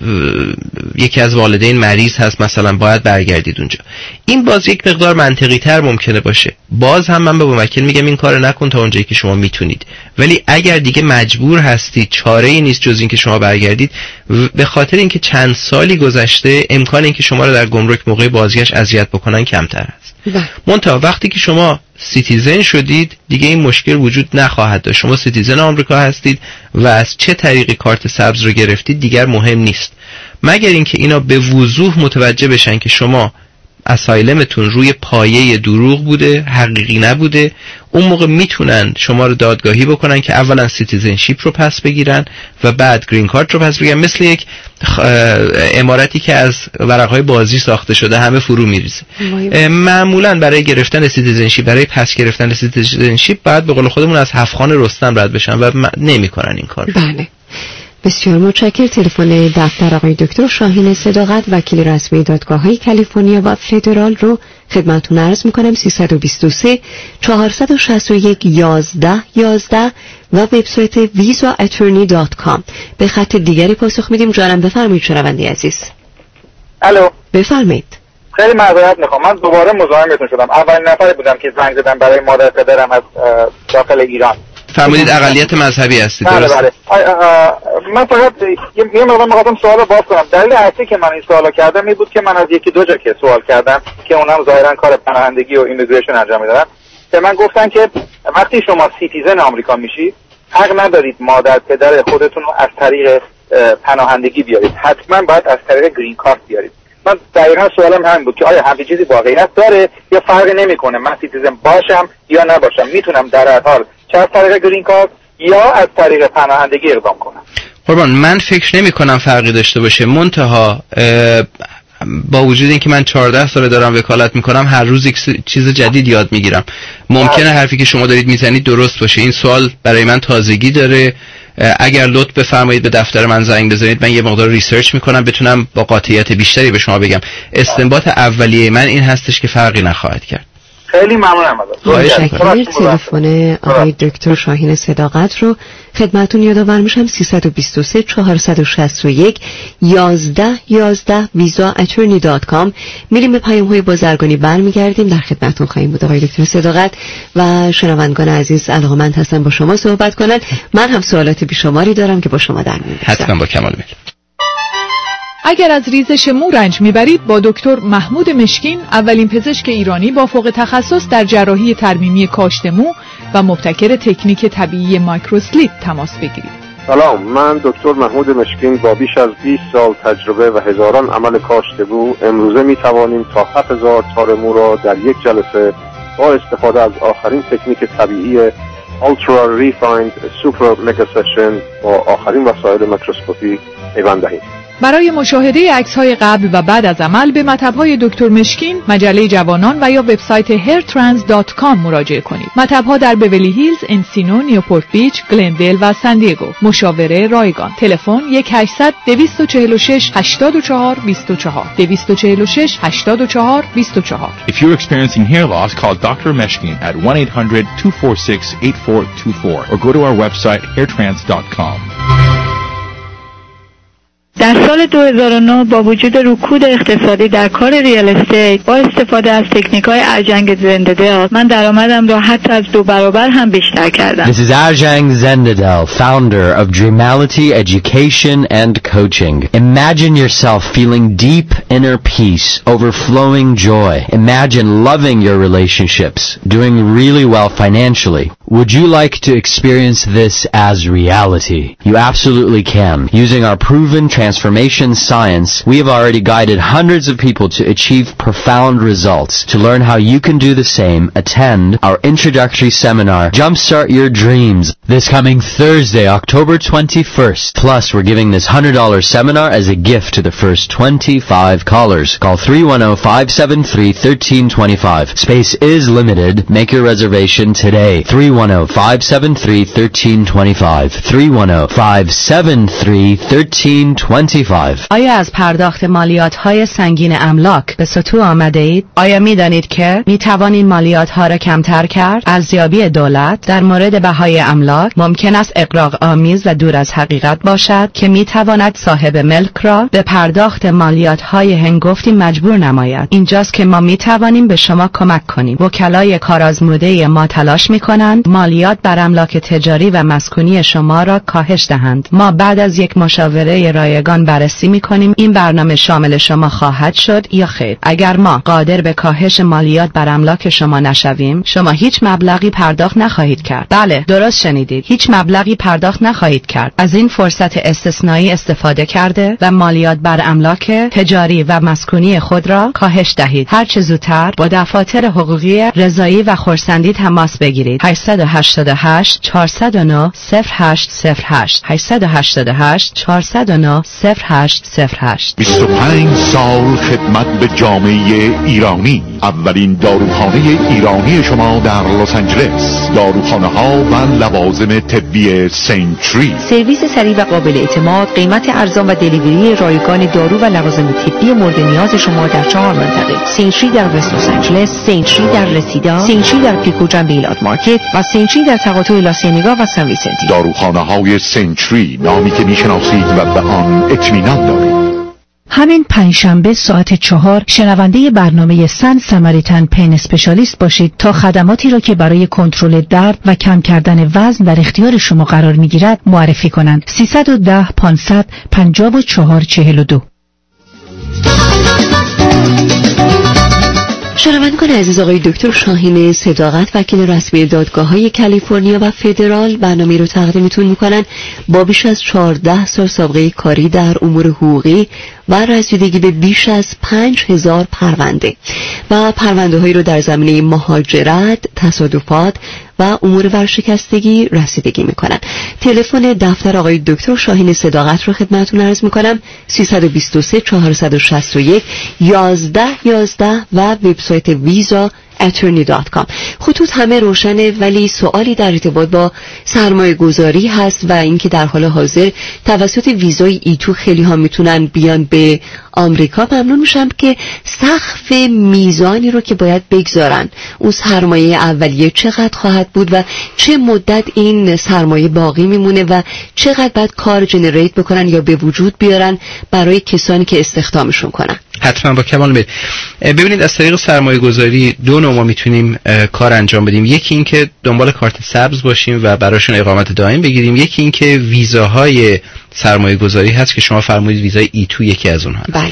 یکی از والدین مریض هست مثلا، باید برگردید اونجا، این باز یک مقدار منطقی تر ممکنه باشه. باز هم من به موکل میگم این کارو نکن تا اونجایی که شما میتونید. ولی اگر دیگه مجبور هستید، چاره‌ای نیست جز این که شما برگردید، به خاطر اینکه چند سالی گذشته، امکان اینکه شما رو در گمرک موقع بازگشت اذیت بکنن کمتر است. منتها وقتی که شما سیتیزن شدید، دیگه این مشکل وجود نخواهد داشت. شما سیتیزن آمریکا هستید و از چه طریقی کارت سبز رو گرفتید دیگر مهم نیست، مگر اینکه اینا به وضوح متوجه بشن که شما اسایلمتون روی پایه دروغ بوده، حقیقی نبوده. اون موقع میتونن شما رو دادگاهی بکنن که اولا سیتیزنشیپ رو پس بگیرن و بعد گرین کارت رو پس بگیرن. مثل یک عمارتی که از ورقهای بازی ساخته شده همه فرو میریزه. معمولا برای گرفتن سیتیزنشیپ، برای پس گرفتن سیتیزنشیپ باید به قول خودمون از هفتخان رستم رد بشن و نمیکنن این کار. بله، بسیار متشکرم. تلفن دفتر آقای دکتر شاهین صداقت، وکیل رسمی دادگاه‌های کالیفرنیا و فدرال رو خدمتتون عرض می‌کنم. سه دو سه چهار شش یک یازده یازده و وبسایت ویزا اتورنی دات کام. به خط دیگری پاسخ میدیم. جانم بفرمایید شنونده عزیز. الو، بفرمایید. خیلی معذرت میخوام، من دوباره مزاحمتون شدم. اولین نفری بودم که زنگ زدم برای مادر پدرم از داخل ایران. فرمودید اقلیت مذهبی هستید، بله درست؟ بله. من فقط یه مقدار می‌خواستم سوالو باز کنم. دلیل اصلی که من این سوالو کردم این بود که من از یکی دو جا که سوال کردم که اونم ظاهرا کار پناهندگی و ایمیگریشن انجام میدادن، به من گفتن که وقتی شما سیتیزن آمریکا میشید حق ندارید مادر پدر خودتون رو از طریق پناهندگی بیارید، حتما باید از طریق گرین کارت بیارید. من دقیقا سوالم همین بود که آیا همین چیزی واقعیت داره یا فرقی نمیکنه من سیتیزن باشم یا نباشم، میتونم در هر حال چه از طریق گرین کارت یا از طریق پناهندگی اقدام کنم؟ قربان، من فکر نمی کنم فرقی داشته باشه. منتها با وجود اینکه من چهارده ساله دارم وکالت میکنم، هر روز یک چیز جدید یاد میگیرم. ممکنه حرفی که شما دارید میزنید درست باشه. این سوال برای من تازگی داره. اگر لطف بفرمایید به دفتر من زنگ بزنید، من یه مقدار ریسرچ میکنم بتونم با قاطعیت بیشتری به شما بگم. استنباط اولیه من این هستش که فرقی نخواهد کرد. خیلی ممنونم ازت. متشکرم. تلفن آقای دکتر شاهین صداقت رو خدمتتون یادآور میشم. سه دو سه چهار شش یک یازده یازده ویزا اتورنی دات کام. میریم به پیام‌های بازرگانی، برمیگردیم در خدمتتون خواهیم بود. آقای دکتر صداقت و شنوندگان عزیز علاقه‌مند هستن با شما صحبت کنن. من هم سوالات بیشماری دارم که با شما در میون بگذارم. حتما با کمال میل. اگر از ریزش مو رنج میبرید، با دکتر محمود مشکین، اولین پزشک ایرانی با فوق تخصص در جراحی ترمیمی کاشت مو، و مبتکر تکنیک طبیعی مایکروسلیپ تماس بگیرید. سلام، من دکتر محمود مشکین با بیش از بیست سال تجربه و هزاران عمل کاشتگو امروزه می توانیم تا هفت هزار تار مو را در یک جلسه با استفاده از آخرین تکنیک طبیعی Ultra Refined Super Mega Session با آخرین وسایل میکروسکوپی پیوند دهیم. برای مشاهده عکس‌های قبل و بعد از عمل به مطب‌های دکتر مشکین، مجله جوانان و یا وبسایت هیر ترانس دات کام مراجعه کنید. مطب‌ها در بیولی هیلز، انسینو، نیوپورت بیچ، گلندل و سان دیگو. مشاوره رایگان. تلفن یک هشتصد دویست و چهل و شش هشتاد و چهار بیست و چهار دویست و چهل و شش هشتاد و چهار بیست و چهار. If you're experiencing hair loss, call doctor Meshkin at one eight hundred two four six eight four two four or go to our website hair trans dot com. در سال دو هزار و نه با وجود رکود اقتصادی در کار ریال استیت با استفاده از تکنیک‌های ارجنگ زنده‌دل من درآمدم را حتی از دو برابر هم بیشتر کردم. This is Arjang Zendadel, founder of Dreamality Education and Coaching. Imagine yourself feeling deep inner peace, overflowing joy. Imagine loving your relationships, doing really well financially. Would you like to experience this as reality? You absolutely can. Using our proven transformation science, we have already guided hundreds of people to achieve profound results. To learn how you can do the same, attend our introductory seminar, Jumpstart Your Dreams, this coming Thursday, October twenty-first. Plus, we're giving this one hundred dollars seminar as a gift to the first twenty-five callers. Call three one zero, five seven three, one three two five. Space is limited. Make your reservation today. three one zero, five seven three, one three two five. three one zero, five seven three, one three two five. آیا از پرداخت مالیات‌های سنگین املاک به سطوح آمده اید؟ آیا می دانید که می توانید مالیات‌ها را کمتر کرد؟ ارزیابی دولت در مورد بهای املاک ممکن است اغراق آمیز و دور از حقیقت باشد که می تواند صاحب ملک را به پرداخت مالیات‌های هنگفتی مجبور نماید. اینجاست که ما می توانیم به شما کمک کنیم. وکلای کارآزموده ما تلاش می کنند مالیات بر املاک تجاری و مسکونی شما را کاهش دهند. ما بعد از یک مشاوره رایگان بررسی می‌کنیم این برنامه شامل شما خواهد شد یا خیر. اگر ما قادر به کاهش مالیات بر املاک شما نشویم، شما هیچ مبلغی پرداخت نخواهید کرد. بله، درست شنیدید. هیچ مبلغی پرداخت نخواهید کرد. از این فرصت استثنایی استفاده کرده و مالیات بر املاک تجاری و مسکونی خود را کاهش دهید. هر چه زودتر با دفاتر حقوقی رضایی و خرسندی تماس بگیرید. هشت هشت هشت چهار صفر نه صفر هشت صفر هشت هشت هشت هشت چهار صفر نه صفر هشت صفر هشت. بیست و پنج سال خدمت به جامعه ایرانی. اولین داروخانه ایرانی شما در لس آنجلس. داروخانه ها و لوازم طبی سنچری. سرویس سریع و قابل اعتماد، قیمت ارزان و دلیوری رایگان دارو و لوازم طبی مورد نیاز شما در چهار منطقه: سنچری در وست لس آنجلس، سنچری در رسیدا، سنچری در پیکو جنب ایلات مارکت و سنچری در تقاطع لاسینیگا و سن ویسنتی. داروخانه های سنچری، نامی که میشناسید و به آن اطمینان دارید. همین پنجشنبه ساعت چهار شنونده برنامه سن سمریتن پین اسپشیالیست باشید تا خدماتی را که برای کنترل درد و کم کردن وزن در اختیار شما قرار میگیرد معرفی کنند. سیصد و ده پانصد پنجاه و چهار چهل و دو. شنوندگان عزیز، آقای دکتر شاهین صداقت، وکیل رسمی دادگاه‌های کالیفرنیا و فدرال، برنامه رو تقدیمتون میکنن. با بیش از چهارده سال سابقه کاری در امور حقوقی و رسیدگی به بیش از پنج هزار پرونده و پرونده هایی رو در زمینه مهاجرت، تصادفات و امور ورشکستگی رسیدگی میکنن. تلفن دفتر آقای دکتر شاهین صداقت رو خدمتتون عرض میکنم: سیصد و بیست و سه چهارصد و شصت و یک یازده یازده و وبسایت ویزا اتورنی دات کام. خطوط همه روشنه، ولی سوالی در ارتباط با سرمایه گذاری هست و اینکه در حال حاضر توسط ویزای ایتو خیلی ها میتونن بیان به آمریکا. ممنون میشم که سقف میزانی رو که باید بگذارن، اون سرمایه اولیه چقدر خواهد بود و چه مدت این سرمایه باقی میمونه و چقدر باید کار جنریت بکنن یا به وجود بیارن برای کسانی که استخدامشون کنن. حتما با کمال میل. ببینید، از طریق سرمایه گذاری دو نوع ما میتونیم کار انجام بدیم. یکی این که دنبال کارت سبز باشیم و براشون اقامت دائم بگیریم. یکی این که ویزاهای سرمایه گذاری هست که شما فرمودید ویزای ای تو یکی از اونها. بله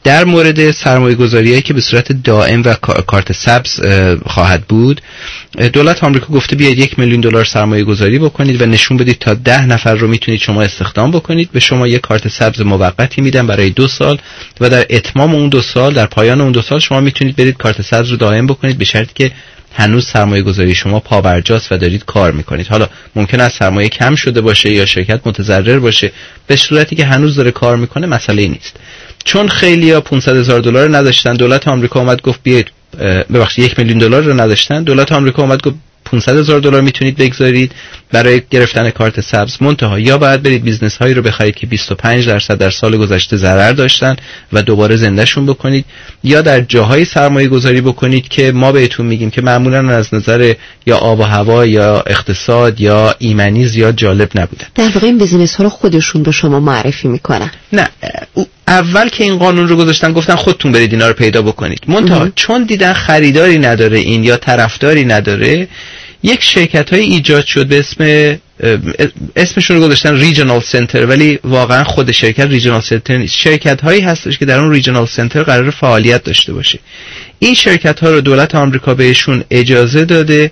در مورد سرمایه گذاریایی که به صورت دائم و کارت سبز خواهد بود، دولت آمریکا گفته بیاید یک میلیون دلار سرمایه گذاری بکنید و نشون بدید تا ده نفر رو میتونید شما استخدام بکنید. به شما یک کارت سبز موقتی میدن برای دو سال و در اتمام اون دو سال، در پایان اون دو سال شما میتونید برید کارت سبز رو دائم بکنید به شرطی که هنوز سرمایه گذاری شما پابرجاست و دارید کار میکنید. حالا ممکن است سرمایه کم شده باشه یا شرکت متضرر باشه، به صورتی که هنوز داره کار میکنه مسئله نیست. چون خیلیا پانصد هزار دلار نداشتن، دولت آمریکا اومد گفت بیاید، ببخشید یک میلیون دلار رو نداشتن، دولت آمریکا اومد گفت پانصد هزار دلار میتونید بگذارید برای گرفتن کارت سبز. منتها یا باید برید بیزنس هایی رو بخرید که بیست و پنج درصد در سال گذشته ضرر داشتن و دوباره زندهشون بکنید، یا در جاهای سرمایه گذاری بکنید که ما بهتون میگیم که معمولا از نظر یا آب و هوا یا اقتصاد یا ایمنی زیاد جالب نبودن. در واقع این بیزنس ها رو خودشون به شما معرفی میکنن؟ نه، اول که این قانون رو گذاشتن گفتن خودتون برید اینا رو پیدا بکنید. منتها چون دیدن خریداری نداره این یا طرفداری نداره، یک شرکت های ایجاد شد به اسم اسمشون رو گذاشتن ریجنال سنتر، ولی واقعا خود شرکت ریجنال سنتر نیست. شرکت هایی هستش که در اون ریجنال سنتر قرار فعالیت داشته باشه. این شرکت ها رو دولت آمریکا بهشون اجازه داده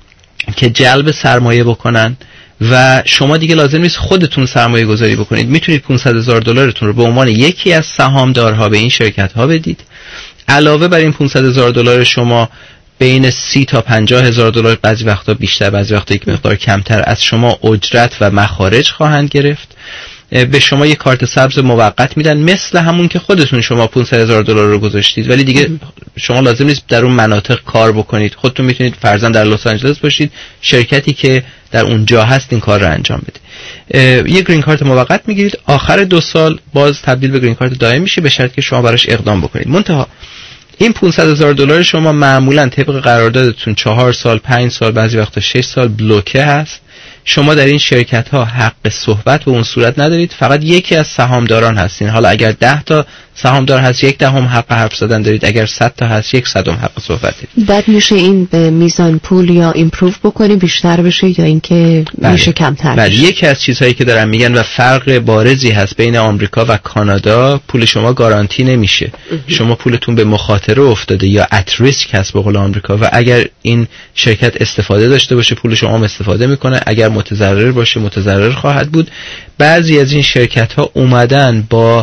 که جلب سرمایه بکنن و شما دیگه لازم نیست خودتون سرمایه گذاری بکنید. میتونید پانصد هزار دلارتون رو به عنوان یکی از سهامدارها به این شرکت ها بدید. علاوه بر این پانصد هزار دلار شما بین سی تا پنجاه هزار دلار، بعضی وقتا بیشتر بعضی وقتا یک مقدار کمتر، از شما اجرت و مخارج خواهند گرفت. به شما یک کارت سبز موقت میدن مثل همون که خودتون شما پانصد هزار دلار رو گذاشتید، ولی دیگه شما لازم نیست در اون مناطق کار بکنید. خودتون میتونید فرضاً در لس آنجلس باشید، شرکتی که در اونجا هست این کار رو انجام بده. یک گرین کارت موقت میگیرید، آخر دو سال باز تبدیل به گرین کارت دائم میشه به شرطی که شما براش اقدام بکنید. منتها این پانصد هزار دلار شما معمولاً طبق قراردادتون چهار سال، پنج سال، بعضی وقتا شش سال بلوکه هست. شما در این شرکت ها حق صحبت به اون صورت ندارید، فقط یکی از سهامداران هستین. حالا اگر ده تا سهامدار هست یک دهم حق حرف زدن دارید، اگر صد تا هست یک صدم حق صحبت دارید. بعد میشه این به میزان پول یا ایمپروو بکنیم بیشتر بشه یا اینکه بله. میشه کمتر بله. بشه؟ یکی از چیزهایی که دارن میگن و فرق بارزی هست بین آمریکا و کانادا، پول شما گارانتی نمیشه. شما پولتون به مخاطره افتاده یا ات ریسک هست به قول آمریکا، و اگر این شرکت استفاده داشته باشه پول شما هم استفاده میکنه، اگر متضرر باشه متضرر خواهد بود. بعضی از این شرکت ها اومدن با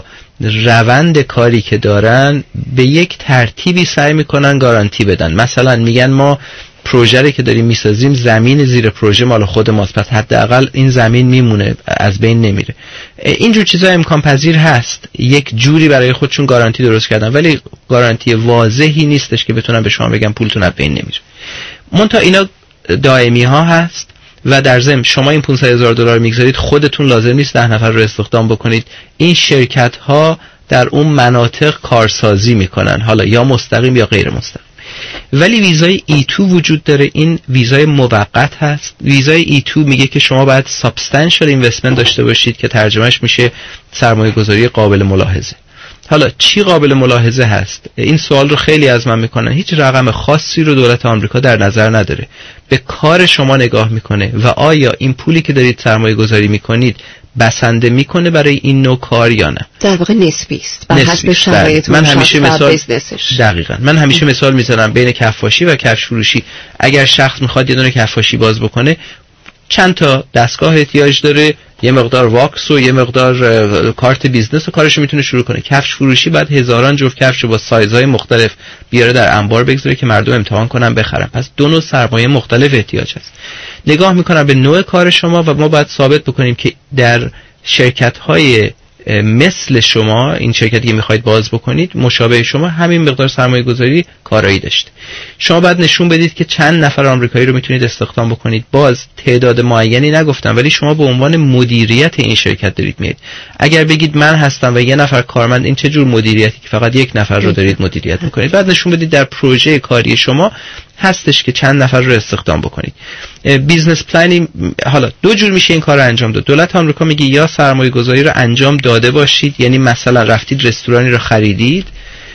روند کاری که دارن به یک ترتیبی سعی میکنن گارانتی بدن. مثلا میگن ما پروژه که داریم میسازیم زمین زیر پروژه مال خود ماست، پس حداقل این زمین میمونه، از بین نمیره. اینجور چیزا امکان پذیر هست، یک جوری برای خودشون گارانتی درست کردن، ولی گارانتی واضحی نیستش که بتونن به شما بگن پولتون از بین نمیره. منتها اینا دائمی ها هست و در ضمن شما این پانصد هزار دلار میگذارید، خودتون لازم نیست ده نفر رو استخدام بکنید. این شرکت ها در اون مناطق کارسازی میکنن، حالا یا مستقیم یا غیر مستقیم. ولی ویزای ای تو وجود داره، این ویزای موقت هست. ویزای ای تو میگه که شما باید سابستانشال اینوستمنت داشته باشید که ترجمهش میشه سرمایه گذاری قابل ملاحظه. حالا چی قابل ملاحظه هست؟ این سوال رو خیلی از من میکنن. هیچ رقم خاصی رو دولت آمریکا در نظر نداره، به کار شما نگاه میکنه و آیا این پولی که دارید سرمایه گذاری میکنید بسنده میکنه برای این نوع کار یا نه. در واقع نسبی است بر حسب شرایط. من همیشه مثال دقیقاً من همیشه مثال میزنم بین کفاشی و کفش فروشی. اگر شخص میخواد یه دونه کفاشی باز بکنه، چند تا دستگاه احتیاج داره، یه مقدار واکس و یه مقدار کارت بیزنس و کارشو میتونه شروع کنه. کفش فروشی بعد هزاران جفت کفش با سایزهای مختلف بیاره در انبار بگذاره که مردم امتحان کنن بخرن. پس دو نوع سرمایه مختلف احتیاج هست. نگاه میکنن به نوع کار شما و ما باید ثابت بکنیم که در شرکت‌های مثل شما، این شرکتی که میخواید باز بکنید، مشابه شما همین مقدار سرمایه گذاری کارایی داشته. شما باید نشون بدید که چند نفر آمریکایی رو میتونید استخدام بکنید. باز تعداد معینی نگفتم، ولی شما به عنوان مدیریت این شرکت دارید میید. اگر بگید من هستم و یه نفر کارمند، این چه جور مدیریتی که فقط یک نفر رو دارید مدیریت میکنید؟ بعد نشون بدید در پروژه کاری شما هستش که چند نفر رو استخدام بکنید. بیزنس پلنینگ، حالا دو جور میشه این کار رو انجام داد. دولت آمریکا میگه یا سرمایه گذاری رو انجام داده باشید، یعنی مثلا رفتید رستورانی رو خریدید،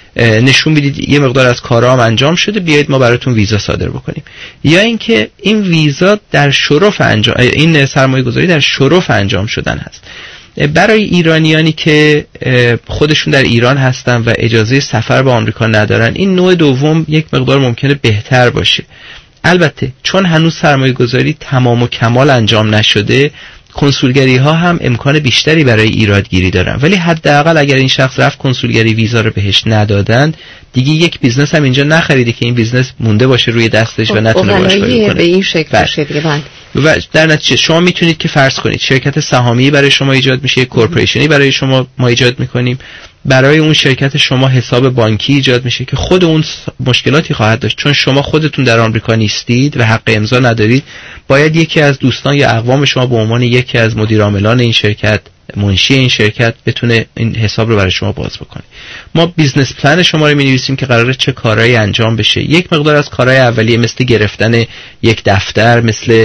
نشون بدید یه مقدار از کارا هم انجام شده، بیایید ما براتون ویزا صادر بکنیم. یا اینکه این ویزا در شرف انجام، این سرمایه گذاری در شرف انجام شدن هست. برای ایرانیانی که خودشون در ایران هستن و اجازه سفر به آمریکا ندارن، این نوع دوم یک مقدار ممکنه بهتر باشه. البته چون هنوز سرمایه گذاری تمام و کمال انجام نشده، کنسولگری ها هم امکان بیشتری برای ایرادگیری دارن، ولی حداقل اگر این شخص رفت کنسولگری ویزا رو بهش ندادن، دیگه یک بیزنس هم اینجا نخریده که این بیزنس مونده باشه روی دستش و نتونه باشه کاری کنه. به این شکل باشه دیگه. بعد و در نتیجه شما میتونید که فرض کنید شرکت سهامی برای شما ایجاد میشه، یک کورپوریشنی برای شما ما ایجاد میکنیم، برای اون شرکت شما حساب بانکی ایجاد میشه که خود اون مشکلاتی خواهد داشت، چون شما خودتون در آمریکا نیستید و حق امضا ندارید. باید یکی از دوستان یا اقوام شما به عنوان یکی از مدیر عاملان این شرکت، منشی این شرکت، بتونه این حساب رو برای شما باز بکنه. ما بیزنس پلن شما رو می‌نویسیم که قراره چه کارهایی انجام بشه. یک مقدار از کارهای اولیه مثل گرفتن یک دفتر، مثل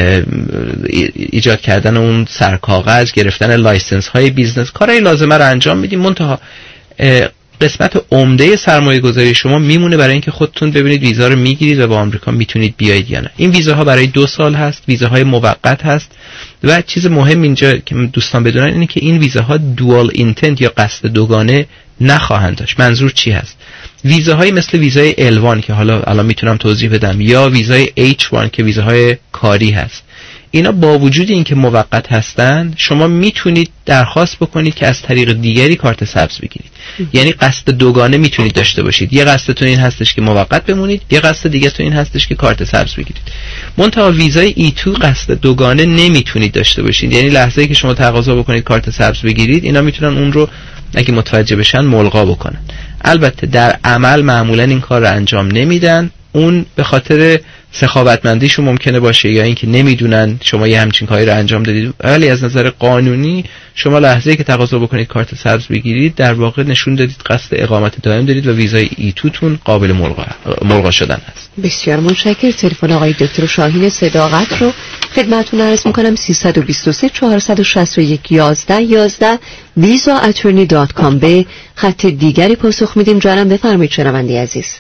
ایجاد کردن اون سرکاغذ، گرفتن لایسنس های بیزنس، کارهای لازمه رو انجام میدیم. منتها قسمت عمده سرمایه گذاری شما میمونه برای اینکه خودتون ببینید ویزا رو میگیرید و به آمریکا میتونید بیایید یا نه. این ویزاها برای دو سال هست، ویزاهای موقت هست و چیز مهم اینجا که دوستان بدونن اینه که این ویزاها دوال اینتنت یا قصد دوگانه نخواهند داشت. منظور چی هست؟ ویزاهای مثل ویزای ال وان که حالا الان میتونم توضیح بدم، یا ویزای اچ وان که ویزاهای کاری هست، اینا با وجود اینکه موقت هستن شما میتونید درخواست بکنید که از طریق دیگری کارت سبز بگیرید. یعنی قصد دوگانه میتونید داشته باشید. یه قصدتون این هستش که موقت بمونید، یه قصد دیگه تون این هستش که کارت سبز بگیرید. منتها ویزای ای تو قصد دوگانه نمیتونید داشته باشید. یعنی لحظه‌ای که شما تقاضا بکنید کارت سبز بگیرید، اینا میتونن اون رو اگه متوجه بشن ملغا بکنن. البته در عمل معمولا این کار رو انجام نمیدن. اون به خاطر سخاوتمندیشون ممکنه باشه یا اینکه نمیدونن شما یه همچین کاری رو انجام دادید. ولی از نظر قانونی شما لحظه‌ای که تقاضا بکنید کارت سبز بگیرید، در واقع نشون دادید قصد اقامت دائم دارید و ویزای ای تو تون قابل ملغا ملغا شدن هست. بسیار متشکرم. تلفن آقای دکتر شاهین صداقت رو خدمتتون عرض می‌کنم سه دو سه چهار شش یک یازده یازده ویزا اتورنی دات کام. به خط دیگری پاسخ میدیم. جانم بفرمایید شنونده عزیز.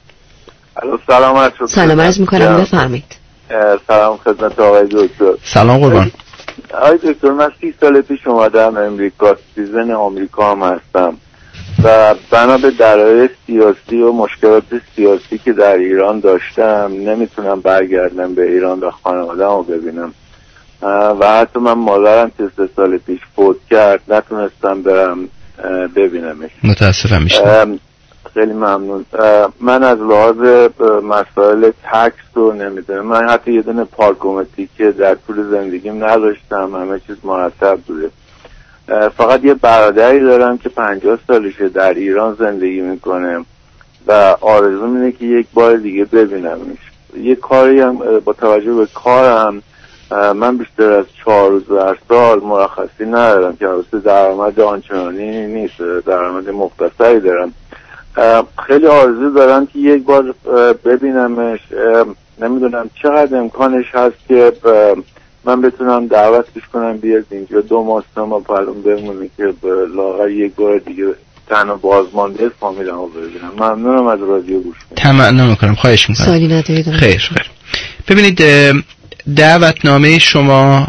سلام عرض سلام عرض میکنم بفرمایید. سلام خدمت آقای دکتر. سلام قربان. آقای دکتر من سی سال پیش اومدم امریکا، سیزن آمریکا هم هستم و بنا به دلایل سیاسی و مشکلات سیاسی که در ایران داشتم نمیتونم برگردم به ایران و خانواده‌مو رو ببینم و حتی من مادرم که سه سال پیش فوت کرد نتونستم برم ببینمش. متاسفم میشم. خیلی ممنون. من از لحاظ مسائل تکس رو نمیدونم، من حتی یه دونه پارکومتیک که در طول زندگیم نداشتم، همه چیز مرتب بوده. فقط یه برادری دارم که پنجاه سالشه در ایران زندگی میکنه و آرزو اینه که یک بار دیگه ببینمش. یه کاری هم با توجه به کارم من بیشتر از چهار روز در سال مرخصی ندارم که البته درآمد آنچنانی نیست، درآمد مختصری دارم. خیلی آرزو دارم که یک بار ببینمش. نمیدونم چقدر امکانش هست که من بتونم دعوتش کنم بیاد اینجا دو ماه سه ماه پلون بمونه که لاغر یک بار دیگه تنها بازمانده فامیلم رو ببینم. ممنونم از رادیو گوش کنم. تمنا میکنم، خواهش میکنم. سوالی ندارید؟ خیر خیر. ببینید دعوتنامه شما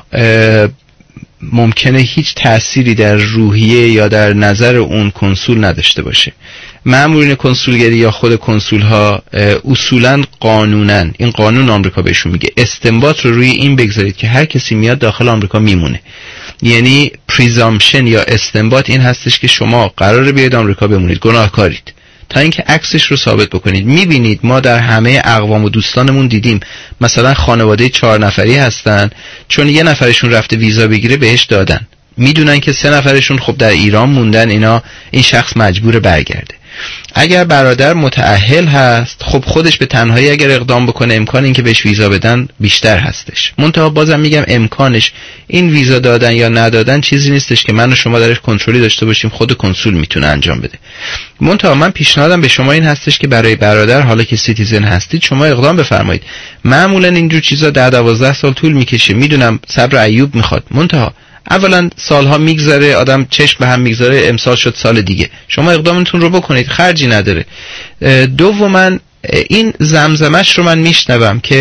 ممکنه هیچ تأثیری در روحیه یا در نظر اون کنسول نداشته باشه. مامورین کنسولگری یا خود کنسول ها اصولاً قانوناً، این قانون آمریکا بهشون میگه استنباط رو روی این بگذارید که هر کسی میاد داخل آمریکا میمونه. یعنی پریزامپشن یا استنباط این هستش که شما قراره بیاید آمریکا بمونید، گناهکارید، تا اینکه عکسش رو ثابت بکنید. میبینید ما در همه اقوام و دوستانمون دیدیم مثلا خانواده چهار نفری هستن، چون یه نفرشون رفته ویزا بگیره بهش دادن، میدونن که سه نفرشون خب در ایران موندن، اینا این شخص مجبور برگرده. اگر برادر متأهل هست خب خودش به تنهایی اگر اقدام بکنه امکان این که بهش ویزا بدن بیشتر هستش. منتها بازم میگم امکانش این ویزا دادن یا ندادن چیزی نیستش که من و شما درش کنترلی داشته باشیم، خود کنسول میتونه انجام بده. منتها من پیشنهادم به شما این هستش که برای برادر حالا که سیتیزن هستید شما اقدام بفرمایید. معمولا اینجور چیزا ده دوازده سال طول میکشه، میدونم صبر ایوب میخواد، منتها اولا سالها میگذره، آدم چشم به هم میگذاره، امسال شد سال دیگه، شما اقدامتون رو بکنید، خرجی نداره. دوما این زمزمش رو من میشنوم که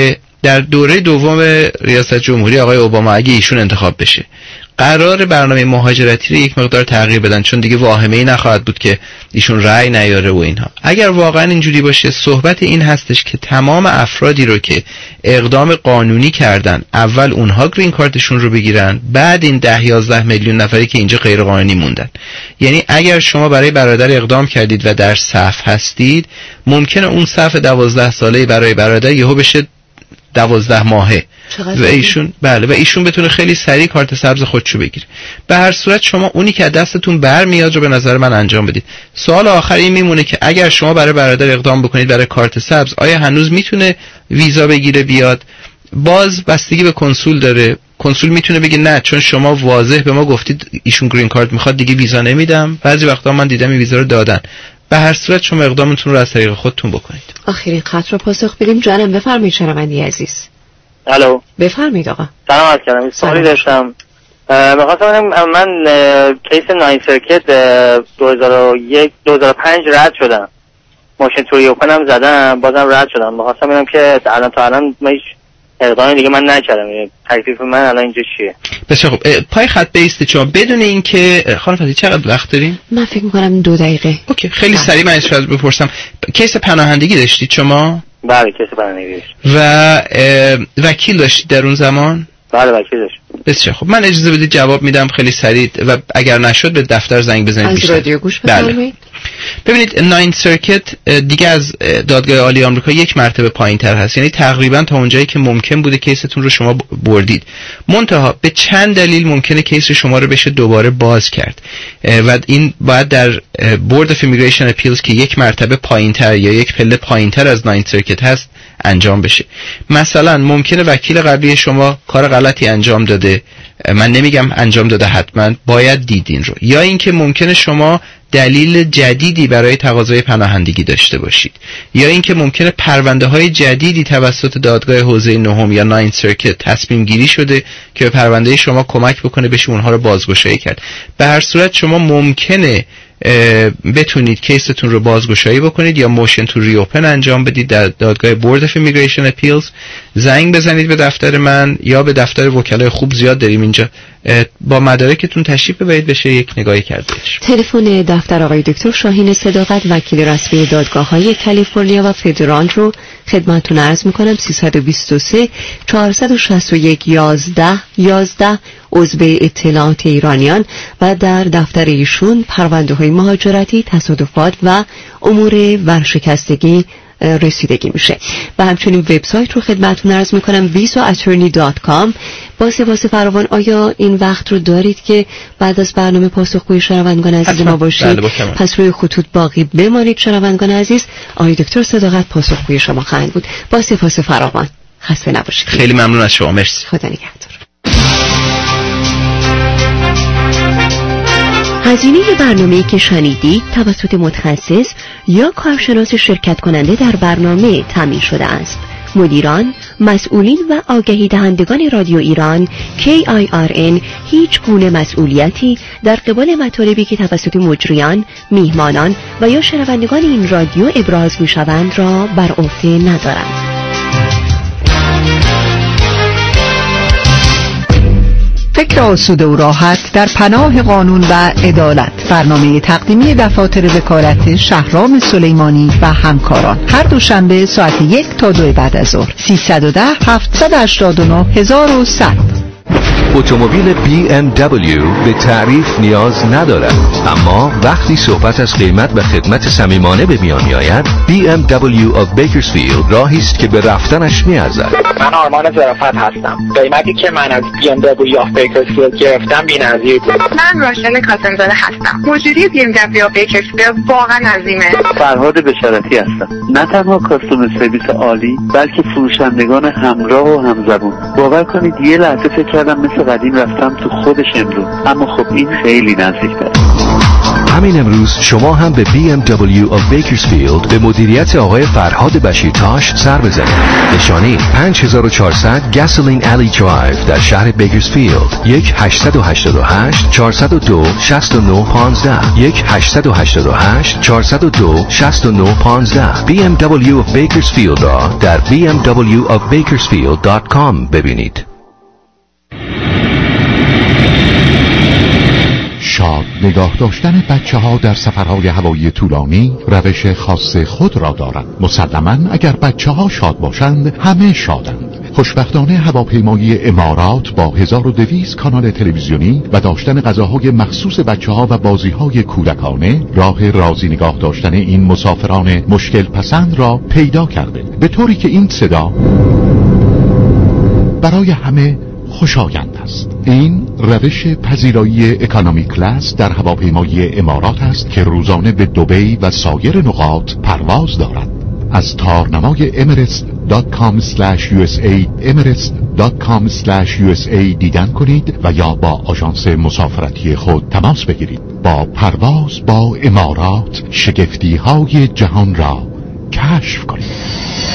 در دوره دوم ریاست جمهوری آقای اوباما اگه ایشون انتخاب بشه قرار برنامه مهاجرتی رو یک مقدار تغییر بدن، چون دیگه واهمه‌ای نخواهد بود که ایشون رأی نیاره و اینها. اگر واقعا اینجوری باشه، صحبت این هستش که تمام افرادی رو که اقدام قانونی کردن اول اونها گرین کارتشون رو بگیرن، بعد این ده یازده میلیون نفری که اینجا غیر قانونی موندن. یعنی اگر شما برای برادر اقدام کردید و در صف هستید، ممکنه اون صف دوازده ساله‌ای برای برادر یهو بشه دوازده ماهه و ایشون بله و ایشون بتونه خیلی سریع کارت سبز خودشو بگیره. به هر صورت شما اونی که دستتون برمیاد رو به نظر من انجام بدید. سوال آخر این میمونه که اگر شما برای برادر اقدام بکنید برای کارت سبز، آیا هنوز میتونه ویزا بگیره بیاد؟ باز بستگی به کنسول داره. کنسول میتونه بگه نه، چون شما واضح به ما گفتید ایشون گرین کارت میخواد، دیگه ویزا نمیدم. بعضی وقتا من دیدم این ویزا رو دادن. به هر صورت شما اقدامتون رو از طریق خودتون بکنید. آخرین خط رو پاسخ بدیم. جانم بفرمایید شنونده عزیز. الو، بفرمایید آقا. سلام عرض کردم. سوالی داشتم. می‌خواستم ببینم من کیس ناین سرکت دو هزار و یک دو هزار و پنج رد شدم. موشن تو ریوپن هم زدم، بازم رد شدم. می‌خواستم ببینم که الان تا الان من هیچ اقدامی دیگه من نکردم. تکلیف من الان اینجا چیه؟ بسیار خوب. پای خط بیستید شما بدون اینکه خانم فتی چقدر وقت داریم؟ من فکر می‌کنم دو دقیقه. اوکی، خیلی سریع من ازش بپرسم. کیس پناهندگی داشتید شما؟ بله، کیس پناهندگی داشتم. و وکیل داشتید در اون زمان؟ بله، وکیل داشتم. بسیار خب، من اجازه بدید جواب میدم خیلی سریع و اگر نشد به دفتر زنگ بزنید. از رادیو گوش بفرمایید. ببینید ناین سرکت دیگه از دادگاه عالی آمریکا یک مرتبه پایین‌تر هست، یعنی تقریبا تا اونجایی که ممکن بوده کیستون رو شما بردید. منتها به چند دلیل ممکنه کیس شما رو بشه دوباره باز کرد و این باید در بورد اف ایمیگریشن اپیلز که یک مرتبه پایین‌تر یا یک پله پایین‌تر از ناین سرکت هست انجام بشه. مثلا ممکنه وکیل قبلی شما کار غلطی انجام داده، من نمیگم انجام داده، حتما باید دیدین رو، یا اینکه ممکنه شما دلیل جدیدی برای تقاضای پناهندگی داشته باشید، یا اینکه ممکنه پرونده های جدیدی توسط دادگاه حوزه نهم یا ناین سرکت تصمیم گیری شده که به پرونده شما کمک بکنه بشه اونها رو بازگشایی کرد. به هر صورت شما ممکنه بتونید کیستون رو بازگشایی بکنید یا موشن تو ریوپن انجام بدید در دادگاه بورد اف ایمیگریشن اپیلز. زنگ بزنید به دفتر من یا به دفتر وکلای خوب زیاد داریم اینجا، با مدارکتون تشریف ببرید بشه یک نگاهی کرده بشه. تلفن دفتر آقای دکتر شاهین صداقت وکیل رسمی دادگاه‌های کالیفرنیا و فدرال رو خدمتتون عرض می‌کنم. سیصد و بیست و سه چهارصد و شصت و یک یازده یازده عضو اطلاعات ایرانیان و در دفتر ایشون پرونده‌های مهاجرتی، تصادفات و امور ورشکستگی رسیدگی میشه. و همچنین وبسایت رو خدمتتون عرض میکنم ویزا اتورنی دات کام. با سپاس فراوان، آیا این وقت رو دارید که بعد از برنامه پاسخگوی شنوندگان عزیز ما باشید؟ پس روی خطوط باقی بمانید شنوندگان عزیز. آقای دکتر صداقت پاسخگوی شما خواهند بود. با سپاس فراوان، خسته نباشید. خیلی ممنون از شما، مرسی. خدا نگهدار. هزینه برنامه‌ای که شنیدید توسط متخصص یا کارشناس شرکت کننده در برنامه تامین شده است. مدیران، مسئولین و آگهی دهندگان رادیو ایران کی آی آر ان هیچ گونه مسئولیتی در قبال مطالبی که توسط مجریان، میهمانان و یا شنوندگان این رادیو ابراز می‌شوند را بر عهده ندارند. فکر آسوده و راحت در پناه قانون و عدالت. برنامه تقدیمی دفاتر وکالت شهرام سلیمانی و همکاران، هر دوشنبه ساعت یک تا دو بعد از ظهر. سیصد و ده هفتصد و هشتاد و نه هزار و صد. اتومبیل بی ام دبلیو به تعریف نیاز ندارد، اما وقتی صحبت از قیمت و خدمت صمیمانه به میان میآید، بی ام دبلیو of Bakersfield راهی است که به رفتنش میارزد. من آرمان ظرافت هستم. قیمتی که من از بی ام دبلیو of Bakersfield گرفتم بی‌نظیر بود. من راشن کاسمزاده هستم. مجری بی ام دبلیو of Bakersfield واقعا عظیمه. فرهاد بشارتی هستم. نه تنها کاستومر سرویس عالی، بلکه فروشندگان همراه و همزبون. باور کنید یه لحظه فکر کردم مثل قدیم رفتم تو خود شمرون، اما خب این خیلی نزدیک‌تره. همین امروز شما هم به بی ام دبلیو of Bakersfield به مدیریت آقای فرهاد بشیرتاش سر بزنید. نشانی پنج هزار و چهارصد Gasoline Alley Drive در شهر بیکرزفیلد. یک هشت هشت هشت چهار صفر دو شش نه یک پنج یک هشت هشت هشت چهار صفر دو شش نه یک پنج. بی ام دبلیو of Bakersfield را در بی ام دبلیو of Bakersfield دات کام ببینید. شاد نگاه داشتن بچه ها در سفرهای هوایی طولانی روش خاص خود را دارد. مسلماً اگر بچه ها شاد باشند همه شادند. خوشبختانه هواپیمایی امارات با هزار و دویست کانال تلویزیونی و داشتن غذاهای مخصوص بچه ها و بازی های کودکانه راه راضی نگاه داشتن این مسافران مشکل پسند را پیدا کرده، به طوری که این صدا برای همه خوشایند است. این روش پذیرایی اکانومی کلاس در هواپیمایی امارات است که روزانه به دبی و سایر نقاط پرواز دارد. از تارنمای اماراتس دات کام اسلش یو اس ای اماراتس دات کام اسلش یو اس ای دیدن کنید و یا با آژانس مسافرتی خود تماس بگیرید. با پرواز با امارات شگفتی های جهان را کشف کنید.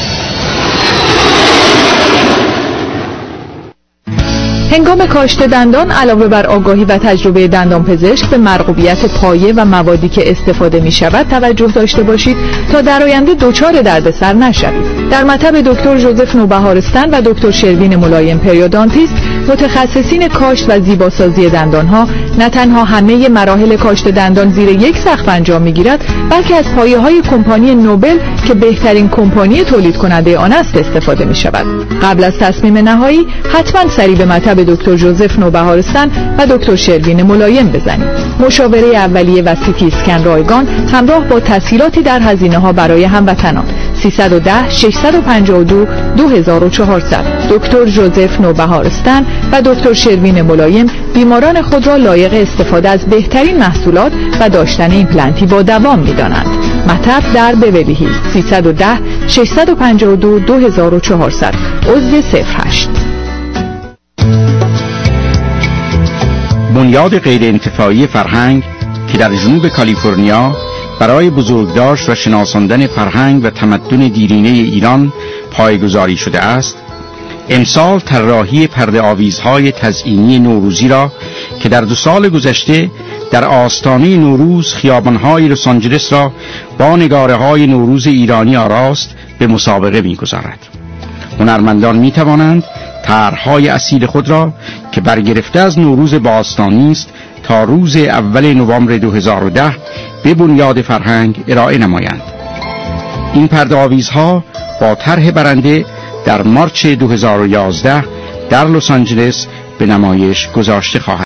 هنگام کاشت دندان علاوه بر آگاهی و تجربه دندان پزشک به مرغوبیت پایه و موادی که استفاده می شود توجه داشته باشید تا در آینده دچار دردسر نشوید. در مطب دکتر ژوزف نوبهارستن و دکتر شروین ملایم پریودانتیست متخصصین کاشت و زیباسازی دندانها نه تنها همه مراحل کاشت دندان زیر یک سقف انجام میگیرد، بلکه از پایه‌های کمپانی نوبل که بهترین کمپانی تولید کننده آن است استفاده می شود. قبل از تصمیم نهایی حتما سری به مطب دکتر ژوزف نوبهارستن و دکتر شروین ملایم بزنید. مشاوره اولیه و سی تی اسکن رایگان همراه با تسهیلاتی در هزینه‌ها برای هموطنان. سیصد و ده ششصد و پنجاه و دو دو هزار و چهارصد. دکتر ژوزف نوبهارستن و دکتر شروین ملایم بیماران خود را لایق استفاده از بهترین محصولات و داشتن ایمپلنتی با دوام می‌دانند. مطب در بیولی هیلز. سیصد و ده ششصد و پنجاه و دو دو هزار و چهارصد. عضو صفر هشت. بنیاد غیر انتفاعی فرهنگ که در جنوب کالیفرنیا برای بزرگداشت و شناساندن فرهنگ و تمدن دیرینه ایران پایه‌گذاری شده است، امسال طراحی پرده آویزهای تزئینی نوروزی را که در دو سال گذشته در آستانه نوروز خیابان‌های لس آنجلس را با نگاره‌های نوروز ایرانی آراست به مسابقه می‌گذارد. هنرمندان می‌توانند طرح‌های اصیل خود را که برگرفته از نوروز باستانی است تا روز اول نوامبر دو هزار و ده به بنیاد فرهنگ ارائه نمایند. این پرده آویزها با طرح برنده در مارچ دو هزار و یازده در لس آنجلس به نمایش گذاشته خواهد